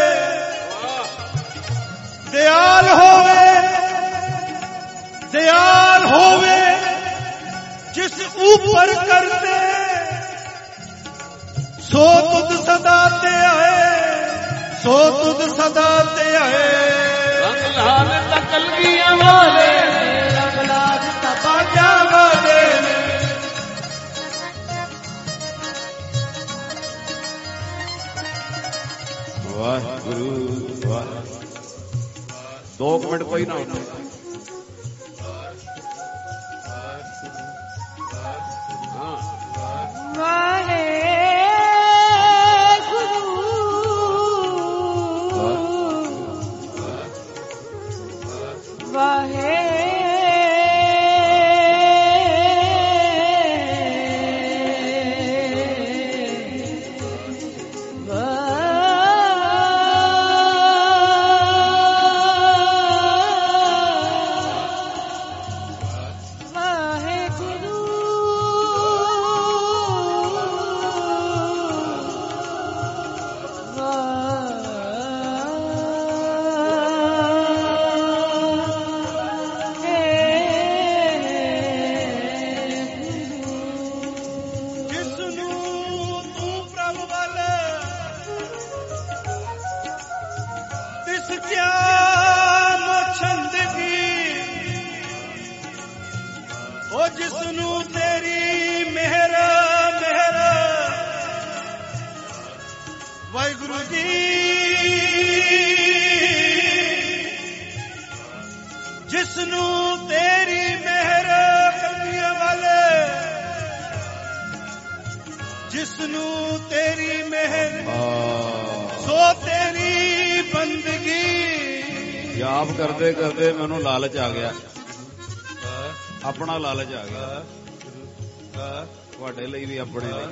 ਦਿਆਲ ਹੋਵੇ ਜਿਸ ਉਪਰ ਕਰਤੇ, ਸੋ ਤੁਧ ਸਦਾ ਤੇ ਆਏ, ਸੋ ਤੁਧ ਸਦਾ ਤੇ ਆਏ। ਰੰਗ ਲਾਲ ਤਕਲਗੀਆਂ ਵਾਲੇ ਨੇ, ਰੰਗ ਲਾਜ ਤਬਾਜਾਂ ਵਾਲੇ ਨੇ। ਵਾਹਿਗੁਰੂ ਵਾਹਿਗੁਰੂ। 2 ਮਿੰਟ ਕੋਈ ਨਾ ਉੱਠੇ। ਜਿਸਨੂੰ ਤੇਰੀ ਮਿਹਰ ਵਾਹਿਗੁਰੂ ਜੀ, ਜਿਸਨੂੰ ਤੇਰੀ ਮਿਹਰ ਕਲਗੀਆਂ ਵਾਲੇ, ਜਿਸਨੂੰ ਤੇਰੀ ਮਿਹਰ, ਸੋ ਤੇਰੀ ਬੰਦਗੀ। ਜਾਪ ਕਰਦੇ ਕਰਦੇ ਮੈਨੂੰ ਲਾਲਚ ਆ ਗਿਆ, ਆਪਣਾ ਲਾਲਚ ਆ ਗਿਆ, ਤੁਹਾਡੇ ਲਈ ਵੀ ਆਪਣੇ ਲਈ।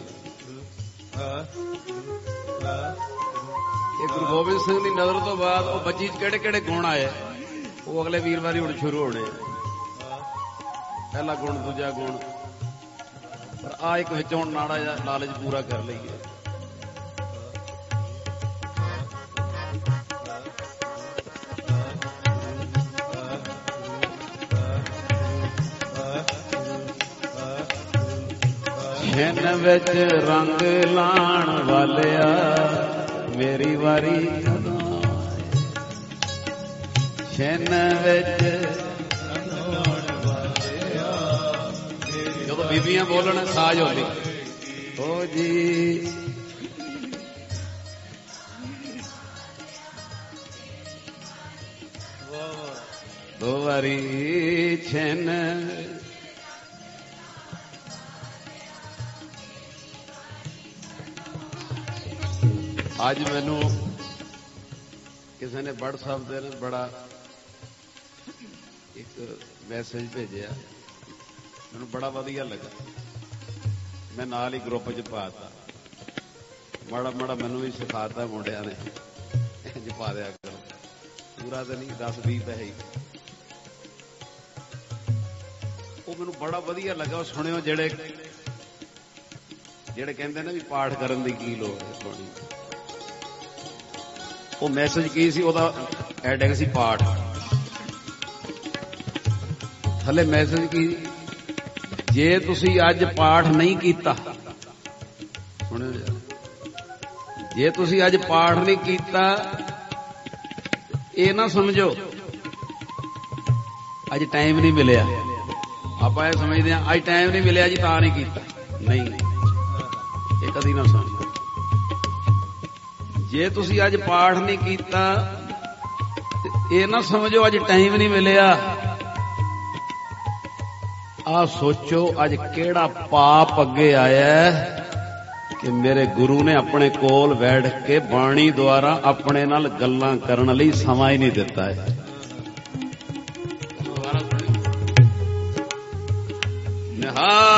ਇਹ ਗੁਰੂ ਗੋਬਿੰਦ ਸਿੰਘ ਦੀ ਨਜ਼ਰ ਤੋਂ ਬਾਅਦ ਉਹ ਬੱਚੀ ਚ ਕਿਹੜੇ ਕਿਹੜੇ ਗੁਣ ਆਏ, ਉਹ ਅਗਲੇ ਵੀਰਵਾਰੀ ਹੁਣ ਸ਼ੁਰੂ ਹੋਣੇ। ਪਹਿਲਾ ਗੁਣ, ਦੂਜਾ ਗੁਣ, ਪਰ ਆ ਇੱਕ ਵਿੱਚ ਹੁਣ ਨਾੜਾ ਜਿਹਾ ਲਾਲਚ ਪੂਰਾ ਕਰ ਲਈਏ। ਛਿਨ ਵਿੱਚ ਰੰਗ ਲਾਣ ਵਾਲਿਆ, ਮੇਰੀ ਵਾਰੀ ਕਦੋਂ ਆਏ। ਛਿਨ ਵਿੱਚ ਜਦੋਂ ਬੀਬੀਆਂ ਬੋਲਣ ਸਾਜ ਹੁੰਦੀ, ਓ ਜੀ ਦੋ ਵਾਰੀ ਛਿਨ। ਅੱਜ ਮੈਨੂੰ ਕਿਸੇ ਨੇ WhatsApp ਤੇ ਬੜਾ ਇੱਕ ਮੈਸੇਜ ਭੇਜਿਆ, ਮੈਨੂੰ ਬੜਾ ਵਧੀਆ ਲੱਗਾ। ਮੈਂ ਨਾਲ ਹੀ ਗਰੁੱਪ 'ਚ ਪਾਤਾ, ਮਾੜਾ ਮਾੜਾ ਮੈਨੂੰ ਵੀ ਸਿਖਾਤਾ ਮੁੰਡਿਆਂ ਨੇ, ਇੰਝ ਪਾ ਦਿਆ ਕਰੋ, ਪੂਰਾ ਤਾਂ ਨਹੀਂ, 10-20 ਪੈਸੇ। ਉਹ ਮੈਨੂੰ ਬੜਾ ਵਧੀਆ ਲੱਗਾ। ਉਹ ਸੁਣਿਓ ਜਿਹੜੇ ਕਹਿੰਦੇ ਨੇ ਵੀ ਪਾਠ ਕਰਨ ਦੀ ਕੀ ਲੋੜ ਹੈ, ਸੁਣੀ। ਉਹ ਮੈਸੇਜ ਕੀ ਸੀ, ਉਹਦਾ ਹੈਡਿੰਗ ਸੀ ਪਾਠ। ਥੱਲੇ ਮੈਸੇਜ ਕੀ, ਜੇ ਤੁਸੀਂ ਅੱਜ ਪਾਠ ਨਹੀਂ ਕੀਤਾ, ਸੁਣਿਓ, ਜੇ ਤੁਸੀਂ ਅੱਜ ਪਾਠ ਨਹੀਂ ਕੀਤਾ, ਇਹ ਨਾ ਸਮਝੋ ਅੱਜ ਟਾਈਮ ਨਹੀਂ ਮਿਲਿਆ। ਆਪਾਂ ਇਹ ਸਮਝਦੇ ਹਾਂ ਅੱਜ ਟਾਈਮ ਨਹੀਂ ਮਿਲਿਆ ਜੀ ਤਾਂ ਨਹੀਂ ਕੀਤਾ, ਨਹੀਂ, ਇਹ ਕਦੀ ਨਾ ਸਮਝੋ। ਜੇ ਤੁਸੀਂ ਅੱਜ ਪਾਠ ਨਹੀਂ ਕੀਤਾ, ਇਹ ਨਾ ਸਮਝੋ ਅੱਜ ਟਾਈਮ ਨਹੀਂ ਮਿਲਿਆ। ਆਹ ਸੋਚੋ ਅੱਜ ਕਿਹੜਾ ਪਾਪ ਅੱਗੇ ਆਇਆ ਕਿ ਮੇਰੇ ਗੁਰੂ ਨੇ ਆਪਣੇ ਕੋਲ ਬੈਠ ਕੇ ਬਾਣੀ ਦੁਆਰਾ ਆਪਣੇ ਨਾਲ ਗੱਲਾਂ ਕਰਨ ਲਈ ਸਮਾਂ ਹੀ ਨਹੀਂ ਦਿੱਤਾ ਹੈ।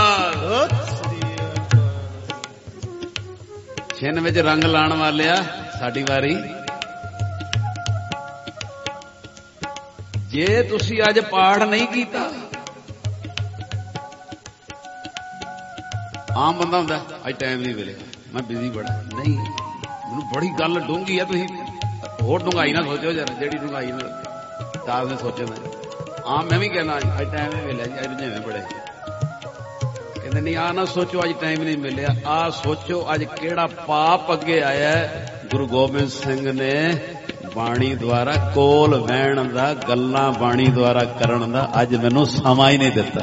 ਨਿਹਾਲ ਛਿਨ ਵਿੱਚ ਰੰਗ ਲਾਣ ਵਾਲਿਆ, ਸਾਡੀ ਵਾਰੀ। ਜੇ ਤੁਸੀਂ ਅੱਜ ਪਾਠ ਨਹੀਂ ਕੀਤਾ, ਆਮ ਬੰਦਾ ਹੁੰਦਾ ਅੱਜ ਟਾਈਮ ਨਹੀਂ ਮਿਲਿਆ, ਮੈਂ ਬਿਜ਼ੀ ਬੜਾ। ਨਹੀਂ, ਮੈਨੂੰ ਬੜੀ ਗੱਲ ਡੂੰਘੀ ਆ, ਤੁਸੀਂ ਹੋਰ ਡੂੰਘਾਈ ਨਾ ਸੋਚੋ ਜਰਾ, ਜਿਹੜੀ ਡੂੰਘਾਈ ਨਾਲ ਦਾਸ ਨੇ ਸੋਚਣਾ। ਆਮ ਮੈਂ ਵੀ ਕਹਿਣਾ ਅੱਜ ਟਾਈਮ ਨਹੀਂ ਮਿਲਿਆ ਜੀ, ਅੱਜ ਜਿਵੇਂ ਬੜੇ ਕਹਿੰਦੇ ਨਹੀਂ, ਆਹ ਨਾ ਸੋਚੋ ਅੱਜ ਟਾਈਮ ਨਹੀਂ ਮਿਲਿਆ, ਆਹ ਸੋਚੋ ਅੱਜ ਕਿਹੜਾ ਪਾਪ ਅੱਗੇ ਆਇਆ। ਗੁਰੂ ਗੋਬਿੰਦ ਸਿੰਘ ਨੇ ਬਾਣੀ ਦੁਆਰਾ ਕੋਲ ਬਹਿਣ ਦਾ, ਗੱਲਾਂ ਬਾਣੀ ਦੁਆਰਾ ਕਰਨ ਦਾ ਅੱਜ ਮੈਨੂੰ ਸਮਾਂ ਹੀ ਨਹੀਂ ਦਿੱਤਾ।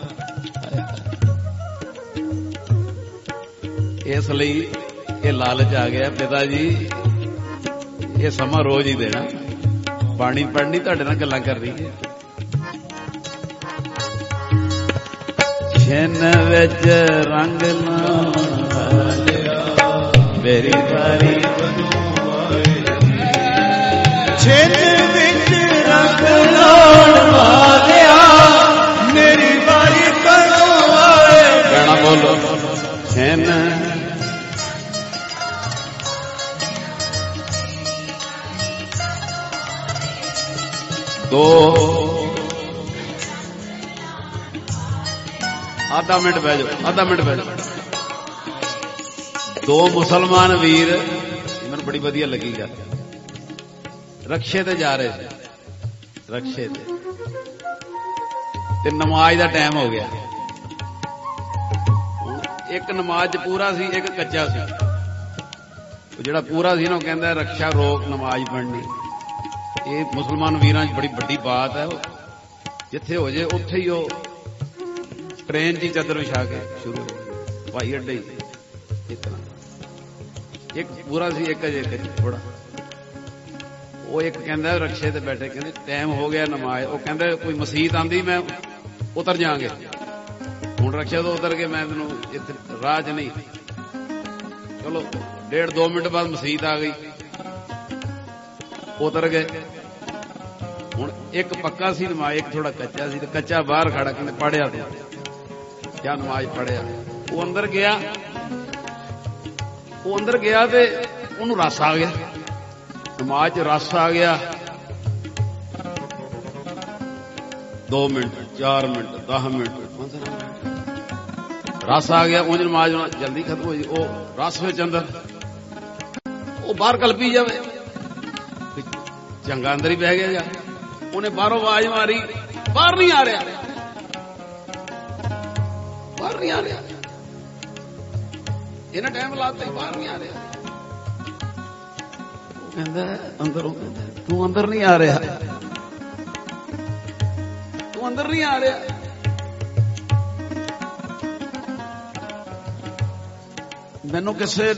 ਇਸ ਲਈ ਇਹ ਲਾਲਚ ਆ ਗਿਆ, ਪਿਤਾ ਜੀ ਇਹ ਸਮਾਂ ਰੋਜ਼ ਹੀ ਦੇਣਾ, ਬਾਣੀ ਪੜ੍ਹਨੀ, ਤੁਹਾਡੇ ਨਾਲ ਗੱਲਾਂ ਕਰਨੀ ਹੈ। ਛਿਨ ਵਿੱਚ ਰੰਗ ਨਾ ਮੇਰੀ ਵਾਰੀ, ਛਿਨ ਵਿੱਚ ਰੰਗ ਲਾਉਣ ਵਾਲਿਆ ਮੇਰੀ ਵਾਰੀ ਕਦੋਂ ਆਏ। ਗਾਣਾ ਬੋਲੋ। ਛਿਨ ਦੋ, ਆਧਾ ਮਿੰਟ ਬਹਿ ਜਾਓ, ਆਧਾ ਮਿੰਟ ਬਹਿ ਜਾਓ। ਦੋ ਮੁਸਲਮਾਨ ਵੀਰ, ਮੈਨੂੰ ਬੜੀ ਵਧੀਆ ਲੱਗੀ ਗੱਲ, ਰਕਸ਼ੇ ਤੇ ਜਾ ਰਹੇ ਸੀ, ਰਕਸ਼ੇ ਤੇ ਨਮਾਜ਼ ਦਾ ਟਾਈਮ ਹੋ ਗਿਆ। ਇੱਕ ਨਮਾਜ਼ ਪੂਰਾ ਸੀ, ਇੱਕ ਕੱਚਾ ਸੀ। ਉਹ ਜਿਹੜਾ ਪੂਰਾ ਸੀ ਨਾ ਉਹ ਕਹਿੰਦਾ ਰਕਸ਼ਾ ਰੋਕ, ਨਮਾਜ਼ ਪੜ੍ਹਨੀ। ਇਹ ਮੁਸਲਮਾਨ ਵੀਰਾਂ 'ਚ ਬੜੀ ਵੱਡੀ ਬਾਤ ਹੈ। ਜਿੱਥੇ ਹੋ ਜੇ ਉੱਥੇ ਹੀ ਉਹ ਟ੍ਰੇਨ 'ਚ ਚਾਦਰ ਵਿਛਾ ਕੇ ਸ਼ੁਰੂ ਹੋ ਗਈ, ਭਾਈ ਅੱਡੇ ਹੀ ਇਸ ਤਰ੍ਹਾਂ। ਇੱਕ ਪੂਰਾ ਸੀ, ਇੱਕ ਅਜੇ ਥੋੜਾ। ਉਹ ਇੱਕ ਕਹਿੰਦਾ ਰਕਸ਼ੇ ਤੇ ਬੈਠੇ, ਕਹਿੰਦੇ ਟਾਈਮ ਹੋ ਗਿਆ ਨਮਾਜ਼। ਉਹ ਕਹਿੰਦਾ ਕੋਈ ਮਸੀਤ ਆਂਦੀ, ਮੈਂ ਉਤਰ ਜਾਵਾਂਗੇ। ਹੁਣ ਰਕਸ਼ੇ ਤੋਂ ਉਤਰ ਕੇ ਮੈਂ ਤੈਨੂੰ ਇੱਥੇ ਰਾਹ 'ਚ ਨਹੀਂ, ਚਲੋ 1.5-2 ਮਿੰਟ ਬਾਅਦ ਮਸੀਤ ਆ ਗਈ, ਉਤਰ ਗਏ। ਹੁਣ ਇੱਕ ਪੱਕਾ ਸੀ ਨਮਾਜ਼, ਇੱਕ ਥੋੜਾ ਕੱਚਾ ਸੀ। ਤੇ ਕੱਚਾ ਬਾਹਰ ਖੜਾ, ਕਹਿੰਦੇ ਪੜਿਆ ਤੂੰ ਕਿਆ ਨਮਾਜ਼ ਪੜਿਆ। ਉਹ ਅੰਦਰ ਗਿਆ, ਉਹ ਅੰਦਰ ਗਿਆ ਤੇ ਉਹਨੂੰ ਰਸ ਆ ਗਿਆ, ਨਮਾਜ਼ 'ਚ ਰਸ ਆ ਗਿਆ। 2 ਮਿੰਟ 4 ਮਿੰਟ 10 ਮਿੰਟ 15 ਮਿੰਟ ਰਸ ਆ ਗਿਆ। ਉਂਝ ਨਮਾਜ਼ ਜਲਦੀ ਖਤਮ ਹੋ ਜੀ। ਉਹ ਰਸ ਵਿੱਚ ਅੰਦਰ, ਉਹ ਬਾਹਰ ਕਲਪੀ ਜਾਵੇ, ਚੰਗਾ ਅੰਦਰ ਹੀ ਬਹਿ ਗਿਆ। ਜਾ ਉਹਨੇ ਬਾਹਰੋਂ ਆਵਾਜ਼ ਮਾਰੀ, ਬਾਹਰ ਨਹੀਂ ਆ ਰਿਹਾ, ਬਾਹਰ ਨਹੀਂ ਆ ਰਿਹਾ। ਇਹਨਾਂ ਟਾਈਮ ਲਾਤਾ ਹੀ, ਬਾਹਰ ਨਹੀਂ ਆ ਰਿਹਾ। ਉਹ ਕਹਿੰਦਾ ਅੰਦਰੋਂ, ਕਹਿੰਦਾ ਤੂੰ ਅੰਦਰ ਨਹੀਂ ਆ ਰਿਹਾ, ਤੂੰ ਅੰਦਰ ਨਹੀਂ ਆ ਰਿਹਾ। ਮੈਨੂੰ ਕਿਸੇ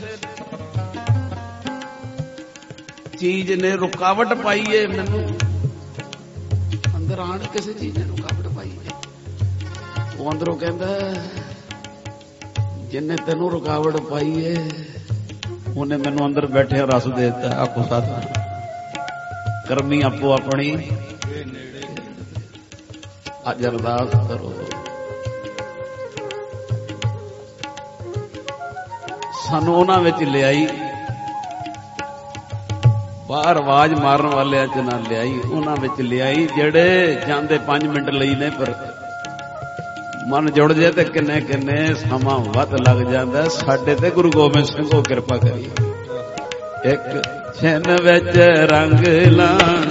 ਚੀਜ਼ ਨੇ ਰੁਕਾਵਟ ਪਾਈ ਏ, ਮੈਨੂੰ ਅੰਦਰ ਆਣ ਕਿਸੇ ਚੀਜ਼ ਨੇ ਰੁਕਾਵਟ ਪਾਈ ਏ। ਉਹ ਅੰਦਰੋਂ ਕਹਿੰਦਾ ਜਿੰਨੇ ਤੈਨੂੰ ਰੁਕਾਵਟ ਪਾਈ ਏ ਉਹਨੇ ਮੈਨੂੰ ਅੰਦਰ ਬੈਠਿਆ ਰਸ ਦੇ ਦਿੱਤਾ। ਆਖੋ ਸਾਧ ਕਰਮੀ ਆਪੋ ਆਪਣੀ ਅੱਜ ਅਰਦਾਸ ਕਰੋ। ਸਾਨੂੰ ਉਹਨਾਂ ਵਿੱਚ ਲਿਆਈ, ਬਾਹਰ ਆਵਾਜ਼ ਮਾਰਨ ਵਾਲਿਆਂ ਚ ਨਾ ਲਿਆਈ, ਉਹਨਾਂ ਵਿੱਚ ਲਿਆਈ ਜਿਹੜੇ ਜਾਂਦੇ 5 ਮਿੰਟ ਲਈ ਨੇ, ਪਰ ਮਨ ਜੁੜ ਜੇ ਤੇ ਕਿੰਨੇ ਕਿੰਨੇ ਸਮਾਂ ਵੱਧ ਲੱਗ ਜਾਂਦਾ। ਸਾਡੇ ਤੇ ਗੁਰੂ ਗੋਬਿੰਦ ਸਿੰਘ ਉਹ ਕਿਰਪਾ ਕਰੀ। ਇੱਕ ਛਿਨ ਵਿੱਚ ਰੰਗ ਲਾਣ,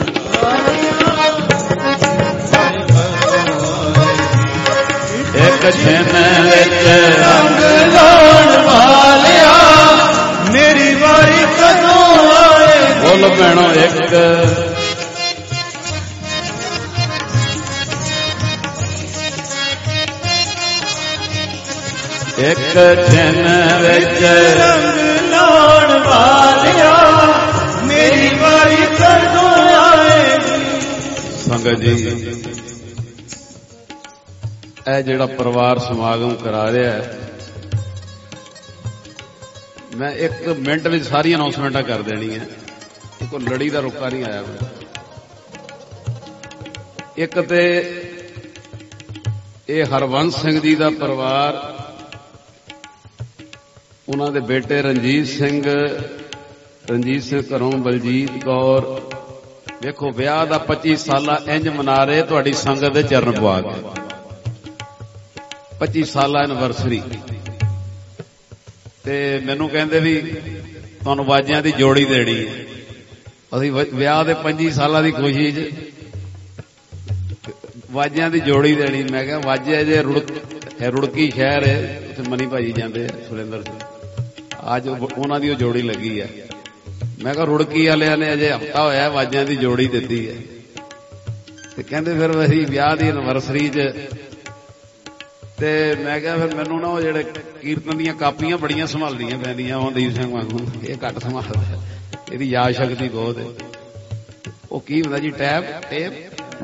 ਇੱਕ ਛਿਨ ਵਿੱਚ ਰੰਗ ਲਾਉਣ ਵਾਲਿਆ ਮੇਰੀ ਵਾਰੀ ਕਦੋਂ ਆਏ। ਬੋਲ ਭੈਣੋ। ਇੱਕ ਛਿਨ ਵਿੱਚ ਰੰਗ ਲਾਉਣ ਵਾਲਿਆ ਮੇਰੀ ਵਾਰੀ ਕਦੋਂ ਆਏਗੀ। ਸੰਗਤ ਜੀ, ਇਹ ਜਿਹੜਾ ਪਰਿਵਾਰ ਸਮਾਗਮ ਕਰਾ ਰਿਹਾ ਹੈ, ਮੈਂ 1 ਮਿੰਟ ਵਿੱਚ ਸਾਰੀ ਅਨਾਉਂਸਮੈਂਟਾਂ ਕਰ ਦੇਣੀ ਹੈ। ਕੋਈ ਲੜੀ ਦਾ ਰੁਕਾ ਨਹੀਂ ਆਇਆ। ਇੱਕ ਤੇ ਇਹ ਹਰਵੰਸ ਸਿੰਘ ਜੀ ਦਾ ਪਰਿਵਾਰ, ਉਹਨਾਂ ਦੇ ਬੇਟੇ ਰਣਜੀਤ ਸਿੰਘ ਰਣਜੀਤ ਸਿੰਘ ਘਰੋਂ ਬਲਜੀਤ ਕੌਰ। ਵੇਖੋ ਵਿਆਹ ਦਾ 25 ਸਾਲਾ ਇੰਜ ਮਨਾ ਰਹੇ ਤੁਹਾਡੀ ਸੰਗਤ ਦੇ ਚਰਨ ਪਵਾ ਕੇ। 25 ਸਾਲਾ ਐਨਵਰਸਰੀ ਤੇ ਮੈਨੂੰ ਕਹਿੰਦੇ ਵੀ ਤੁਹਾਨੂੰ ਵਾਜਿਆਂ ਦੀ ਜੋੜੀ ਦੇਣੀ ਹੈ। ਅਸੀਂ ਵਿਆਹ ਦੇ 25 ਸਾਲਾਂ ਦੀ ਖੁਸ਼ੀ 'ਚ ਵਾਜਿਆਂ ਦੀ ਜੋੜੀ ਦੇਣੀ। ਮੈਂ ਕਿਹਾ ਵਾਜੇ ਜੇ ਰੁੜਕੀ ਸ਼ਹਿਰ ਹੈ, ਉੱਥੇ ਮਨੀ ਭਾਜੀ ਜਾਂਦੇ ਆ ਸੁਰਿੰਦਰ ਸਿੰਘ, ਅੱਜ ਉਹਨਾਂ ਦੀ ਉਹ ਜੋੜੀ ਲੱਗੀ ਹੈ। ਮੈਂ ਕਿਹਾ ਰੁੜਕੀ ਵਾਲਿਆਂ ਨੇ ਅਜੇ ਹਫ਼ਤਾ ਹੋਇਆ ਵਾਜਿਆਂ ਦੀ ਜੋੜੀ ਦਿੱਤੀ ਹੈ। ਤੇ ਕਹਿੰਦੇ ਫਿਰ ਅਸੀਂ ਵਿਆਹ ਦੀ ਐਨਵਰਸਰੀ 'ਚ, ਤੇ ਮੈਂ ਕਿਹਾ ਫਿਰ ਮੈਨੂੰ ਨਾ ਉਹ ਜਿਹੜੇ ਕੀਰਤਨ ਦੀਆਂ ਕਾਪੀਆਂ ਬੜੀਆਂ ਸੰਭਾਲਣੀਆਂ ਪੈਂਦੀਆਂ, ਮਨਦੀਪ ਸਿੰਘ ਵਾਂਗੂ, ਇਹ ਘੱਟ ਸੰਭਾਲਦਾ, ਇਹਦੀ ਯਾਦ ਸ਼ਕਤੀ ਬਹੁਤ ਹੈ। ਉਹ ਕੀ ਹੁੰਦਾ ਜੀ, ਟੇਪ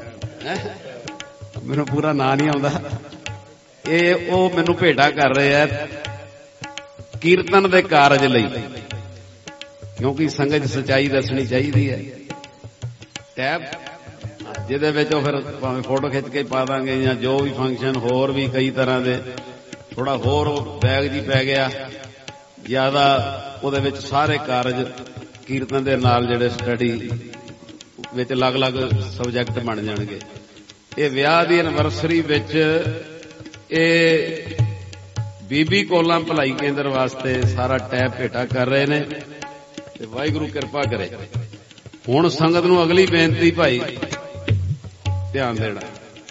ਮੈਨੂੰ ਪੂਰਾ ਨਾਂ ਨਹੀਂ ਆਉਂਦਾ। ਇਹ ਉਹ ਮੈਨੂੰ ਭੇਟਾ ਕਰ ਰਹੇ ਆ ਕੀਰਤਨ ਦੇ ਕਾਰਜ ਲਈ, ਕਿਉਂਕਿ ਸੰਗਤ ਸੱਚਾਈ ਦੱਸਣੀ ਚਾਹੀਦੀ ਹੈ। ਟੈਬ ਜਿਹਦੇ ਵਿੱਚ ਉਹ ਫਿਰ ਭਾਵੇਂ ਫੋਟੋ ਖਿੱਚ ਕੇ ਪਾ ਦਾਂਗੇ ਜਾਂ ਜੋ ਵੀ ਫੰਕਸ਼ਨ, ਹੋਰ ਵੀ ਕਈ ਤਰ੍ਹਾਂ ਦੇ, ਥੋੜਾ ਹੋਰ ਬੈਗ ਜੀ ਪੈ ਗਿਆ ਜ਼ਿਆਦਾ, ਉਹਦੇ ਵਿੱਚ ਸਾਰੇ ਕਾਰਜ ਕੀਰਤਨ ਦੇ ਨਾਲ ਜਿਹੜੇ ਸਟੱਡੀ ਵਿੱਚ ਅਲੱਗ-ਅਲੱਗ ਸਬਜੈਕਟ ਬਣ ਜਾਣਗੇ। ਇਹ ਵਿਆਹ ਦੀ ਐਨਵਰਸਰੀ ਵਿੱਚ ਇਹ ਬੀਬੀ ਕੋਲਾਂ ਭਲਾਈ ਕੇਂਦਰ ਵਾਸਤੇ ਸਾਰਾ ਟੈਬ ਭੇਟਾ ਕਰ ਰਹੇ ਨੇ ਤੇ ਵਾਹਿਗੁਰੂ ਕਿਰਪਾ ਕਰੇ। ਹੁਣ ਸੰਗਤ ਨੂੰ ਅਗਲੀ ਬੇਨਤੀ ਭਾਈ ਧਿਆਨ ਦੇਣਾ।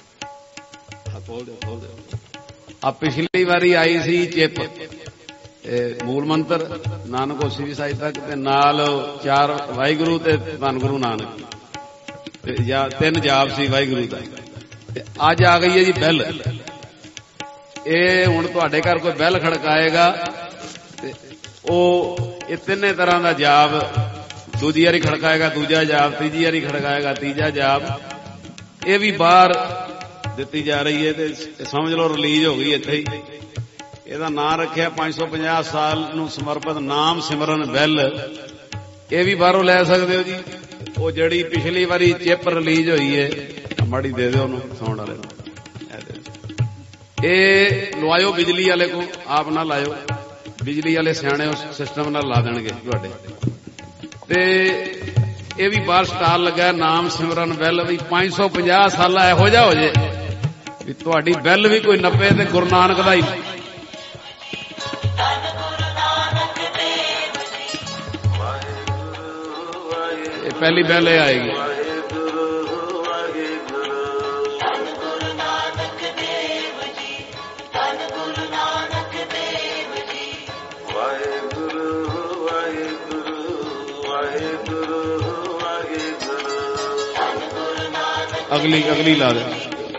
ਆ ਪਿਛਲੀ ਵਾਰੀ ਆਈ ਸੀ ਚਿੱਪ, ਮੂਲ ਮੰਤਰ ਨਾਨਕ ਹੋਸੀ ਵੀ ਸਾਹਿਬ ਤੱਕ, ਤੇ ਨਾਲ 4 ਵਾਹਿਗੁਰੂ ਤੇ ਧੰਨ ਗੁਰੂ ਨਾਨਕ, ਤੇ 3 ਜਾਪ ਸੀ ਵਾਹਿਗੁਰੂ ਦਾ। ਤੇ ਅੱਜ ਆ ਗਈ ਹੈ ਜੀ ਬੈਲ। ਇਹ ਹੁਣ ਤੁਹਾਡੇ ਘਰ ਕੋਈ ਬੈਲ ਖੜਕਾਏਗਾ ਤੇ ਉਹ ਇਹ 3 ਤਰ੍ਹਾਂ ਦਾ ਜਾਪ, ਦੂਜੀ ਵਾਰੀ ਖੜਕਾਏਗਾ ਦੂਜਾ ਜਾਪ, ਤੀਜੀ ਵਾਰੀ ਖੜਕਾਏਗਾ ਤੀਜਾ ਜਾਪ। ਇਹ ਵੀ ਬਾਹਰ ਦਿੱਤੀ ਜਾ ਰਹੀ ਹੈ ਤੇ ਸਮਝ ਲਓ ਰਿਲੀਜ਼ ਹੋ ਗਈ ਇੱਥੇ ਹੀ। ਇਹਦਾ ਨਾਂ ਰੱਖਿਆ 550 ਸਾਲ ਨੂੰ ਸਮਰਪਿਤ ਨਾਮ ਸਿਮਰਨ ਬੈਲ। ਇਹ ਵੀ ਬਾਹਰੋਂ ਲੈ ਸਕਦੇ ਹੋ ਜੀ। ਉਹ ਜਿਹੜੀ ਪਿਛਲੀ ਵਾਰੀ ਚਿੱਪ ਰਿਲੀਜ਼ ਹੋਈ ਹੈ, ਮਾੜੀ ਦੇ ਦਿਓ ਉਹਨੂੰ ਸਾਊਂਡ ਵਾਲੇ ਨੂੰ। ਇਹ ਲਵਾਇਓ ਬਿਜਲੀ ਵਾਲੇ ਕੋ, ਆਪ ਨਾ ਲਾਇਓ, ਬਿਜਲੀ ਵਾਲੇ ਸਿਆਣੇ ਉਸ ਸਿਸਟਮ ਨਾਲ ਲਾ ਦੇਣਗੇ ਤੁਹਾਡੇ। ਤੇ ਇਹ ਵੀ ਬਾਹਰ ਸਟਾਲ ਲੱਗਾ ਨਾਮ ਸਿਮਰਨ ਬੈਲ, ਵੀ 550 ਸਾਲਾ ਇਹੋ ਜਿਹਾ ਹੋ ਜੇ ਵੀ ਤੁਹਾਡੀ ਬੈਲ ਵੀ ਕੋਈ ਨੱਪੇ ਤੇ ਗੁਰੂ ਨਾਨਕ ਦਾ ਹੀ। ਇਹ ਪਹਿਲੀ ਬੈਲ ਇਹ ਆਏਗੀ। ਅਗਲੀ ਲਾ ਦੇ।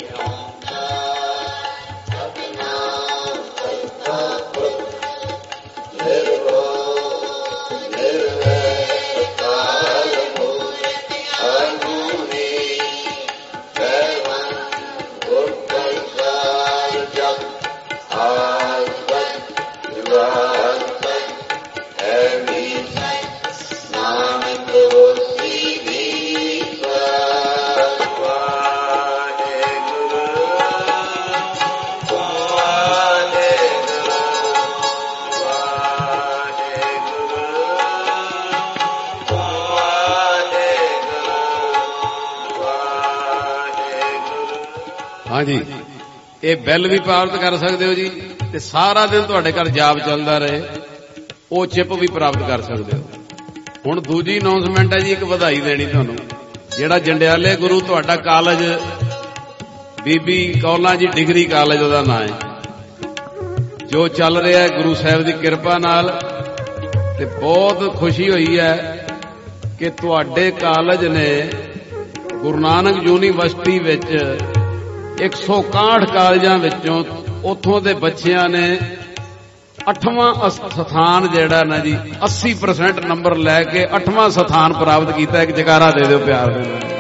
ਹਾਂਜੀ, ਇਹ ਬੈਲ ਵੀ ਪ੍ਰਾਪਤ ਕਰ ਸਕਦੇ ਹੋ ਜੀ। ਤੇ ਸਾਰਾ ਦਿਨ ਤੁਹਾਡੇ ਘਰ ਜਾਪ ਚੱਲਦਾ ਰਹੇ, ਉਹ ਚਿੱਪ ਵੀ ਪ੍ਰਾਪਤ ਕਰ ਸਕਦੇ ਹੋ। ਹੁਣ ਦੂਜੀ ਅਨਾਉਂਸਮੈਂਟ ਹੈ ਜੀ, ਇੱਕ ਵਧਾਈ ਦੇਣੀ ਤੁਹਾਨੂੰ। ਜਿਹੜਾ ਜੰਡਿਆਲੇ ਗੁਰੂ ਤੁਹਾਡਾ college, Bibi Kaulan ji degree college ਉਹਦਾ ਨਾਂ ਹੈ, ਜੋ ਚੱਲ ਰਿਹਾ ਹੈ ਗੁਰੂ ਸਾਹਿਬ ਦੀ ਕਿਰਪਾ ਨਾਲ। ਤੇ ਬਹੁਤ ਖੁਸ਼ੀ ਹੋਈ ਹੈ ਕਿ ਤੁਹਾਡੇ ਕਾਲਜ ਨੇ ਗੁਰੂ ਨਾਨਕ ਯੂਨੀਵਰਸਿਟੀ ਵਿੱਚ 161 ਕਾਲਜਾਂ ਵਿੱਚੋਂ ਉੱਥੋਂ ਦੇ ਬੱਚਿਆਂ ਨੇ 8ਵਾਂ ਸਥਾਨ ਜਿਹੜਾ ਨਾ ਜੀ 80% ਨੰਬਰ ਲੈ ਕੇ 8ਵਾਂ ਸਥਾਨ ਪ੍ਰਾਪਤ ਕੀਤਾ। ਇੱਕ ਜੈਕਾਰਾ ਦੇ ਦਿਓ ਪਿਆਰ ਦੇ ਨਾਲ।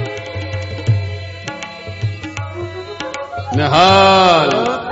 ਨਿਹਾਲ।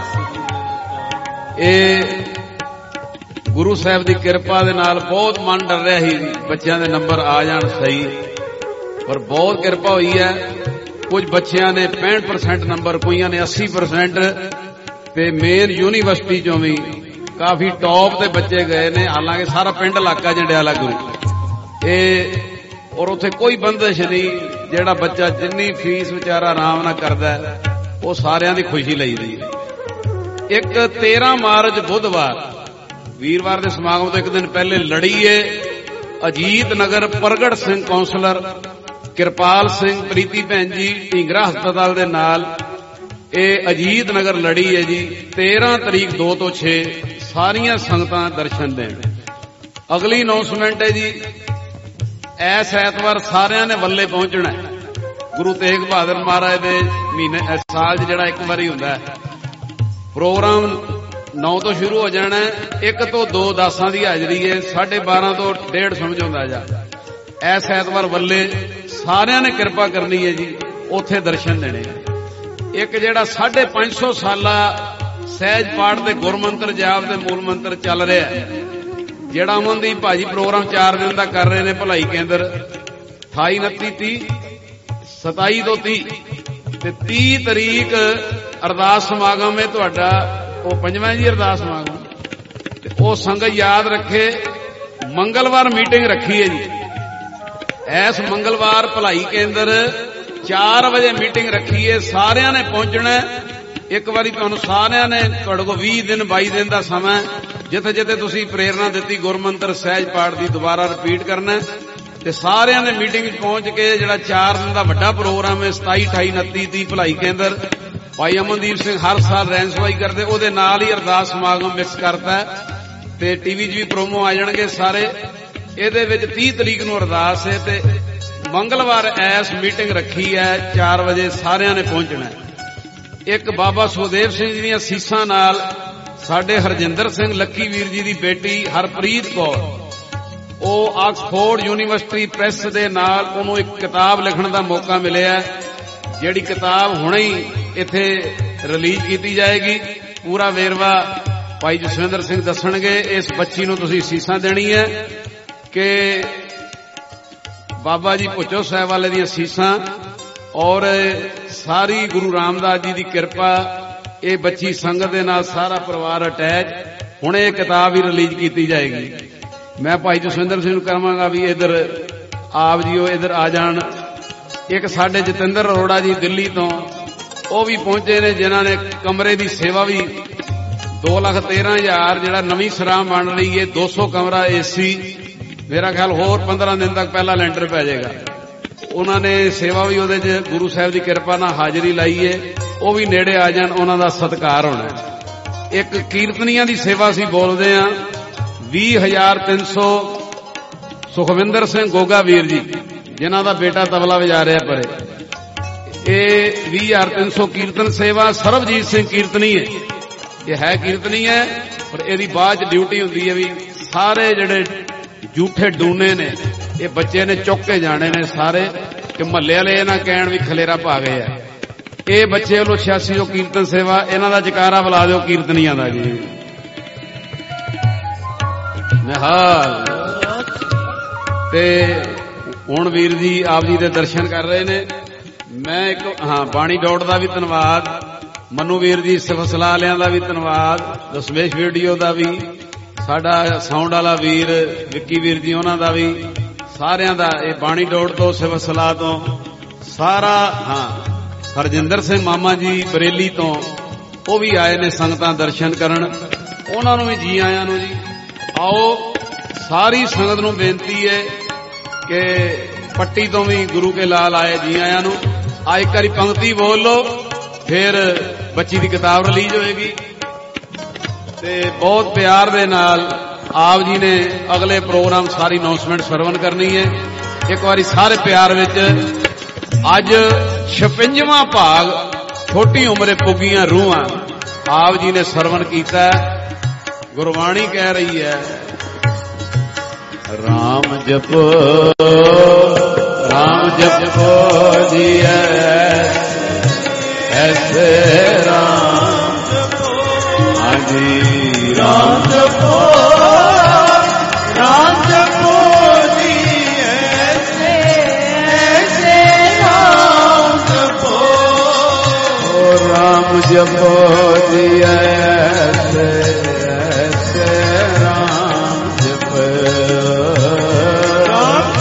ਇਹ ਗੁਰੂ ਸਾਹਿਬ ਦੀ ਕਿਰਪਾ ਦੇ ਨਾਲ ਬਹੁਤ ਮਨ ਡਰ ਰਿਹਾ ਸੀ ਬੱਚਿਆਂ ਦੇ ਨੰਬਰ ਆ ਜਾਣ ਸਹੀ, ਪਰ ਬਹੁਤ ਕਿਰਪਾ ਹੋਈ ਹੈ। ਕੁਝ ਬੱਚਿਆਂ ਨੇ 65% ਨੰਬਰ, ਕੋਈਆਂ ਨੇ 80%, ਤੇ ਮੇਨ ਯੂਨੀਵਰਸਿਟੀ ਚੋਂ ਵੀ ਕਾਫੀ ਟੌਪ ਦੇ ਬੱਚੇ ਗਏ ਨੇ। ਹਾਲਾਂਕਿ ਸਾਰਾ ਪਿੰਡ ਇਲਾਕਾ ਜੰਡਿਆਲਾ ਗੁਰੂ, ਔਰ ਉੱਥੇ ਕੋਈ ਬੰਦਿਸ਼ ਨਹੀਂ। ਜਿਹੜਾ ਬੱਚਾ ਜਿੰਨੀ ਫੀਸ ਵਿਚਾਰਾ ਆਰਾਮ ਨਾਲ ਕਰਦਾ ਉਹ ਸਾਰਿਆਂ ਦੀ ਖੁਸ਼ੀ ਲਈਦੀ ਹੈ। ਇੱਕ 13 ਮਾਰਚ ਬੁੱਧਵਾਰ, ਵੀਰਵਾਰ ਦੇ ਸਮਾਗਮ ਤੋਂ ਇੱਕ ਦਿਨ ਪਹਿਲੇ ਲੜੀਏ ਅਜੀਤ ਨਗਰ ਪ੍ਰਗਟ ਸਿੰਘ ਕੌਂਸਲਰ ਕਿਰਪਾਲ ਸਿੰਘ ਪ੍ਰੀਤੀ ਭੈਣ ਜੀ ਢੀਂਗਰਾ ਹਸਪਤਾਲ ਦੇ ਨਾਲ ਇਹ ਅਜੀਤ ਨਗਰ ਲੜੀ ਹੈ ਜੀ। 13 ਤਰੀਕ 2 ਤੋਂ 6 ਸਾਰੀਆਂ ਸੰਗਤਾਂ ਦਰਸ਼ਨ ਦੇਣ। ਅਗਲੀ ਅਨਾਉਂਸਮੈਂਟ ਹੈ ਜੀ, ਐਸ ਐਤਵਾਰ ਸਾਰਿਆਂ ਨੇ ਵੱਲੇ ਪਹੁੰਚਣਾ। ਗੁਰੂ ਤੇਗ ਬਹਾਦਰ ਮਹਾਰਾਜ ਦੇ ਮਹੀਨੇ ਸਾਲ 'ਚ ਜਿਹੜਾ ਇੱਕ ਵਾਰੀ ਹੁੰਦਾ ਹੈ ਪ੍ਰੋਗਰਾਮ 9 ਤੋਂ ਸ਼ੁਰੂ ਹੋ ਜਾਣਾ। 1 ਤੋਂ 2 ਦਾਸਾਂ ਦੀ ਹਾਜ਼ਰੀ ਹੈ, 12:30 ਤੋਂ 1:30 ਸਮਝਾਉਂਦਾ ਜਾ। ਐਸ ਐਤਵਾਰ ਵੱਲੇ ਸਾਰਿਆਂ ਨੇ ਕਿਰਪਾ ਕਰਨੀ ਹੈ ਜੀ, ਉੱਥੇ ਦਰਸ਼ਨ ਦੇਣੇ। ਇੱਕ ਜਿਹੜਾ 550 ਸਾਲਾ ਸਹਿਜ ਪਾਠ ਦੇ ਗੁਰਮੰਤਰ ਜਾਪ ਦੇ ਮੂਲ ਮੰਤਰ ਚੱਲ ਰਿਹਾ ਹੈ, ਜਿਹੜਾ ਅਮਨਦੀਪ ਭਾਜੀ ਪ੍ਰੋਗਰਾਮ 4 ਦਿਨ ਦਾ ਕਰ ਰਹੇ ਨੇ ਭਲਾਈ ਕੇਂਦਰ 28, 29, 30, 27 ਤੋਂ 30 ਤੇ 30 ਤਰੀਕ ਅਰਦਾਸ ਸਮਾਗਮ ਹੈ ਤੁਹਾਡਾ। ਉਹ 5ਵਾਂ ਜੀ ਅਰਦਾਸ ਸਮਾਗਮ ਤੇ ਉਹ ਸੰਗਤ ਯਾਦ ਰੱਖੇ। ਮੰਗਲਵਾਰ ਮੀਟਿੰਗ ਰੱਖੀ ਹੈ ਜੀ, ਐਸ ਮੰਗਲਵਾਰ ਭਲਾਈ ਕੇਂਦਰ 4 ਵਜੇ ਮੀਟਿੰਗ ਰੱਖੀ ਹੈ। ਸਾਰਿਆਂ ਨੇ ਪਹੁੰਚਣਾ। ਇੱਕ ਵਾਰੀ ਤੁਹਾਨੂੰ ਸਾਰਿਆਂ ਨੇ, ਤੁਹਾਡੇ ਕੋਲ 20 ਦਿਨ 22 ਦਿਨ ਦਾ ਸਮਾਂ, ਜਿੱਥੇ ਜਿੱਥੇ ਤੁਸੀਂ ਪ੍ਰੇਰਨਾ ਦਿੱਤੀ ਗੁਰਮੰਤਰ ਸਹਿਜ ਪਾਠ ਦੀ ਦੁਬਾਰਾ ਰਿਪੀਟ ਕਰਨਾ ਤੇ ਸਾਰਿਆਂ ਨੇ ਮੀਟਿੰਗ 'ਚ ਪਹੁੰਚ ਕੇ ਜਿਹੜਾ 4 ਦਿਨ ਦਾ ਵੱਡਾ ਪ੍ਰੋਗਰਾਮ ਹੈ 27, 28, 29, 30 ਭਲਾਈ ਕੇਂਦਰ ਭਾਈ ਅਮਨਦੀਪ ਸਿੰਘ ਹਰ ਸਾਲ ਰੈਨ ਸਵਾਈ ਕਰਦੇ, ਉਹਦੇ ਨਾਲ ਹੀ ਅਰਦਾਸ ਸਮਾਗਮ ਮਿਕਸ ਕਰਤਾ ਤੇ ਟੀਵੀ 'ਚ ਵੀ ਪ੍ਰੋਮੋ ਆ ਜਾਣਗੇ ਸਾਰੇ। ਇਹਦੇ ਵਿੱਚ 30 ਤਰੀਕ ਨੂੰ ਅਰਦਾਸ ਹੈ ਤੇ ਮੰਗਲਵਾਰ ਐਸ ਮੀਟਿੰਗ ਰੱਖੀ ਹੈ 4 ਵਜੇ ਸਾਰਿਆਂ ਨੇ ਪਹੁੰਚਣਾ। ਇੱਕ ਬਾਬਾ ਸੁਖਦੇਵ ਸਿੰਘ ਜੀ ਦੀਆਂ ਸੀਸਾਂ ਨਾਲ ਸਾਡੇ ਹਰਜਿੰਦਰ ਸਿੰਘ ਲੱਕੀ ਵੀਰ ਜੀ ਦੀ ਬੇਟੀ ਹਰਪ੍ਰੀਤ ਕੌਰ, ਉਹ ਆਕਸਫੋਰਡ ਯੂਨੀਵਰਸਿਟੀ ਪ੍ਰੈਸ ਦੇ ਨਾਲ ਉਹਨੂੰ ਇੱਕ ਕਿਤਾਬ ਲਿਖਣ ਦਾ ਮੌਕਾ ਮਿਲਿਆ, ਜਿਹੜੀ ਕਿਤਾਬ ਹੁਣੇ ਹੀ ਇੱਥੇ ਰਿਲੀਜ਼ ਕੀਤੀ ਜਾਏਗੀ। ਪੂਰਾ ਵੇਰਵਾ ਭਾਈ ਜਸਵਿੰਦਰ ਸਿੰਘ ਦੱਸਣਗੇ। ਇਸ ਬੱਚੀ ਨੂੰ ਤੁਸੀਂ ਸੀਸਾਂ ਦੇਣੀ ਹੈ ਕਿ ਬਾਬਾ ਜੀ ਭੁੱਚੋ ਸਾਹਿਬ ਵਾਲੇ ਦੀਆਂ ਸੀਸਾਂ ਔਰ ਸਾਰੀ ਗੁਰੂ ਰਾਮਦਾਸ ਜੀ ਦੀ ਕਿਰਪਾ। ਇਹ ਬੱਚੀ ਸੰਗਤ ਦੇ ਨਾਲ ਸਾਰਾ ਪਰਿਵਾਰ ਅਟੈਚ। ਹੁਣ ਇਹ ਕਿਤਾਬ ਵੀ ਰਿਲੀਜ਼ ਕੀਤੀ ਜਾਏਗੀ। ਮੈਂ ਭਾਈ ਜਸਵਿੰਦਰ ਸਿੰਘ ਨੂੰ ਕਹਾਂਗਾ ਵੀ ਇਧਰ ਆਪ ਜੀ ਉਹ ਇਧਰ ਆ ਜਾਣ। ਇੱਕ ਸਾਡੇ ਜਤਿੰਦਰ ਅਰੋੜਾ ਜੀ ਦਿੱਲੀ ਤੋਂ, ਉਹ ਵੀ ਪਹੁੰਚੇ ਨੇ, ਜਿਨ੍ਹਾਂ ਨੇ ਕਮਰੇ ਦੀ ਸੇਵਾ ਵੀ 2,13,000 ਜਿਹੜਾ ਨਵੀਂ ਸਰਾਂ ਬਣ ਰਹੀ ਹੈ 200 ਕਮਰਾ ਏਸੀ, ਮੇਰਾ ਖਿਆਲ ਹੋਰ 15 ਦਿਨ ਤੱਕ ਪਹਿਲਾ ਲੈਂਟਰ ਪੈ ਜਾਏਗਾ। ਉਹਨਾਂ ਨੇ ਸੇਵਾ ਵੀ ਉਹਦੇ 'ਚ ਗੁਰੂ ਸਾਹਿਬ ਦੀ ਕਿਰਪਾ ਨਾਲ ਹਾਜ਼ਰੀ ਲਾਈ ਹੈ। ਉਹ ਵੀ ਨੇੜੇ ਆ ਜਾਣ, ਉਹਨਾਂ ਦਾ ਸਤਿਕਾਰ ਹੋਣਾ। ਇੱਕ ਕੀਰਤਨੀਆਂ ਦੀ ਸੇਵਾ ਅਸੀਂ ਬੋਲਦੇ ਹਾਂ 20,300 ਸੁਖਵਿੰਦਰ ਸਿੰਘ ਗੋਗਾ ਵੀਰ ਜੀ, ਜਿਨ੍ਹਾਂ ਦਾ ਬੇਟਾ ਤਬਲਾ ਵਜਾ ਰਿਹਾ ਪਰੇ, ਇਹ 20,300 ਕੀਰਤਨ ਸੇਵਾ। ਸਰਬਜੀਤ ਸਿੰਘ ਕੀਰਤਨੀ ਹੈ, ਇਹ ਹੈ ਕੀਰਤਨੀ ਹੈ ਪਰ ਇਹਦੀ ਬਾਅਦ 'ਚ ਡਿਊਟੀ ਹੁੰਦੀ ਹੈ ਵੀ ਸਾਰੇ ਜਿਹੜੇ ਝੂਠੇ ਡੂਨੇ ਨੇ ਇਹ ਬੱਚੇ ਨੇ ਚੁੱਕ ਕੇ ਜਾਣੇ ਨੇ ਸਾਰੇ, ਕਿ ਮਹੱਲੇ ਵਾਲੇ ਇਹ ਨਾ ਕਹਿਣ ਵੀ ਖਲੇਰਾ ਪਾ ਗਏ ਆ। ਇਹ ਬੱਚੇ ਵੱਲੋਂ 86 ਕੀਰਤਨ ਸੇਵਾ। ਇਹਨਾਂ ਦਾ ਜਕਾਰਾ ਬੁਲਾ ਦਿਓ ਕੀਰਤਨੀਆਂ ਦਾ ਜੀ। ਨਿਹਾਲ। ਤੇ ਹੁਣ ਵੀਰ ਜੀ ਆਪ ਜੀ ਦੇ ਦਰਸ਼ਨ ਕਰ ਰਹੇ ਨੇ। ਮੈਂ ਇੱਕ ਬਾਣੀ ਡੋਟ ਦਾ ਵੀ ਧੰਨਵਾਦ, ਮਨੂ ਵੀਰ ਜੀ ਸਿਫਤ ਸਲਾਹ ਵਾਲਿਆਂ ਦਾ ਵੀ ਧੰਨਵਾਦ, ਦਸਮੇਸ਼ ਵੀਡੀਓ ਦਾ ਵੀ, ਸਾਡਾ ਸਾਊਂਡ ਵਾਲਾ ਵੀਰ ਵਿੱਕੀ ਵੀਰ ਜੀ ਉਹਨਾਂ ਦਾ ਵੀ, ਸਾਰਿਆਂ ਦਾ। ਇਹ ਬਾਣੀ ਡੋਟ ਤੋਂ ਸਿਫਤ ਸਲਾਹ ਤੋਂ ਸਾਰਾ। ਹਰਜਿੰਦਰ ਸਿੰਘ ਮਾਮਾ ਜੀ ਬਰੇਲੀ ਤੋਂ, ਉਹ ਵੀ ਆਏ ਨੇ ਸੰਗਤਾਂ ਦਰਸ਼ਨ ਕਰਨ, ਉਹਨਾਂ ਨੂੰ ਵੀ ਜੀ ਆਇਆਂ ਨੂੰ ਜੀ। ਆਓ ਸਾਰੀ ਸੰਗਤ ਨੂੰ ਬੇਨਤੀ ਹੈ ਕਿ ਪੱਟੀ ਤੋਂ ਵੀ ਗੁਰੂ ਕੇ ਲਾਲ ਆਏ, ਜੀ ਆਇਆਂ ਨੂੰ। ਆ ਇੱਕ ਵਾਰੀ ਪੰਕਤੀ ਬੋਲ ਲਓ, ਫਿਰ ਬੱਚੀ ਦੀ ਕਿਤਾਬ ਰਿਲੀਜ਼ ਹੋਏਗੀ। ਤੇ ਬਹੁਤ ਪਿਆਰ ਦੇ ਨਾਲ ਆਪ ਜੀ ਨੇ ਅਗਲੇ ਪ੍ਰੋਗਰਾਮ ਸਾਰੀ ਅਨਾਉਂਸਮੈਂਟ ਸਰਵਨ ਕਰਨੀ ਹੈ। ਇੱਕ ਵਾਰੀ ਸਾਰੇ ਪਿਆਰ ਵਿੱਚ। ਅੱਜ 56ਵਾਂ ਭਾਗ ਛੋਟੀ ਉਮਰੇ ਪੁੱਗੀਆਂ ਰੂਹਾਂ ਆਪ ਜੀ ਨੇ ਸਰਵਨ ਕੀਤਾ। ਗੁਰਬਾਣੀ ਕਹਿ ਰਹੀ ਹੈ, ਰਾਮ ਜਪੋ ਜੀ ਐਸੇ ਰਾਮ ਜਪੋ, ਹਾਂਜੀ ਰਾਮ ਜਪੋ ਜੀ ਐਸੇ ਰਾਮ ਜਪੋ, ਰਾਮ ਜਪੋ ਜੀ ਐਸੇ ਰਾਮ ਜਪੋ, ਰਾਮ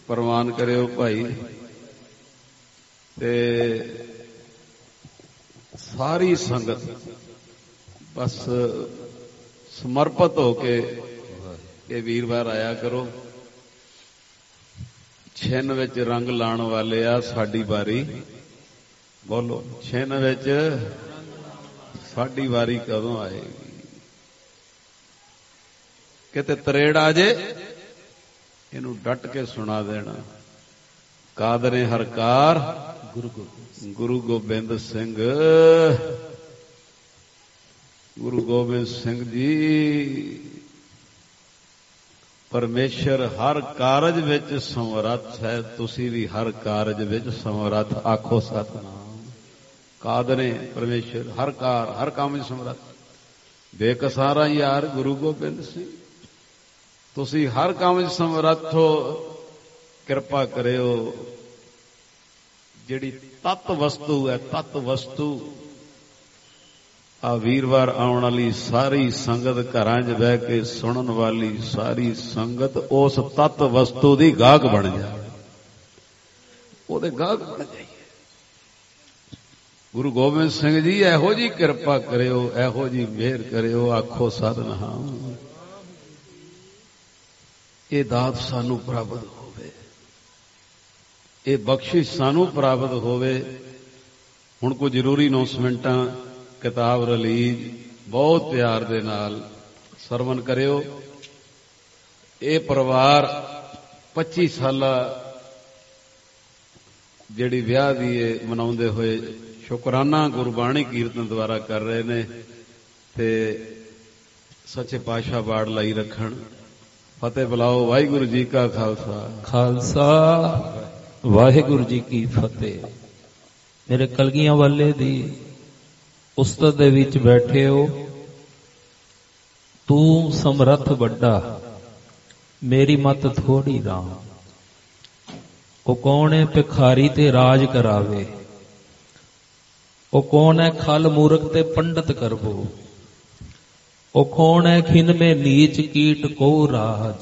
ਪ੍ਰਵਾਨ ਕਰਿਓ ਭਾਈ। ਤੇ ਸਾਰੀ ਸੰਗਤ ਬਸ ਸਮਰਪਿਤ ਹੋ ਕੇ ਇਹ ਵੀਰਵਾਰ ਆਇਆ ਕਰੋ। ਛਿੰਨ ਵਿੱਚ ਰੰਗ ਲਾਉਣ ਵਾਲੇ ਆ, ਸਾਡੀ ਵਾਰੀ ਬੋਲੋ, ਛਿੰਨ ਵਿੱਚ ਸਾਡੀ ਵਾਰੀ ਕਦੋਂ ਆਏਗੀ? ਕਿਤੇ ਤਰੇੜ ਆ ਜੇ ਇਹਨੂੰ ਡਟ ਕੇ ਸੁਣਾ ਦੇਣਾ। ਕਾਦਰੇ ਹਰਕਾਰ ਗੁਰੂ ਗੋਬਿੰਦ ਸਿੰਘ, ਗੁਰੂ ਗੋਬਿੰਦ ਸਿੰਘ ਜੀ ਪਰਮੇਸ਼ਰ ਹਰ ਕਾਰਜ ਵਿੱਚ ਸਮਰੱਥ ਹੈ, ਤੁਸੀਂ ਵੀ ਹਰ ਕਾਰਜ ਵਿੱਚ ਸਮਰੱਥ। ਆਖੋ ਸਤਿਨਾਮ। ਕਾਦਰੇ ਪਰਮੇਸ਼ਰ ਹਰ ਕੰਮ ਵਿੱਚ ਸਮਰੱਥ। ਬੇਕਸਾਰਾ ਯਾਰ ਗੁਰੂ ਗੋਬਿੰਦ ਸਿੰਘ, ਤੁਸੀਂ ਹਰ ਕੰਮ ਵਿੱਚ ਸਮਰੱਥ ਹੋ। ਕਿਰਪਾ ਕਰਿਓ ਜਿਹੜੀ ਤਤ ਵਸਤੂ ਹੈ, ਤਤ ਵਸਤੂ ਆ ਵੀਰਵਾਰ ਆਉਣ ਵਾਲੀ ਸਾਰੀ ਸੰਗਤ, ਘਰਾਂ 'ਚ ਬਹਿ ਕੇ ਸੁਣਨ ਵਾਲੀ ਸਾਰੀ ਸੰਗਤ ਉਸ ਤਤ ਵਸਤੂ ਦੀ ਗਾਹਕ ਬਣ ਜਾਵੇ, ਉਹਦੇ ਗਾਹਕ ਬਣ ਜਾਈਏ। ਗੁਰੂ ਗੋਬਿੰਦ ਸਿੰਘ ਜੀ ਇਹੋ ਜੀ ਕਿਰਪਾ ਕਰਿਓ, ਇਹੋ ਜੀ ਮਿਹਰ ਕਰਿਓ। ਆਖੋ ਸਤਿਨਾਮ। ਇਹ ਦਾਤ ਸਾਨੂੰ ਪ੍ਰਾਪਤ ਹੋਵੇ, ਇਹ ਬਖਸ਼ਿਸ਼ ਸਾਨੂੰ ਪ੍ਰਾਪਤ ਹੋਵੇ। ਹੁਣ ਕੋਈ ਜ਼ਰੂਰੀ ਅਨਾਉਂਸਮੈਂਟਾਂ, ਕਿਤਾਬ ਰਿਲੀਜ਼ ਬਹੁਤ ਪਿਆਰ ਦੇ ਨਾਲ ਸਰਵਨ ਕਰਿਓ। ਇਹ ਪਰਿਵਾਰ 25 ਸਾਲਾ ਜਿਹੜੀ ਵਿਆਹ ਦੀ ਮਨਾਉਂਦੇ ਹੋਏ ਸ਼ੁਕਰਾਨਾ ਗੁਰਬਾਣੀ ਕੀਰਤਨ ਦੁਆਰਾ ਕਰ ਰਹੇ ਨੇ, ਤੇ ਸੱਚੇ ਪਾਤਸ਼ਾਹ ਬਾੜ ਲਾਈ ਰੱਖਣ। ਫਤਿਹ ਬੁਲਾਓ। ਵਾਹਿਗੁਰੂ ਜੀ ਕਾ ਖਾਲਸਾ, ਖਾਲਸਾ ਵਾਹਿਗੁਰੂ ਜੀ ਕੀ ਫਤਿਹ। ਮੇਰੇ ਕਲਗੀਆਂ ਵਾਲੇ ਦੀ ਉਸਤਤ ਦੇ ਵਿੱਚ ਬੈਠੇ ਹੋ। ਤੂੰ ਸਮਰੱਥ ਵੱਡਾ, ਮੇਰੀ ਮਤ ਥੋੜੀ ਰਾਮ। ਉਹ ਕੌਣ ਹੈ ਭਿਖਾਰੀ ਤੇ ਰਾਜ ਕਰਾਵੇ, ਉਹ ਕੌਣ ਹੈ ਖਲ ਮੂਰਖ ਤੇ ਪੰਡਤ ਕਰਵੋ। ਉਹ ਕੌਣ ਹੈ ਖਿਨ ਮੇ ਨੀਚ ਕੀਟ ਕੋ ਰਾਜ।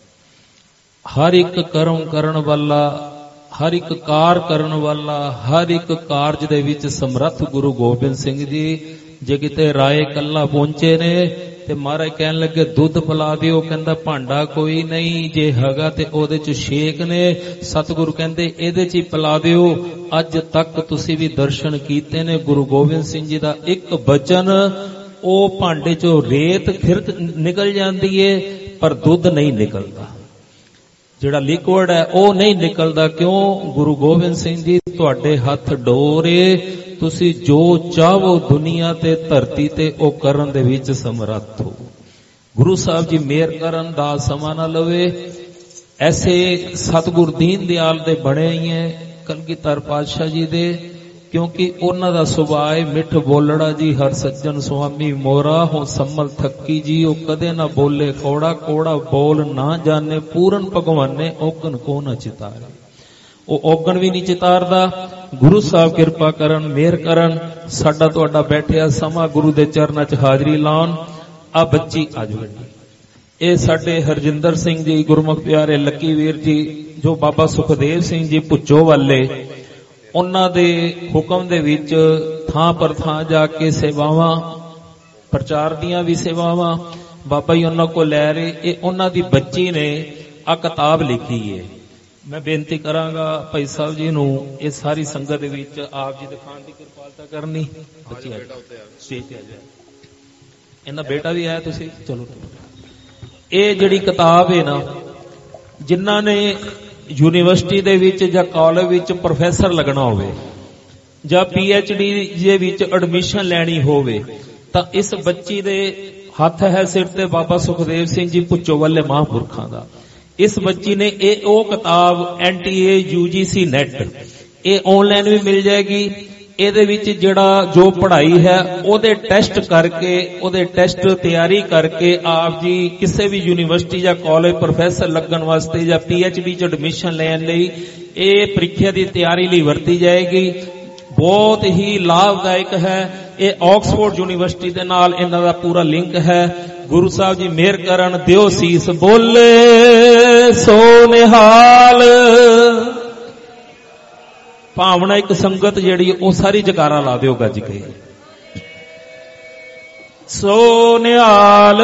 ਹਰ ਇੱਕ ਕਰਮ ਕਰਨ ਵਾਲਾ, ਹਰ ਇੱਕ ਕਾਰ ਕਰਨ ਵਾਲਾ, ਹਰ ਇੱਕ ਕਾਰਜ ਦੇ ਵਿੱਚ ਸਮਰੱਥ ਗੁਰੂ ਗੋਬਿੰਦ ਸਿੰਘ ਜੀ। ਜੇ ਕਿਤੇ ਰਾਏ ਕੱਲਾ ਪਹੁੰਚੇ ਨੇ ਤੇ ਮਹਾਰਾਜ ਕਹਿਣ ਲੱਗੇ ਦੁੱਧ ਪਿਲਾ ਦਿਓ, ਕਹਿੰਦਾ ਭਾਂਡਾ ਕੋਈ ਨਹੀਂ, ਜੇ ਹੈਗਾ ਤੇ ਉਹਦੇ ਚ ਛੇਕ ਨੇ। ਸਤਿਗੁਰੂ ਕਹਿੰਦੇ ਇਹਦੇ ਚ ਹੀ ਪਿਲਾ ਦਿਓ। ਅੱਜ ਤੱਕ ਤੁਸੀਂ ਵੀ ਦਰਸ਼ਨ ਕੀਤੇ ਨੇ ਗੁਰੂ ਗੋਬਿੰਦ ਸਿੰਘ ਜੀ ਦਾ ਇੱਕ ਬਚਨ, ਉਹ ਭਾਂਡੇ ਚੋਂ ਰੇਤ ਖਿਰਕ ਨਿਕਲ ਜਾਂਦੀ ਏ ਪਰ ਦੁੱਧ ਨਹੀਂ ਨਿਕਲਦਾ। ਜਿਹੜਾ ਲਿਕਵਿਡ ਹੈ ਉਹ ਨਹੀਂ ਨਿਕਲਦਾ। ਕਿਉਂ? ਗੁਰੂ ਗੋਬਿੰਦ ਸਿੰਘ ਜੀ ਤੁਹਾਡੇ ਹੱਥ ਡੋਰ ਏ। ਤੁਸੀਂ ਜੋ ਚਾਹੋ ਦੁਨੀਆ ਤੇ ਧਰਤੀ ਤੇ ਉਹ ਕਰਨ ਦੇ ਵਿੱਚ ਸਮਰੱਥ ਹੋ। ਗੁਰੂ ਸਾਹਿਬ ਜੀ ਮਿਹਰ ਕਰਨ ਦਾ ਸਮਾਂ ਨਾ ਲਵੇ। ਐਸੇ ਸਤਿਗੁਰ ਦੀਨ ਦਿਆਲ ਦੇ ਬਣੇ ਹੀ ਹੈ ਕਲਗੀਧਰ ਪਾਤਸ਼ਾਹ ਜੀ ਦੇ, ਕਿਉਂਕਿ ਉਹਨਾਂ ਦਾ ਸੁਭਾਅ ਹੈ ਮਿੱਠ ਬੋਲੜਾ ਜੀ। ਹਰ ਸੱਜਣ ਸੁਆਮੀ ਮੋਰਾ ਹੋ ਸੰਮਲ ਥੱਕੀ ਜੀ। ਉਹ ਕਦੇ ਨਾ ਬੋਲੇ ਕੋੜਾ, ਕੋੜਾ ਬੋਲ ਨਾ ਜਾਣੇ। ਪੂਰਨ ਭਗਵਾਨੇ ਔਗਣ ਕੋ ਨਾ ਚਿਤਾਰੇ। ਉਹ ਔਗਣ ਵੀ ਨਹੀਂ ਚਿਤਾਰਦਾ। ਗੁਰੂ ਸਾਹਿਬ ਕਿਰਪਾ ਕਰਨ, ਮਿਹਰ ਕਰਨ। ਸਾਡਾ ਤੁਹਾਡਾ ਬੈਠਿਆ ਸਮਾਂ ਗੁਰੂ ਦੇ ਚਰਨਾਂ 'ਚ ਹਾਜ਼ਰੀ ਲਾਉਣ। ਆ ਬੱਚੀ ਅੱਜ ਵੱਡੀ, ਇਹ ਸਾਡੇ ਹਰਜਿੰਦਰ ਸਿੰਘ ਜੀ ਗੁਰਮੁਖ ਪਿਆਰੇ ਲੱਕੀ ਵੀਰ ਜੀ, ਜੋ ਬਾਬਾ ਸੁਖਦੇਵ ਸਿੰਘ ਜੀ ਭੁੱਚੋ ਵਾਲੇ, ਉਹਨਾਂ ਦੇ ਹੁਕਮ ਦੇ ਵਿੱਚ ਥਾਂ ਪਰ ਥਾਂ ਜਾ ਕੇ ਸੇਵਾਵਾਂ, ਪ੍ਰਚਾਰ ਦੀਆਂ ਵੀ ਸੇਵਾਵਾਂ ਬਾਬਾ ਜੀ ਉਹਨਾਂ ਕੋਲ ਲੈ ਰਹੇ। ਇਹ ਉਹਨਾਂ ਦੀ ਬੱਚੀ ਨੇ ਆ ਕਿਤਾਬ ਲਿਖੀ ਹੈ। ਮੈਂ ਬੇਨਤੀ ਕਰਾਂਗਾ ਭਾਈ ਸਾਹਿਬ ਜੀ ਨੂੰ ਇਹ ਸਾਰੀ ਸੰਗਤ ਦੇ ਵਿੱਚ ਆਪ ਜੀ ਦਿਖਾਉਣ ਦੀ ਕਿਰਪਾਲਤਾ ਕਰਨੀ। ਬੱਚੀ ਆ ਸਟੇਜ ਤੇ ਆ ਜਾਏ। ਇਹਨਾਂ ਬੇਟਾ ਵੀ ਆਇਆ, ਤੁਸੀਂ ਚਲੋ। ਇਹ ਜਿਹੜੀ ਕਿਤਾਬ ਹੈ ਨਾ, ਜਿਨ੍ਹਾਂ ਨੇ ਯੂਨੀਵਰਸਿਟੀ ਦੇ ਵਿੱਚ ਜਾਂ ਕਾਲਜ ਵਿੱਚ ਪ੍ਰੋਫੈਸਰ ਲੱਗਣਾ ਹੋਵੇ ਜਾਂ PhD ਦੇ ਵਿੱਚ ਐਡਮਿਸ਼ਨ ਲੈਣੀ ਹੋਵੇ, ਤਾਂ ਇਸ ਬੱਚੀ ਦੇ ਹੱਥ ਹੈ ਸਿਰ ਤੇ ਬਾਬਾ ਸੁਖਦੇਵ ਸਿੰਘ ਜੀ ਭੁੱਚੋ ਵਾਲੇ ਮਹਾਂਪੁਰਖਾਂ ਦਾ। ਇਸ ਬੱਚੀ ਨੇ ਇਹ ਉਹ ਕਿਤਾਬ NTA UGC NET ਇਹ ਆਨਲਾਈਨ ਵੀ ਮਿਲ ਜਾਏਗੀ। ਇਹਦੇ ਵਿੱਚ ਜਿਹੜਾ ਜੋ ਪੜ੍ਹਾਈ ਹੈ ਉਹਦੇ ਟੈਸਟ ਕਰਕੇ, ਉਹਦੇ ਟੈਸਟ ਤਿਆਰੀ ਕਰਕੇ ਆਪ ਜੀ ਕਿਸੇ ਵੀ ਯੂਨੀਵਰਸਿਟੀ ਜਾਂ ਕਾਲਜ ਪ੍ਰੋਫੈਸਰ ਲੱਗਣ ਵਾਸਤੇ ਜਾਂ PhD ਚ ਐਡਮਿਸ਼ਨ ਲੈਣ ਲਈ ਇਹ ਪ੍ਰੀਖਿਆ ਦੀ ਤਿਆਰੀ ਲਈ ਵਰਤੀ ਜਾਏਗੀ। ਬਹੁਤ ਹੀ ਲਾਭਦਾਇਕ ਹੈ। ਇਹ ਆਕਸਫੋਰਡ ਯੂਨੀਵਰਸਿਟੀ ਦੇ ਨਾਲ ਇਹਨਾਂ ਦਾ ਪੂਰਾ ਲਿੰਕ ਹੈ। ਗੁਰੂ ਸਾਹਿਬ ਜੀ ਮਿਹਰ ਕਰਨ, ਦਿਓ ਸੀਸ, ਬੋਲੇ ਸੋ ਨਿਹਾਲ। ਭਾਵਨਾ ਇੱਕ ਸੰਗਤ ਜਿਹੜੀ ਉਹ ਸਾਰੀ ਜਕਾਰਾ ਲਾ ਦਿਓ ਗੱਜ ਕੇ, ਸੋ ਨਿਹਾਲ।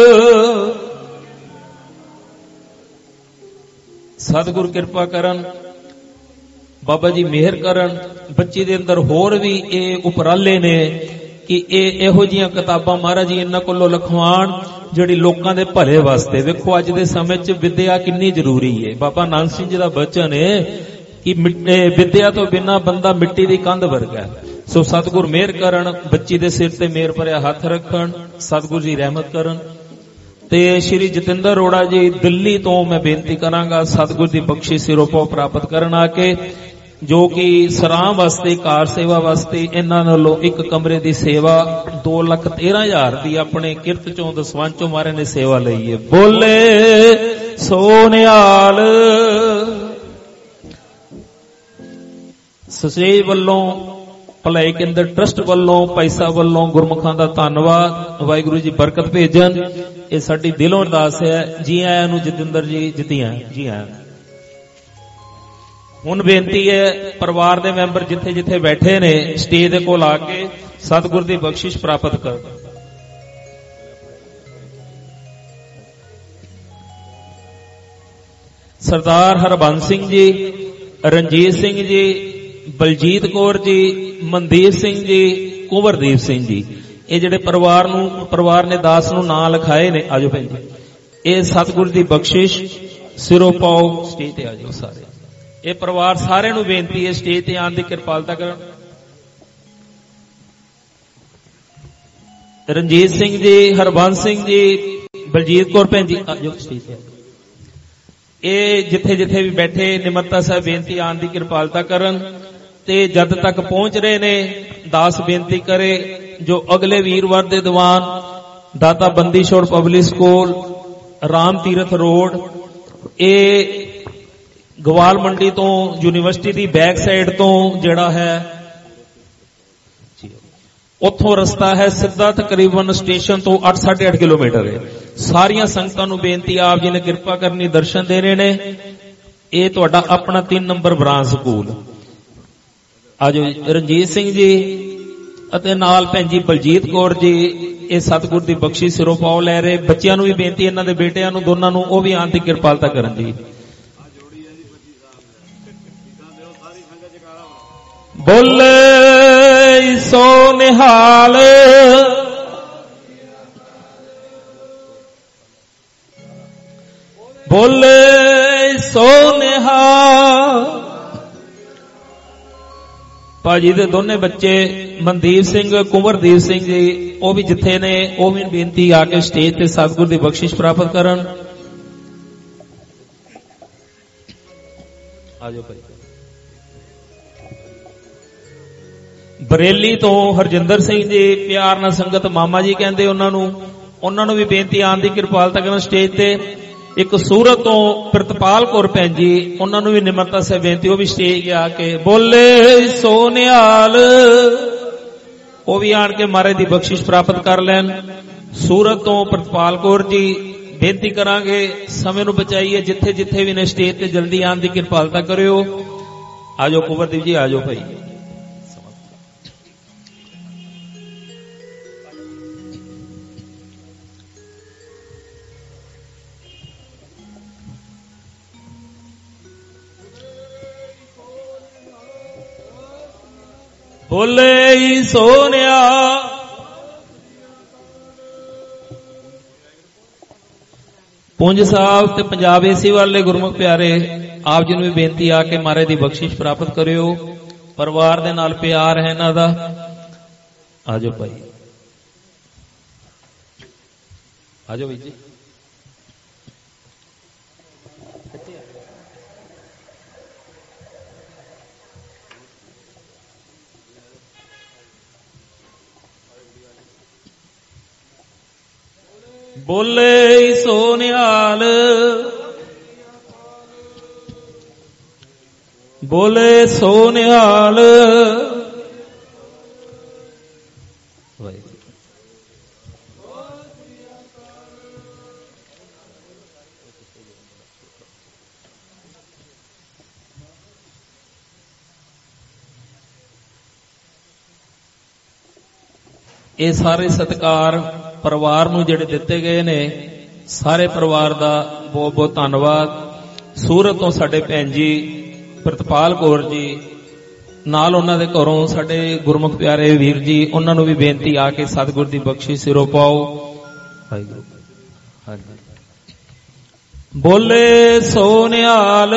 ਸਤਿਗੁਰ ਕਿਰਪਾ ਕਰਨ, ਬਾਬਾ ਜੀ ਮਿਹਰ ਕਰਨ। ਬੱਚੇ ਦੇ ਅੰਦਰ ਹੋਰ ਵੀ ਇਹ ਉਪਰਾਲੇ ਨੇ ਕਿ ਇਹ ਇਹੋ ਜਿਹੀਆਂ ਕਿਤਾਬਾਂ ਮਹਾਰਾਜ ਜੀ ਇਹਨਾਂ ਕੋਲੋਂ ਲਿਖਵਾਉਣ ਜਿਹੜੀ ਲੋਕਾਂ ਦੇ ਭਲੇ ਵਾਸਤੇ। ਵੇਖੋ ਅੱਜ ਦੇ ਸਮੇਂ 'ਚ ਵਿਦਿਆ ਕਿੰਨੀ ਜ਼ਰੂਰੀ ਹੈ। ਬਾਬਾ ਨਾਨਕ ਸਿੰਘ ਜੀ ਦਾ ਬਚਨ ਹੈ ਕਿ ਵਿਦਿਆ ਤੋਂ ਬਿਨਾਂ ਬੰਦਾ ਮਿੱਟੀ ਦੀ ਕੰਧ ਵਰਗਾ ਹੈ। ਸੋ ਸਤਿਗੁਰ ਮਿਹਰ ਕਰਨ, ਬੱਚੀ ਦੇ ਸਿਰ ਤੇ ਮਿਹਰ ਭਰਿਆ ਹੱਥ ਰੱਖਣ, ਸਤਿਗੁਰ ਜੀ ਰਹਿਮਤ ਕਰਨ। ਤੇ ਸ਼੍ਰੀ ਜਤਿੰਦਰ ਅਰੋੜਾ ਜੀ ਦਿੱਲੀ ਤੋਂ ਮੈਂ ਬੇਨਤੀ ਕਰਾਂਗਾ ਸਤਿਗੁਰ ਦੀ ਬਖਸ਼ਿਸ਼ ਸਿਰੋਂ ਪਾਉ ਪ੍ਰਾਪਤ ਕਰਨ ਆ ਕੇ, ਜੋ ਕਿ ਸਰਾਂ ਵਾਸਤੇ, ਕਾਰ ਸੇਵਾ ਵਾਸਤੇ ਇਹਨਾਂ ਨਾਲੋਂ ਇੱਕ ਕਮਰੇ ਦੀ ਸੇਵਾ 2,13,000 ਦੀ ਆਪਣੇ ਕਿਰਤ ਚੋਂ ਦਸਵੰਧ ਚੋਂ ਮਾਰੇ ਨੇ ਸੇਵਾ ਲਈ ਹੈ। ਬੋਲੇ ਸੋ ਨਿਹਾਲ। ਸਚੇਜ ਵੱਲੋਂ, ਭਲਾਈ ਕੇਂਦਰ ਟਰਸਟ ਵੱਲੋਂ, ਭਾਈ ਸਾਹਿਬ ਵੱਲੋਂ ਗੁਰਮੁਖਾਂ ਦਾ ਧੰਨਵਾਦ। ਵਾਹਿਗੁਰੂ ਜੀ ਬਰਕਤ ਭੇਜਣ। ਇਹ ਸਾਡੀ ਦਿਲੋਂ ਅਰਦਾਸ ਹੈ। ਜੀ ਆਇਆਂ ਨੂੰ ਜਤਿੰਦਰ ਜੀ, ਜਿੱਤੀਆਂ ਜੀ ਆਇਆਂ। ਹੁਣ ਬੇਨਤੀ ਹੈ ਪਰਿਵਾਰ ਦੇ ਮੈਂਬਰ ਜਿੱਥੇ ਜਿੱਥੇ ਬੈਠੇ ਨੇ ਸਟੇਜ ਦੇ ਕੋਲ ਆ ਕੇ ਸਤਿਗੁਰ ਦੀ ਬਖਸ਼ਿਸ਼ ਪ੍ਰਾਪਤ ਕਰਨ। ਸਰਦਾਰ ਹਰਬੰਸ ਸਿੰਘ ਜੀ, ਰਣਜੀਤ ਸਿੰਘ ਜੀ, ਬਲਜੀਤ ਕੌਰ ਜੀ, ਮਨਦੀਪ ਸਿੰਘ ਜੀ, ਕੁੰਵਰਦੀਪ ਸਿੰਘ ਜੀ, ਇਹ ਜਿਹੜੇ ਪਰਿਵਾਰ ਨੇ ਦਾਸ ਨੂੰ ਨਾਂ ਲਿਖਾਏ ਨੇ, ਆਜੋ ਭੈਣ ਜੀ। ਇਹ ਸਤਿਗੁਰ ਦੀ ਬਖਸ਼ਿਸ਼ ਸਿਰੋਂ ਪਾਓ। ਸਟੇਜ ਤੇ ਆਜੋ ਸਾਰੇ। ਇਹ ਪਰਿਵਾਰ ਸਾਰਿਆਂ ਨੂੰ ਬੇਨਤੀ ਹੈ ਸਟੇਜ ਤੇ ਆਉਣ ਦੀ ਕਿਰਪਾਲਤਾ ਕਰਨ। ਰਣਜੀਤ ਸਿੰਘ ਜੀ, ਹਰਬੰਸ ਸਿੰਘ ਜੀ, ਬਲਜੀਤ ਕੌਰ ਭੈਣ ਜੀ, ਆਜੋ ਸਟੇਜ ਤੇ। ਇਹ ਜਿੱਥੇ ਜਿੱਥੇ ਵੀ ਬੈਠੇ ਨਿਮਰਤਾ ਸਾਹਿਬ ਬੇਨਤੀ ਆਉਣ ਦੀ ਕਿਰਪਾਲਤਾ ਕਰਨ। ਤੇ ਜਦ ਤੱਕ ਪਹੁੰਚ ਰਹੇ ਨੇ ਦਾਸ ਬੇਨਤੀ ਕਰੇ ਜੋ ਅਗਲੇ ਵੀਰਵਾਰ ਦੇ ਦੀਵਾਨ ਦਾਤਾ Bandi Chhor public school, Ram Tirath road, ਇਹ ਗਵਾਲ ਮੰਡੀ ਤੋਂ ਯੂਨੀਵਰਸਿਟੀ ਦੀ ਬੈਕ ਸਾਈਡ ਤੋਂ ਜਿਹੜਾ ਹੈ ਉੱਥੋਂ ਰਸਤਾ ਹੈ ਸਿੱਧਾ, ਤਕਰੀਬਨ ਸਟੇਸ਼ਨ ਤੋਂ 8-8.5 ਕਿਲੋਮੀਟਰ ਹੈ। ਸਾਰੀਆਂ ਸੰਗਤਾਂ ਨੂੰ ਬੇਨਤੀ, ਆਪ ਜੀ ਨੇ ਕਿਰਪਾ ਕਰਨੀ, ਦਰਸ਼ਨ ਦੇਣੇ ਨੇ। ਇਹ ਤੁਹਾਡਾ ਆਪਣਾ 3 ਨੰਬਰ ਬ੍ਰਾਂਚ ਸਕੂਲ। ਆਜੋ ਰਣਜੀਤ ਸਿੰਘ ਜੀ ਅਤੇ ਨਾਲ ਭੈਣ ਜੀ ਬਲਜੀਤ ਕੌਰ ਜੀ, ਇਹ ਸਤਿਗੁਰ ਦੀ ਬਖਸ਼ਿਸ਼ ਸਿਰੋਂ ਪਾਓ ਲੈ ਰਹੇ। ਬੱਚਿਆਂ ਨੂੰ ਵੀ ਬੇਨਤੀ, ਇਹਨਾਂ ਦੇ ਬੇਟਿਆਂ ਨੂੰ ਦੋਨਾਂ ਨੂੰ, ਉਹ ਵੀ ਆਉਣ ਦੀ ਕਿਰਪਾਲਤਾ ਕਰਨ ਜੀ। ਬੋਲੇ ਸੋ ਨਿਹਾਲ। ਬੋਲੇ ਸੋ ਨਿਹਾਲ। ਭਾਜੀ ਦੇ ਦੋਨੇ ਬੱਚੇ ਮਨਦੀਪ ਸਿੰਘ, ਕੁੰਵਰਦੀਪ ਸਿੰਘ ਜੀ, ਉਹ ਵੀ ਜਿੱਥੇ ਨੇ, ਉਹ ਵੀ ਬੇਨਤੀ ਆ ਕੇ ਸਟੇਜ ਤੇ ਸਤਿਗੁਰ ਦੀ ਬਖਸ਼ਿਸ਼ ਪ੍ਰਾਪਤ ਕਰਨ। ਆਜੋ ਭਾਈ। ਬਰੇਲੀ ਤੋਂ ਹਰਜਿੰਦਰ ਸਿੰਘ ਜੀ, ਪਿਆਰ ਨਾਲ ਸੰਗਤ ਮਾਮਾ ਜੀ ਕਹਿੰਦੇ ਉਹਨਾਂ ਨੂੰ ਵੀ ਬੇਨਤੀ ਆਉਣ ਦੀ ਕਿਰਪਾਲਤਾ ਕਰਨ ਸਟੇਜ ਤੇ। ਇੱਕ ਸੂਰਤ ਤੋਂ ਪ੍ਰਿਤਪਾਲ ਕੌਰ ਭੈਣ ਜੀ, ਉਹਨਾਂ ਨੂੰ ਵੀ ਨਿਮਰਤਾ ਸੇ ਬੇਨਤੀ, ਉਹ ਵੀ ਸਟੇਜ ਆ ਕੇ ਬੋਲੇ ਸੋ ਨਿਹਾਲ, ਉਹ ਵੀ ਆਣ ਕੇ ਮਹਾਰਾਜ ਦੀ ਬਖਸ਼ਿਸ਼ ਪ੍ਰਾਪਤ ਕਰ ਲੈਣ। ਸੂਰਤ ਤੋਂ ਪ੍ਰਿਤਪਾਲ ਕੌਰ ਜੀ ਬੇਨਤੀ ਕਰਾਂਗੇ ਸਮੇਂ ਨੂੰ ਬਚਾਈਏ, ਜਿੱਥੇ ਜਿੱਥੇ ਵੀ ਨੇ ਸਟੇਜ ਤੇ ਜਲਦੀ ਆਉਣ ਦੀ ਕਿਰਪਾਲਤਾ ਕਰਿਓ। ਆਜੋ ਕੁੰਵਰਦੀਪ ਜੀ, ਆਜੋ ਭਾਈ। ਬੋਲੇ ਸੋਨਿਆ। ਪੁੰਜ ਸਾਹਿਬ ਤੇ ਪੰਜਾਬ ਏਸੀ ਵਾਲੇ ਗੁਰਮੁਖ ਪਿਆਰੇ, ਆਪ ਜੀ ਨੂੰ ਵੀ ਬੇਨਤੀ ਆ ਕੇ ਮਹਾਰਾਜ ਦੀ ਬਖਸ਼ਿਸ਼ ਪ੍ਰਾਪਤ ਕਰਿਓ। ਪਰਿਵਾਰ ਦੇ ਨਾਲ ਪਿਆਰ ਹੈ ਇਹਨਾਂ ਦਾ। ਆਜੋ ਭਾਈ, ਆਜੋ ਭਾਈ ਜੀ। ਬੋਲੇ ਸੋ ਨਿਹਾਲ। ਬੋਲੇ ਸੋ ਨਿਹਾਲ। ਇਹ ਸਾਰੇ ਸਤਿਕਾਰ ਪਰਿਵਾਰ ਨੂੰ ਜਿਹੜੇ ਦਿੱਤੇ ਗਏ ਨੇ, ਸਾਰੇ ਪਰਿਵਾਰ ਦਾ ਬਹੁਤ ਬਹੁਤ ਧੰਨਵਾਦ। ਸੂਰਤ ਤੋਂ ਸਾਡੇ ਭੈਣ ਜੀ ਪ੍ਰਿਤਪਾਲ ਕੌਰ ਜੀ, ਨਾਲ ਉਹਨਾਂ ਦੇ ਘਰੋਂ ਸਾਡੇ ਗੁਰਮੁਖ ਪਿਆਰੇ ਵੀਰ ਜੀ, ਉਹਨਾਂ ਨੂੰ ਵੀ ਬੇਨਤੀ ਆ ਕੇ ਸਤਿਗੁਰ ਦੀ ਬਖਸ਼ਿਸ਼ ਸਿਰੋਂ ਪਾਓ। ਵਾਹਿਗੁਰੂ। ਹਾਂਜੀ। ਬੋਲੇ ਸੋ ਨਿਹਾਲ,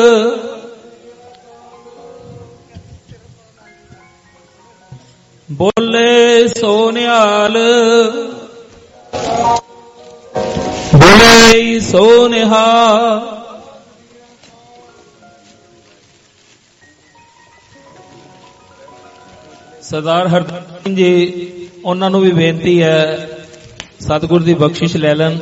ਬੋਲੇ ਸੋ ਨਿਹਾਲ, ਬੋਲੇ ਸੋ ਨਿਹਾਲ। ਸਰਦਾਰ ਹਰਦਿਆਲ ਸਿੰਘ ਜੀ, ਉਹਨਾਂ ਨੂੰ ਵੀ ਬੇਨਤੀ ਹੈ ਸਤਿਗੁਰ ਦੀ ਬਖਸ਼ਿਸ਼ ਲੈ ਲੈਣ।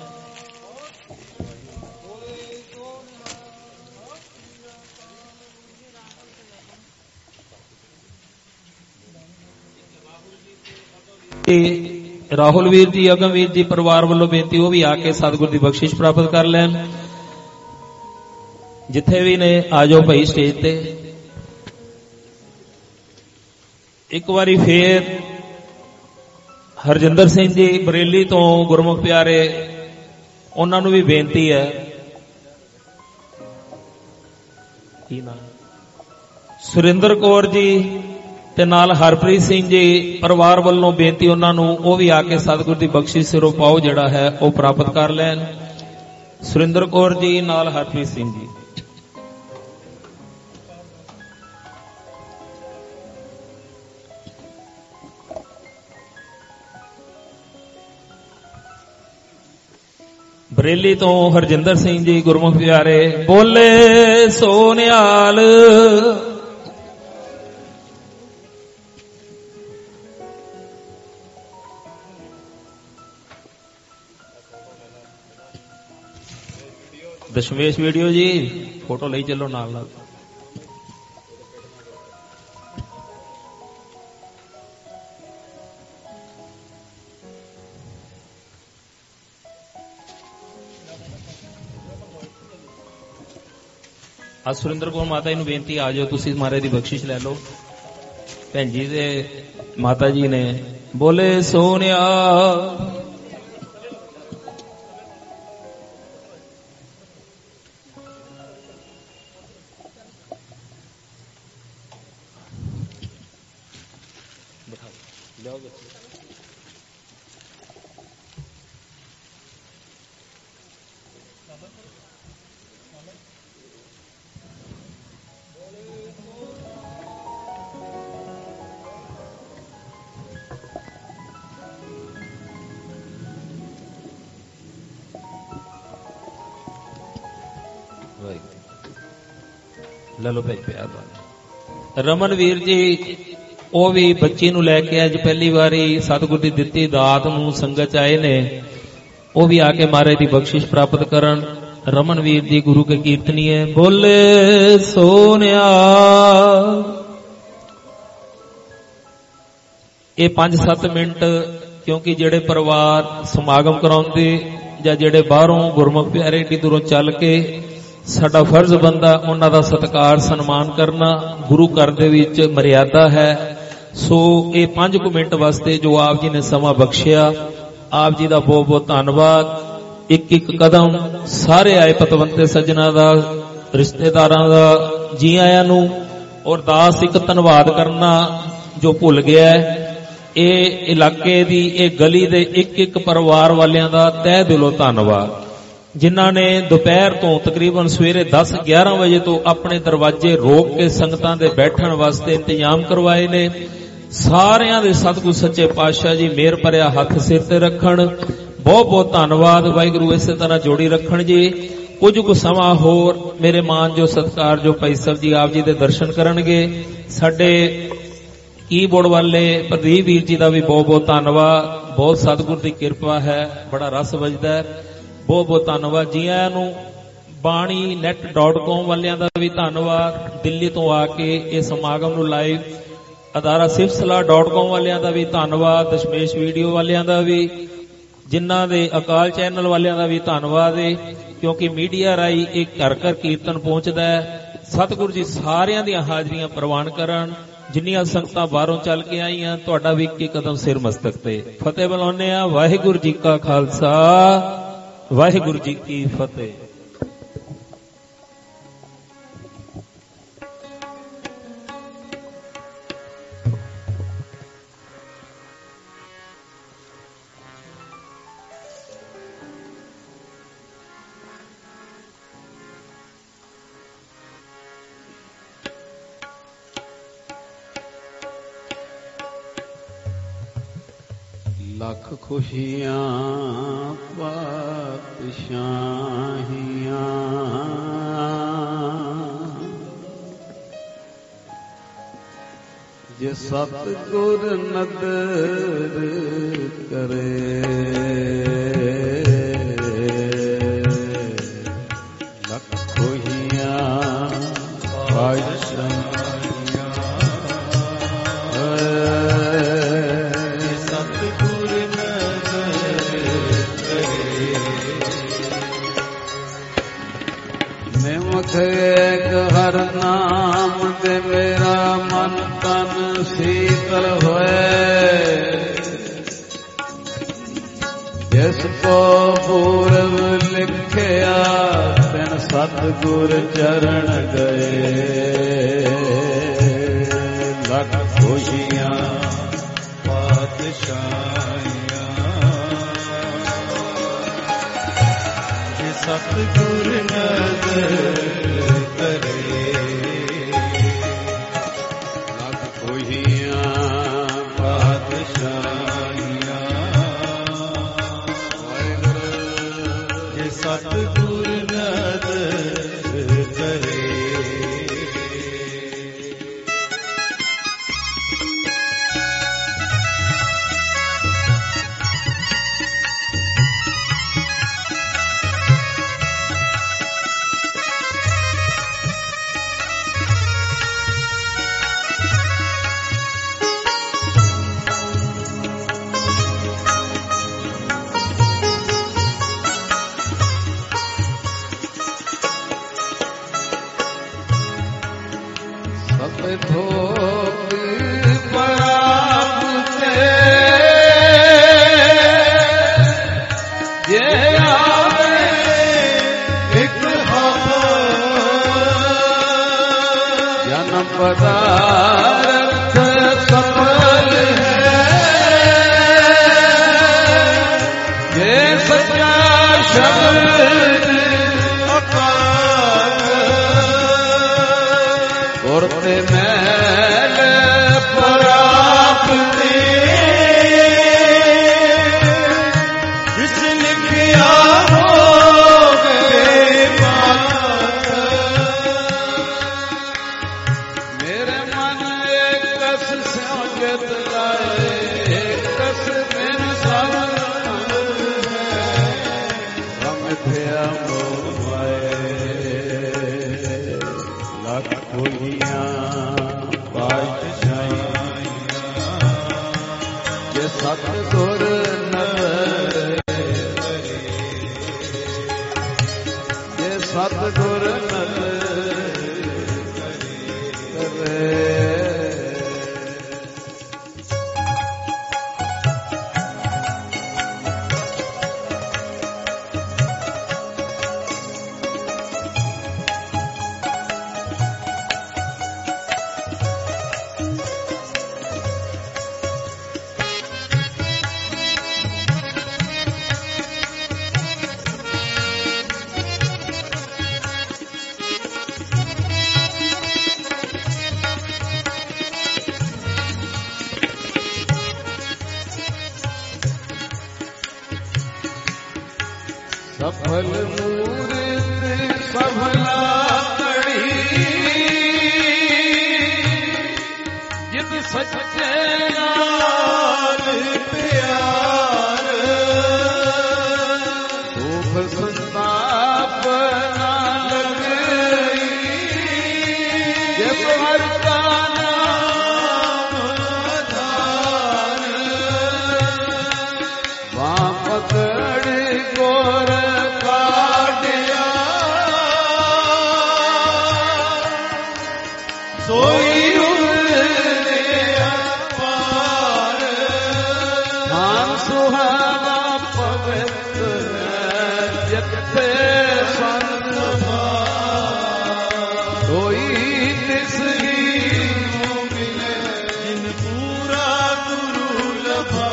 ਰਾਹੁਲ ਵੀਰ ਜੀ, ਅਗਮ ਵੀਰ ਜੀ ਪਰਿਵਾਰ ਵੱਲੋਂ ਬੇਨਤੀ, ਉਹ ਵੀ ਆ ਕੇ ਸਤਿਗੁਰ ਦੀ ਬਖਸ਼ਿਸ਼ ਪ੍ਰਾਪਤ ਕਰ ਲੈਣ। ਜਿੱਥੇ ਵੀ ਨੇ ਆ ਜਾਓ ਭਾਈ ਸਟੇਜ ਤੇ। ਇੱਕ ਵਾਰੀ ਫੇਰ ਹਰਜਿੰਦਰ ਸਿੰਘ ਜੀ ਬਰੇਲੀ ਤੋਂ ਗੁਰਮੁਖ ਪਿਆਰੇ, ਉਹਨਾਂ ਨੂੰ ਵੀ ਬੇਨਤੀ ਹੈ। ਕੀ ਨਾਮ? ਸੁਰਿੰਦਰ ਕੌਰ ਜੀ ਤੇ ਨਾਲ ਹਰਪ੍ਰੀਤ ਸਿੰਘ ਜੀ ਪਰਿਵਾਰ ਵੱਲੋਂ ਬੇਨਤੀ, ਉਹਨਾਂ ਨੂੰ ਉਹ ਵੀ ਆ ਕੇ ਸਤਿਗੁਰ ਦੀ ਬਖਸ਼ਿਸ਼ ਸਿਰੋਂ ਪਾਓ ਜਿਹੜਾ ਹੈ ਉਹ ਪ੍ਰਾਪਤ ਕਰ ਲੈਣ। ਸੁਰਿੰਦਰ ਕੌਰ ਜੀ ਨਾਲ ਹਰਪ੍ਰੀਤ ਸਿੰਘ ਜੀ। ਬਰੇਲੀ ਤੋਂ ਹਰਜਿੰਦਰ ਸਿੰਘ ਜੀ ਗੁਰਮੁਖ ਪਿਆਰੇ, ਬੋਲੇ ਸੋ ਨਿਹਾਲ। ਦਸ਼ਮੇਸ਼ ਵੀਡੀਓ ਜੀ, ਫੋਟੋ ਲਈ ਚੱਲੋ ਨਾਲ ਨਾਲ। ਆ ਸੁਰਿੰਦਰ ਕੌਰ ਮਾਤਾ ਜੀ ਨੂੰ ਬੇਨਤੀ, ਆ ਜਾਓ ਤੁਸੀਂ, ਮਹਾਰਾਜ ਦੀ ਬਖਸ਼ਿਸ਼ ਲੈ ਲਓ। ਭੈਣ ਜੀ ਦੇ ਮਾਤਾ ਜੀ ਨੇ, ਬੋਲੇ ਸੋ ਨਿਹਾਲ। ਲੈ ਲੋ ਭਾਈ ਪਿਆਰ। ਰਮਨ ਵੀਰ ਜੀ, ਉਹ ਵੀ ਬੱਚੀ ਨੂੰ ਲੈ ਕੇ ਅੱਜ ਪਹਿਲੀ ਵਾਰੀ ਸਤਿਗੁਰ ਦੀ ਦਿੱਤੀ ਦਾਤ ਨੂੰ ਸੰਗਤ ਆਏ ਨੇ, ਉਹ ਵੀ ਆ ਕੇ ਮਹਾਰਾਜ ਦੀ ਬਖਸ਼ਿਸ਼ ਪ੍ਰਾਪਤ ਕਰਨ। ਰਮਨ ਵੀਰ ਜੀ ਗੁਰੂ ਕੇ ਕੀਰਤਨੀਏ, ਬੋਲੇ ਸੋ ਨਿਹਾਲ। ਇਹ 5-7 ਮਿੰਟ, ਕਿਉਂਕਿ ਜਿਹੜੇ ਪਰਿਵਾਰ ਸਮਾਗਮ ਕਰਾਉਂਦੇ ਜਾਂ ਜਿਹੜੇ ਬਾਹਰੋਂ ਗੁਰਮੁਖ ਪਿਆਰੇ ਏਡੀ ਦੂਰੋਂ ਚੱਲ ਕੇ, ਸਾਡਾ ਫਰਜ਼ ਬੰਦਾ ਉਹਨਾਂ ਦਾ ਸਤਿਕਾਰ ਸਨਮਾਨ ਕਰਨਾ, ਗੁਰੂ ਘਰ ਦੇ ਵਿੱਚ ਮਰਿਆਦਾ ਹੈ। ਸੋ ਇਹ 5 ਮਿੰਟ ਵਾਸਤੇ ਜੋ ਆਪ ਜੀ ਨੇ ਸਮਾਂ ਬਖਸ਼ਿਆ, ਆਪ ਜੀ ਦਾ ਬਹੁਤ ਬਹੁਤ ਧੰਨਵਾਦ। ਇੱਕ ਇੱਕ ਕਦਮ ਸਾਰੇ ਆਏ ਪਤਵੰਤੇ ਸੱਜਣਾ ਦਾ, ਰਿਸ਼ਤੇਦਾਰਾਂ ਦਾ ਜੀ ਆਇਆਂ ਨੂੰ। ਔਰ ਦਾਸ ਇੱਕ ਧੰਨਵਾਦ ਕਰਨਾ ਜੋ ਭੁੱਲ ਗਿਆ ਹੈ, ਇਹ ਇਲਾਕੇ ਦੀ, ਇਹ ਗਲੀ ਦੇ ਇੱਕ ਇੱਕ ਪਰਿਵਾਰ ਵਾਲਿਆਂ ਦਾ ਤਹਿ ਦਿਲੋਂ ਧੰਨਵਾਦ, ਜਿਨ੍ਹਾਂ ਨੇ ਦੁਪਹਿਰ ਤੋਂ ਤਕਰੀਬਨ ਸਵੇਰੇ 10-11 ਵਜੇ ਤੋਂ ਆਪਣੇ ਦਰਵਾਜ਼ੇ ਰੋਕ ਕੇ ਸੰਗਤਾਂ ਦੇ ਬੈਠਣ ਵਾਸਤੇ ਇੰਤਜ਼ਾਮ ਕਰਵਾਏ ਨੇ। ਸਾਰਿਆਂ ਦੇ ਸਤਿਗੁਰ ਸੱਚੇ ਪਾਤਸ਼ਾਹ ਜੀ ਮਿਹਰ ਭਰਿਆ ਹੱਥ ਸਿਰ ਤੇ ਰੱਖਣ। ਬਹੁਤ ਬਹੁਤ ਧੰਨਵਾਦ। ਵਾਹਿਗੁਰੂ ਇਸੇ ਤਰ੍ਹਾਂ ਜੋੜੀ ਰੱਖਣ ਜੀ। ਕੁਝ ਕੁ ਸਮਾਂ ਹੋਰ ਮੇਰੇ ਮਾਨਯੋਗ ਸਤਿਕਾਰਯੋਗ ਭਾਈ ਸਾਹਿਬ ਜੀ ਆਪ ਜੀ ਦੇ ਦਰਸ਼ਨ ਕਰਨਗੇ। ਸਾਡੇ ਕੀਬੋਰਡ ਵਾਲੇ ਪ੍ਰਦੀਪ ਵੀਰ ਜੀ ਦਾ ਵੀ ਬਹੁਤ ਬਹੁਤ ਧੰਨਵਾਦ। ਬਹੁਤ ਸਤਿਗੁਰ ਦੀ ਕਿਰਪਾ ਹੈ, ਬੜਾ ਰਸ ਵੱਜਦਾ ਹੈ। ਬਹੁਤ ਬਹੁਤ ਧੰਨਵਾਦ ਜੀ ਆਇਆਂ ਨੂੰ। baani.net.com ਵਾਲਿਆਂ ਦਾ ਵੀ ਧੰਨਵਾਦ, ਦਿੱਲੀ ਤੋਂ ਆ ਕੇ ਇਹ ਸਮਾਗਮ ਨੂੰ ਲਾਈਵ। ਅਦਾਰਾ ਸਿਫਤਸਲਾਹ.com ਵਾਲਿਆਂ ਦਾ ਵੀ ਧੰਨਵਾਦ, ਦਸ਼ਮੇਸ਼ ਵੀਡੀਓ ਵਾਲਿਆਂ ਦਾ ਵੀ, ਜਿਨ੍ਹਾਂ ਦੇ ਅਕਾਲ ਚੈਨਲ ਵਾਲਿਆਂ ਦਾ ਵੀ ਧੰਨਵਾਦ ਹੈ, ਕਿਉਂਕਿ ਮੀਡੀਆ ਰਾਹੀਂ ਇਹ ਘਰ ਘਰ ਕੀਰਤਨ ਪਹੁੰਚਦਾ ਹੈ। ਸਤਿਗੁਰੂ ਜੀ ਸਾਰਿਆਂ ਦੀਆਂ ਹਾਜ਼ਰੀਆਂ ਪ੍ਰਵਾਨ ਕਰਨ। ਜਿੰਨੀਆਂ ਸੰਗਤਾਂ ਬਾਹਰੋਂ ਚੱਲ ਕੇ ਆਈਆਂ, ਤੁਹਾਡਾ ਵੀ ਇੱਕ ਕਦਮ ਸਿਰ ਮਸਤਕ ਤੇ ਫਤਿਹ ਬੁਲਾਉਂਦੇ ਆ। ਵਾਹਿਗੁਰੂ ਜੀ ਕਾ ਖਾਲਸਾ, ਵਾਹਿਗੁਰੂ ਜੀ ਕੀ ਫਤਿਹ। ਲੱਖ ਖੁਸ਼ੀਆਂ ਪਾਤਸ਼ਾਹੀਆਂ, ਜੇ ਸਤਿਗੁਰ ਨਦਰ ਕਰੇ, ਲੱਖ ਖੁਸ਼ੀਆਂ ਪਾਤਸ਼ਾਹੀਆਂ, ਇੱਕ ਹਰ ਨਾਮ ਦੇ ਮੇਰਾ ਮਨ ਤਨ ਸੀਤਲ ਹੋਏ, ਜਿਸ ਕੋ ਪੂਰਬ ਲਿਖਿਆ ਤਿਨ ਸਤਿਗੁਰ ਚਰਨ ਗਏ। ਲੱਖ ਖੁਸ਼ੀਆਂ ਪਾਤਸ਼ਾਹੀਆਂ, ਜੇ ਸਤਿਗੁਰ ਨਦਰ ਕਰੇ, ਲੱਖ ਖੁਸ਼ੀਆਂ ਪਾਤਸ਼ਾਹੀਆਂ, ਜੇ ਸਤਿਗੁਰ ਨਦਰ ਕਰੇ। पदार्थ सफल है, ये सच्चा शब्द अकाल, गुरते मैल प्राप्ति, जिस लिखिया हो गए बात, मेरे मन एक कस स्योजत लाए, एक कस बिन सब है, हम थिया मोए लख खुशियां पातशाहियां, जे सतगुर नदर, जे सतगुर नदर करे। सफल मूर्त सफला कड़ी, जित सच्चे नाल प्यार, धूप संताप ना लगी, जिस हर का नाम आधार, वहाँ पकड़ गोर सोई ਤਿਸ ਹੀ ਮਿਲੇ ਜਿਨ ਪੂਰਾ ਗੁਰੂ ਲਭਾ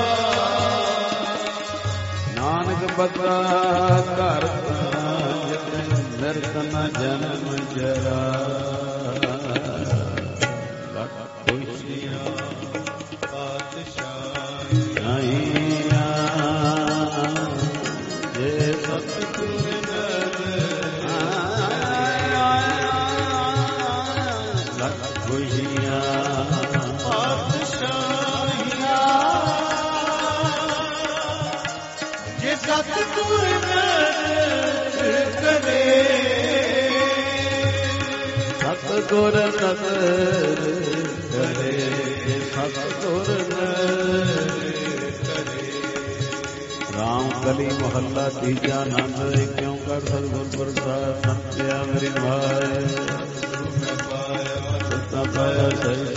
ਨਾਨਕ ਬਤਾ ਘਰ ਨਿਰਤ ਨ ਜਨਮ ਜਰਾ ਖੁਸ਼ੀਆਂ ਪਾਤਸ਼ਾਹੀਆਂ ਜੇ ਸਤਿਗੁਰ ਲੱਖ ਖੁਸ਼ੀਆਂ ਪਾਤਸ਼ਾਹੀਆਂ ਜੇ ਸਤਿਗੁਰ ਕਰੇ ਸਤਿਗੁਰ ਨਦਰ ਕਰੇ ਸਤਿਗੁਰ ਨਦਰ ਕਰੇ ਰਾਮ ਕਲੀ ਮਹੱਲਾ ਤੀਜਾ ਆਨੰਦ ਕਿਉਂ ਕਰ ਸਤਿਗੁਰ ਪ੍ਰਸਾਦ ਸੰਤਿਆ ਮੇਰੀ ਭਾਏ ਸਤਾ ਪਾਇਆ ਸਹਿ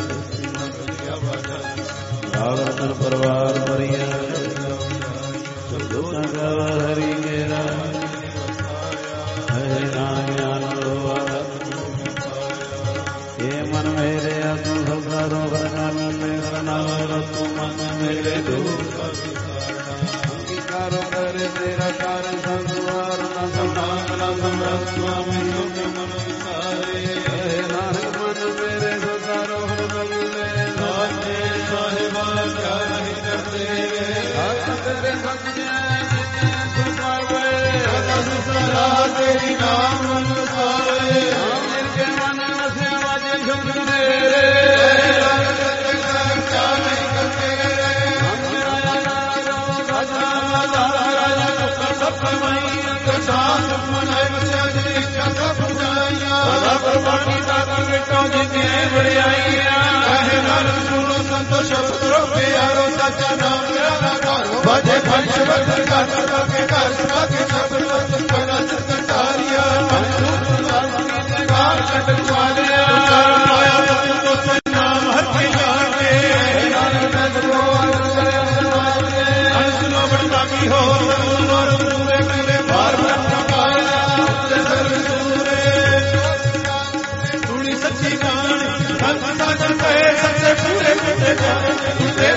ਰਾਵਣ ਪਰਿਵਾਰ ਮਰੀਆ ਸਤਿਗੁਰ ਗਵਾ ਹਰੀ ਮੇਰਾ ਹਰੇ ਨਾਮ ਆਨੰਦਵਾ ਇਹ ਮਨ ਮੇਰੇ ਤੂੰ ਸੰਸਾਰੋਂ ਵਰਨਾ ਮੇਰਾ ਨਾਮ ਰਤੂ ਮਨ ਮੇਰੇ ਦੂਰ ਅੰਗੀਕਾਰੋ ਕਰੇ ਤੇਰਾ ਕਾਰਨ ਸੰਸਾਰ ਨਾ ਸੰਭਾਲ ਨਾ ਸੰਭਾਲ ਸੁਆਮੀ ਜੋ ਮਨ ਵਿਸਾਰੇ ਹੇ ਨਾਨਕ ਮਨ ਮੇਰੇ ਸੰਸਾਰੋ ਵਰਨਾ ਸਾਜੇ ਸਾਹਿਬਾ ਕਿਆ ਨਹੀਂ ਕਰਦੇ ਹੱਥ ਤੇਰੇ ਸੰਜੇ ਤੂੰ ਪਾਵੇ ਸਦਾ ਸੁਸਰਾ ਤੇਰੀ ਨਾਮ ਅਨੁਸਾਰੇ ਆਮਿਰ ਕੇ ਮਨ ਵਸਿਆ ਵਾਜੇ ਸ਼ਬਦ ਤੇਰੇ ਕਿਆ ਨਹੀਂ ਕਰਦੇ ਹਮਰਾ ਰਾਜਾ ਰਾਜਾ ਸਭ ਮਈ ਅੰਗ ਸਾਥ ਮਨਾਇ ਵਸਿਆ ਜੀ ਇੱਛਾ ਸਭ ਜਾਈਆਂ ਸਦਾ ਪ੍ਰਭਾਤੀ ਦਾ ਵਿਟੋ ਜਿਤੇ ਵੜਾਈਆਂ ਕਹੇ ਨਾਨਕ ਸੁਣੋ ਸੰਤੋ ਸ਼ਬਦ ਰੋ ਪਿਆਰੋ ਸੱਚਾ ਨਾਮ ਮੇਰਾ ਘਰ ਬਾਜੇ ਪੰਜ ਸ਼ਬਦ ਘਰ ਕੇ ਘਰ ਸੁਣਾ ਕੇ ਸ਼ਬਦ ਵਸਤ ਪਨਾ ਚਟਾਰੀਆ ਮਨੁੱਖ ਵਾਲੀ ਦੇ ਘਰ ਛੱਡ ਵਾਲਿਆ ਆਇਆ ਤੋ ਸੇ ਨਾਮ ਹਰ ਕੇ ਜਾਣੇ ਨਾਨਕ ਜਗੋ ਕਰੇ ਅਨਵਾਲੇ ਅਨਸੁਨੋ ਬੜਤਾ ਕੀ ਹੋ ਸਰੂਰ ਪੂਰੇ ਕਰੇ ਬਾਰ ਬਾਰ ਪਾਇਆ ਤੇ ਸਰੂਰੇ ਸੁਣੀ ਸੱਚੀ ਕਹਾਣੀ ਸੰਤ ਸਾਜਨ ਕਹੇ ਸੱਚੇ ਪੂਰੇ ਕੀਤੇ ਜਾਣੇ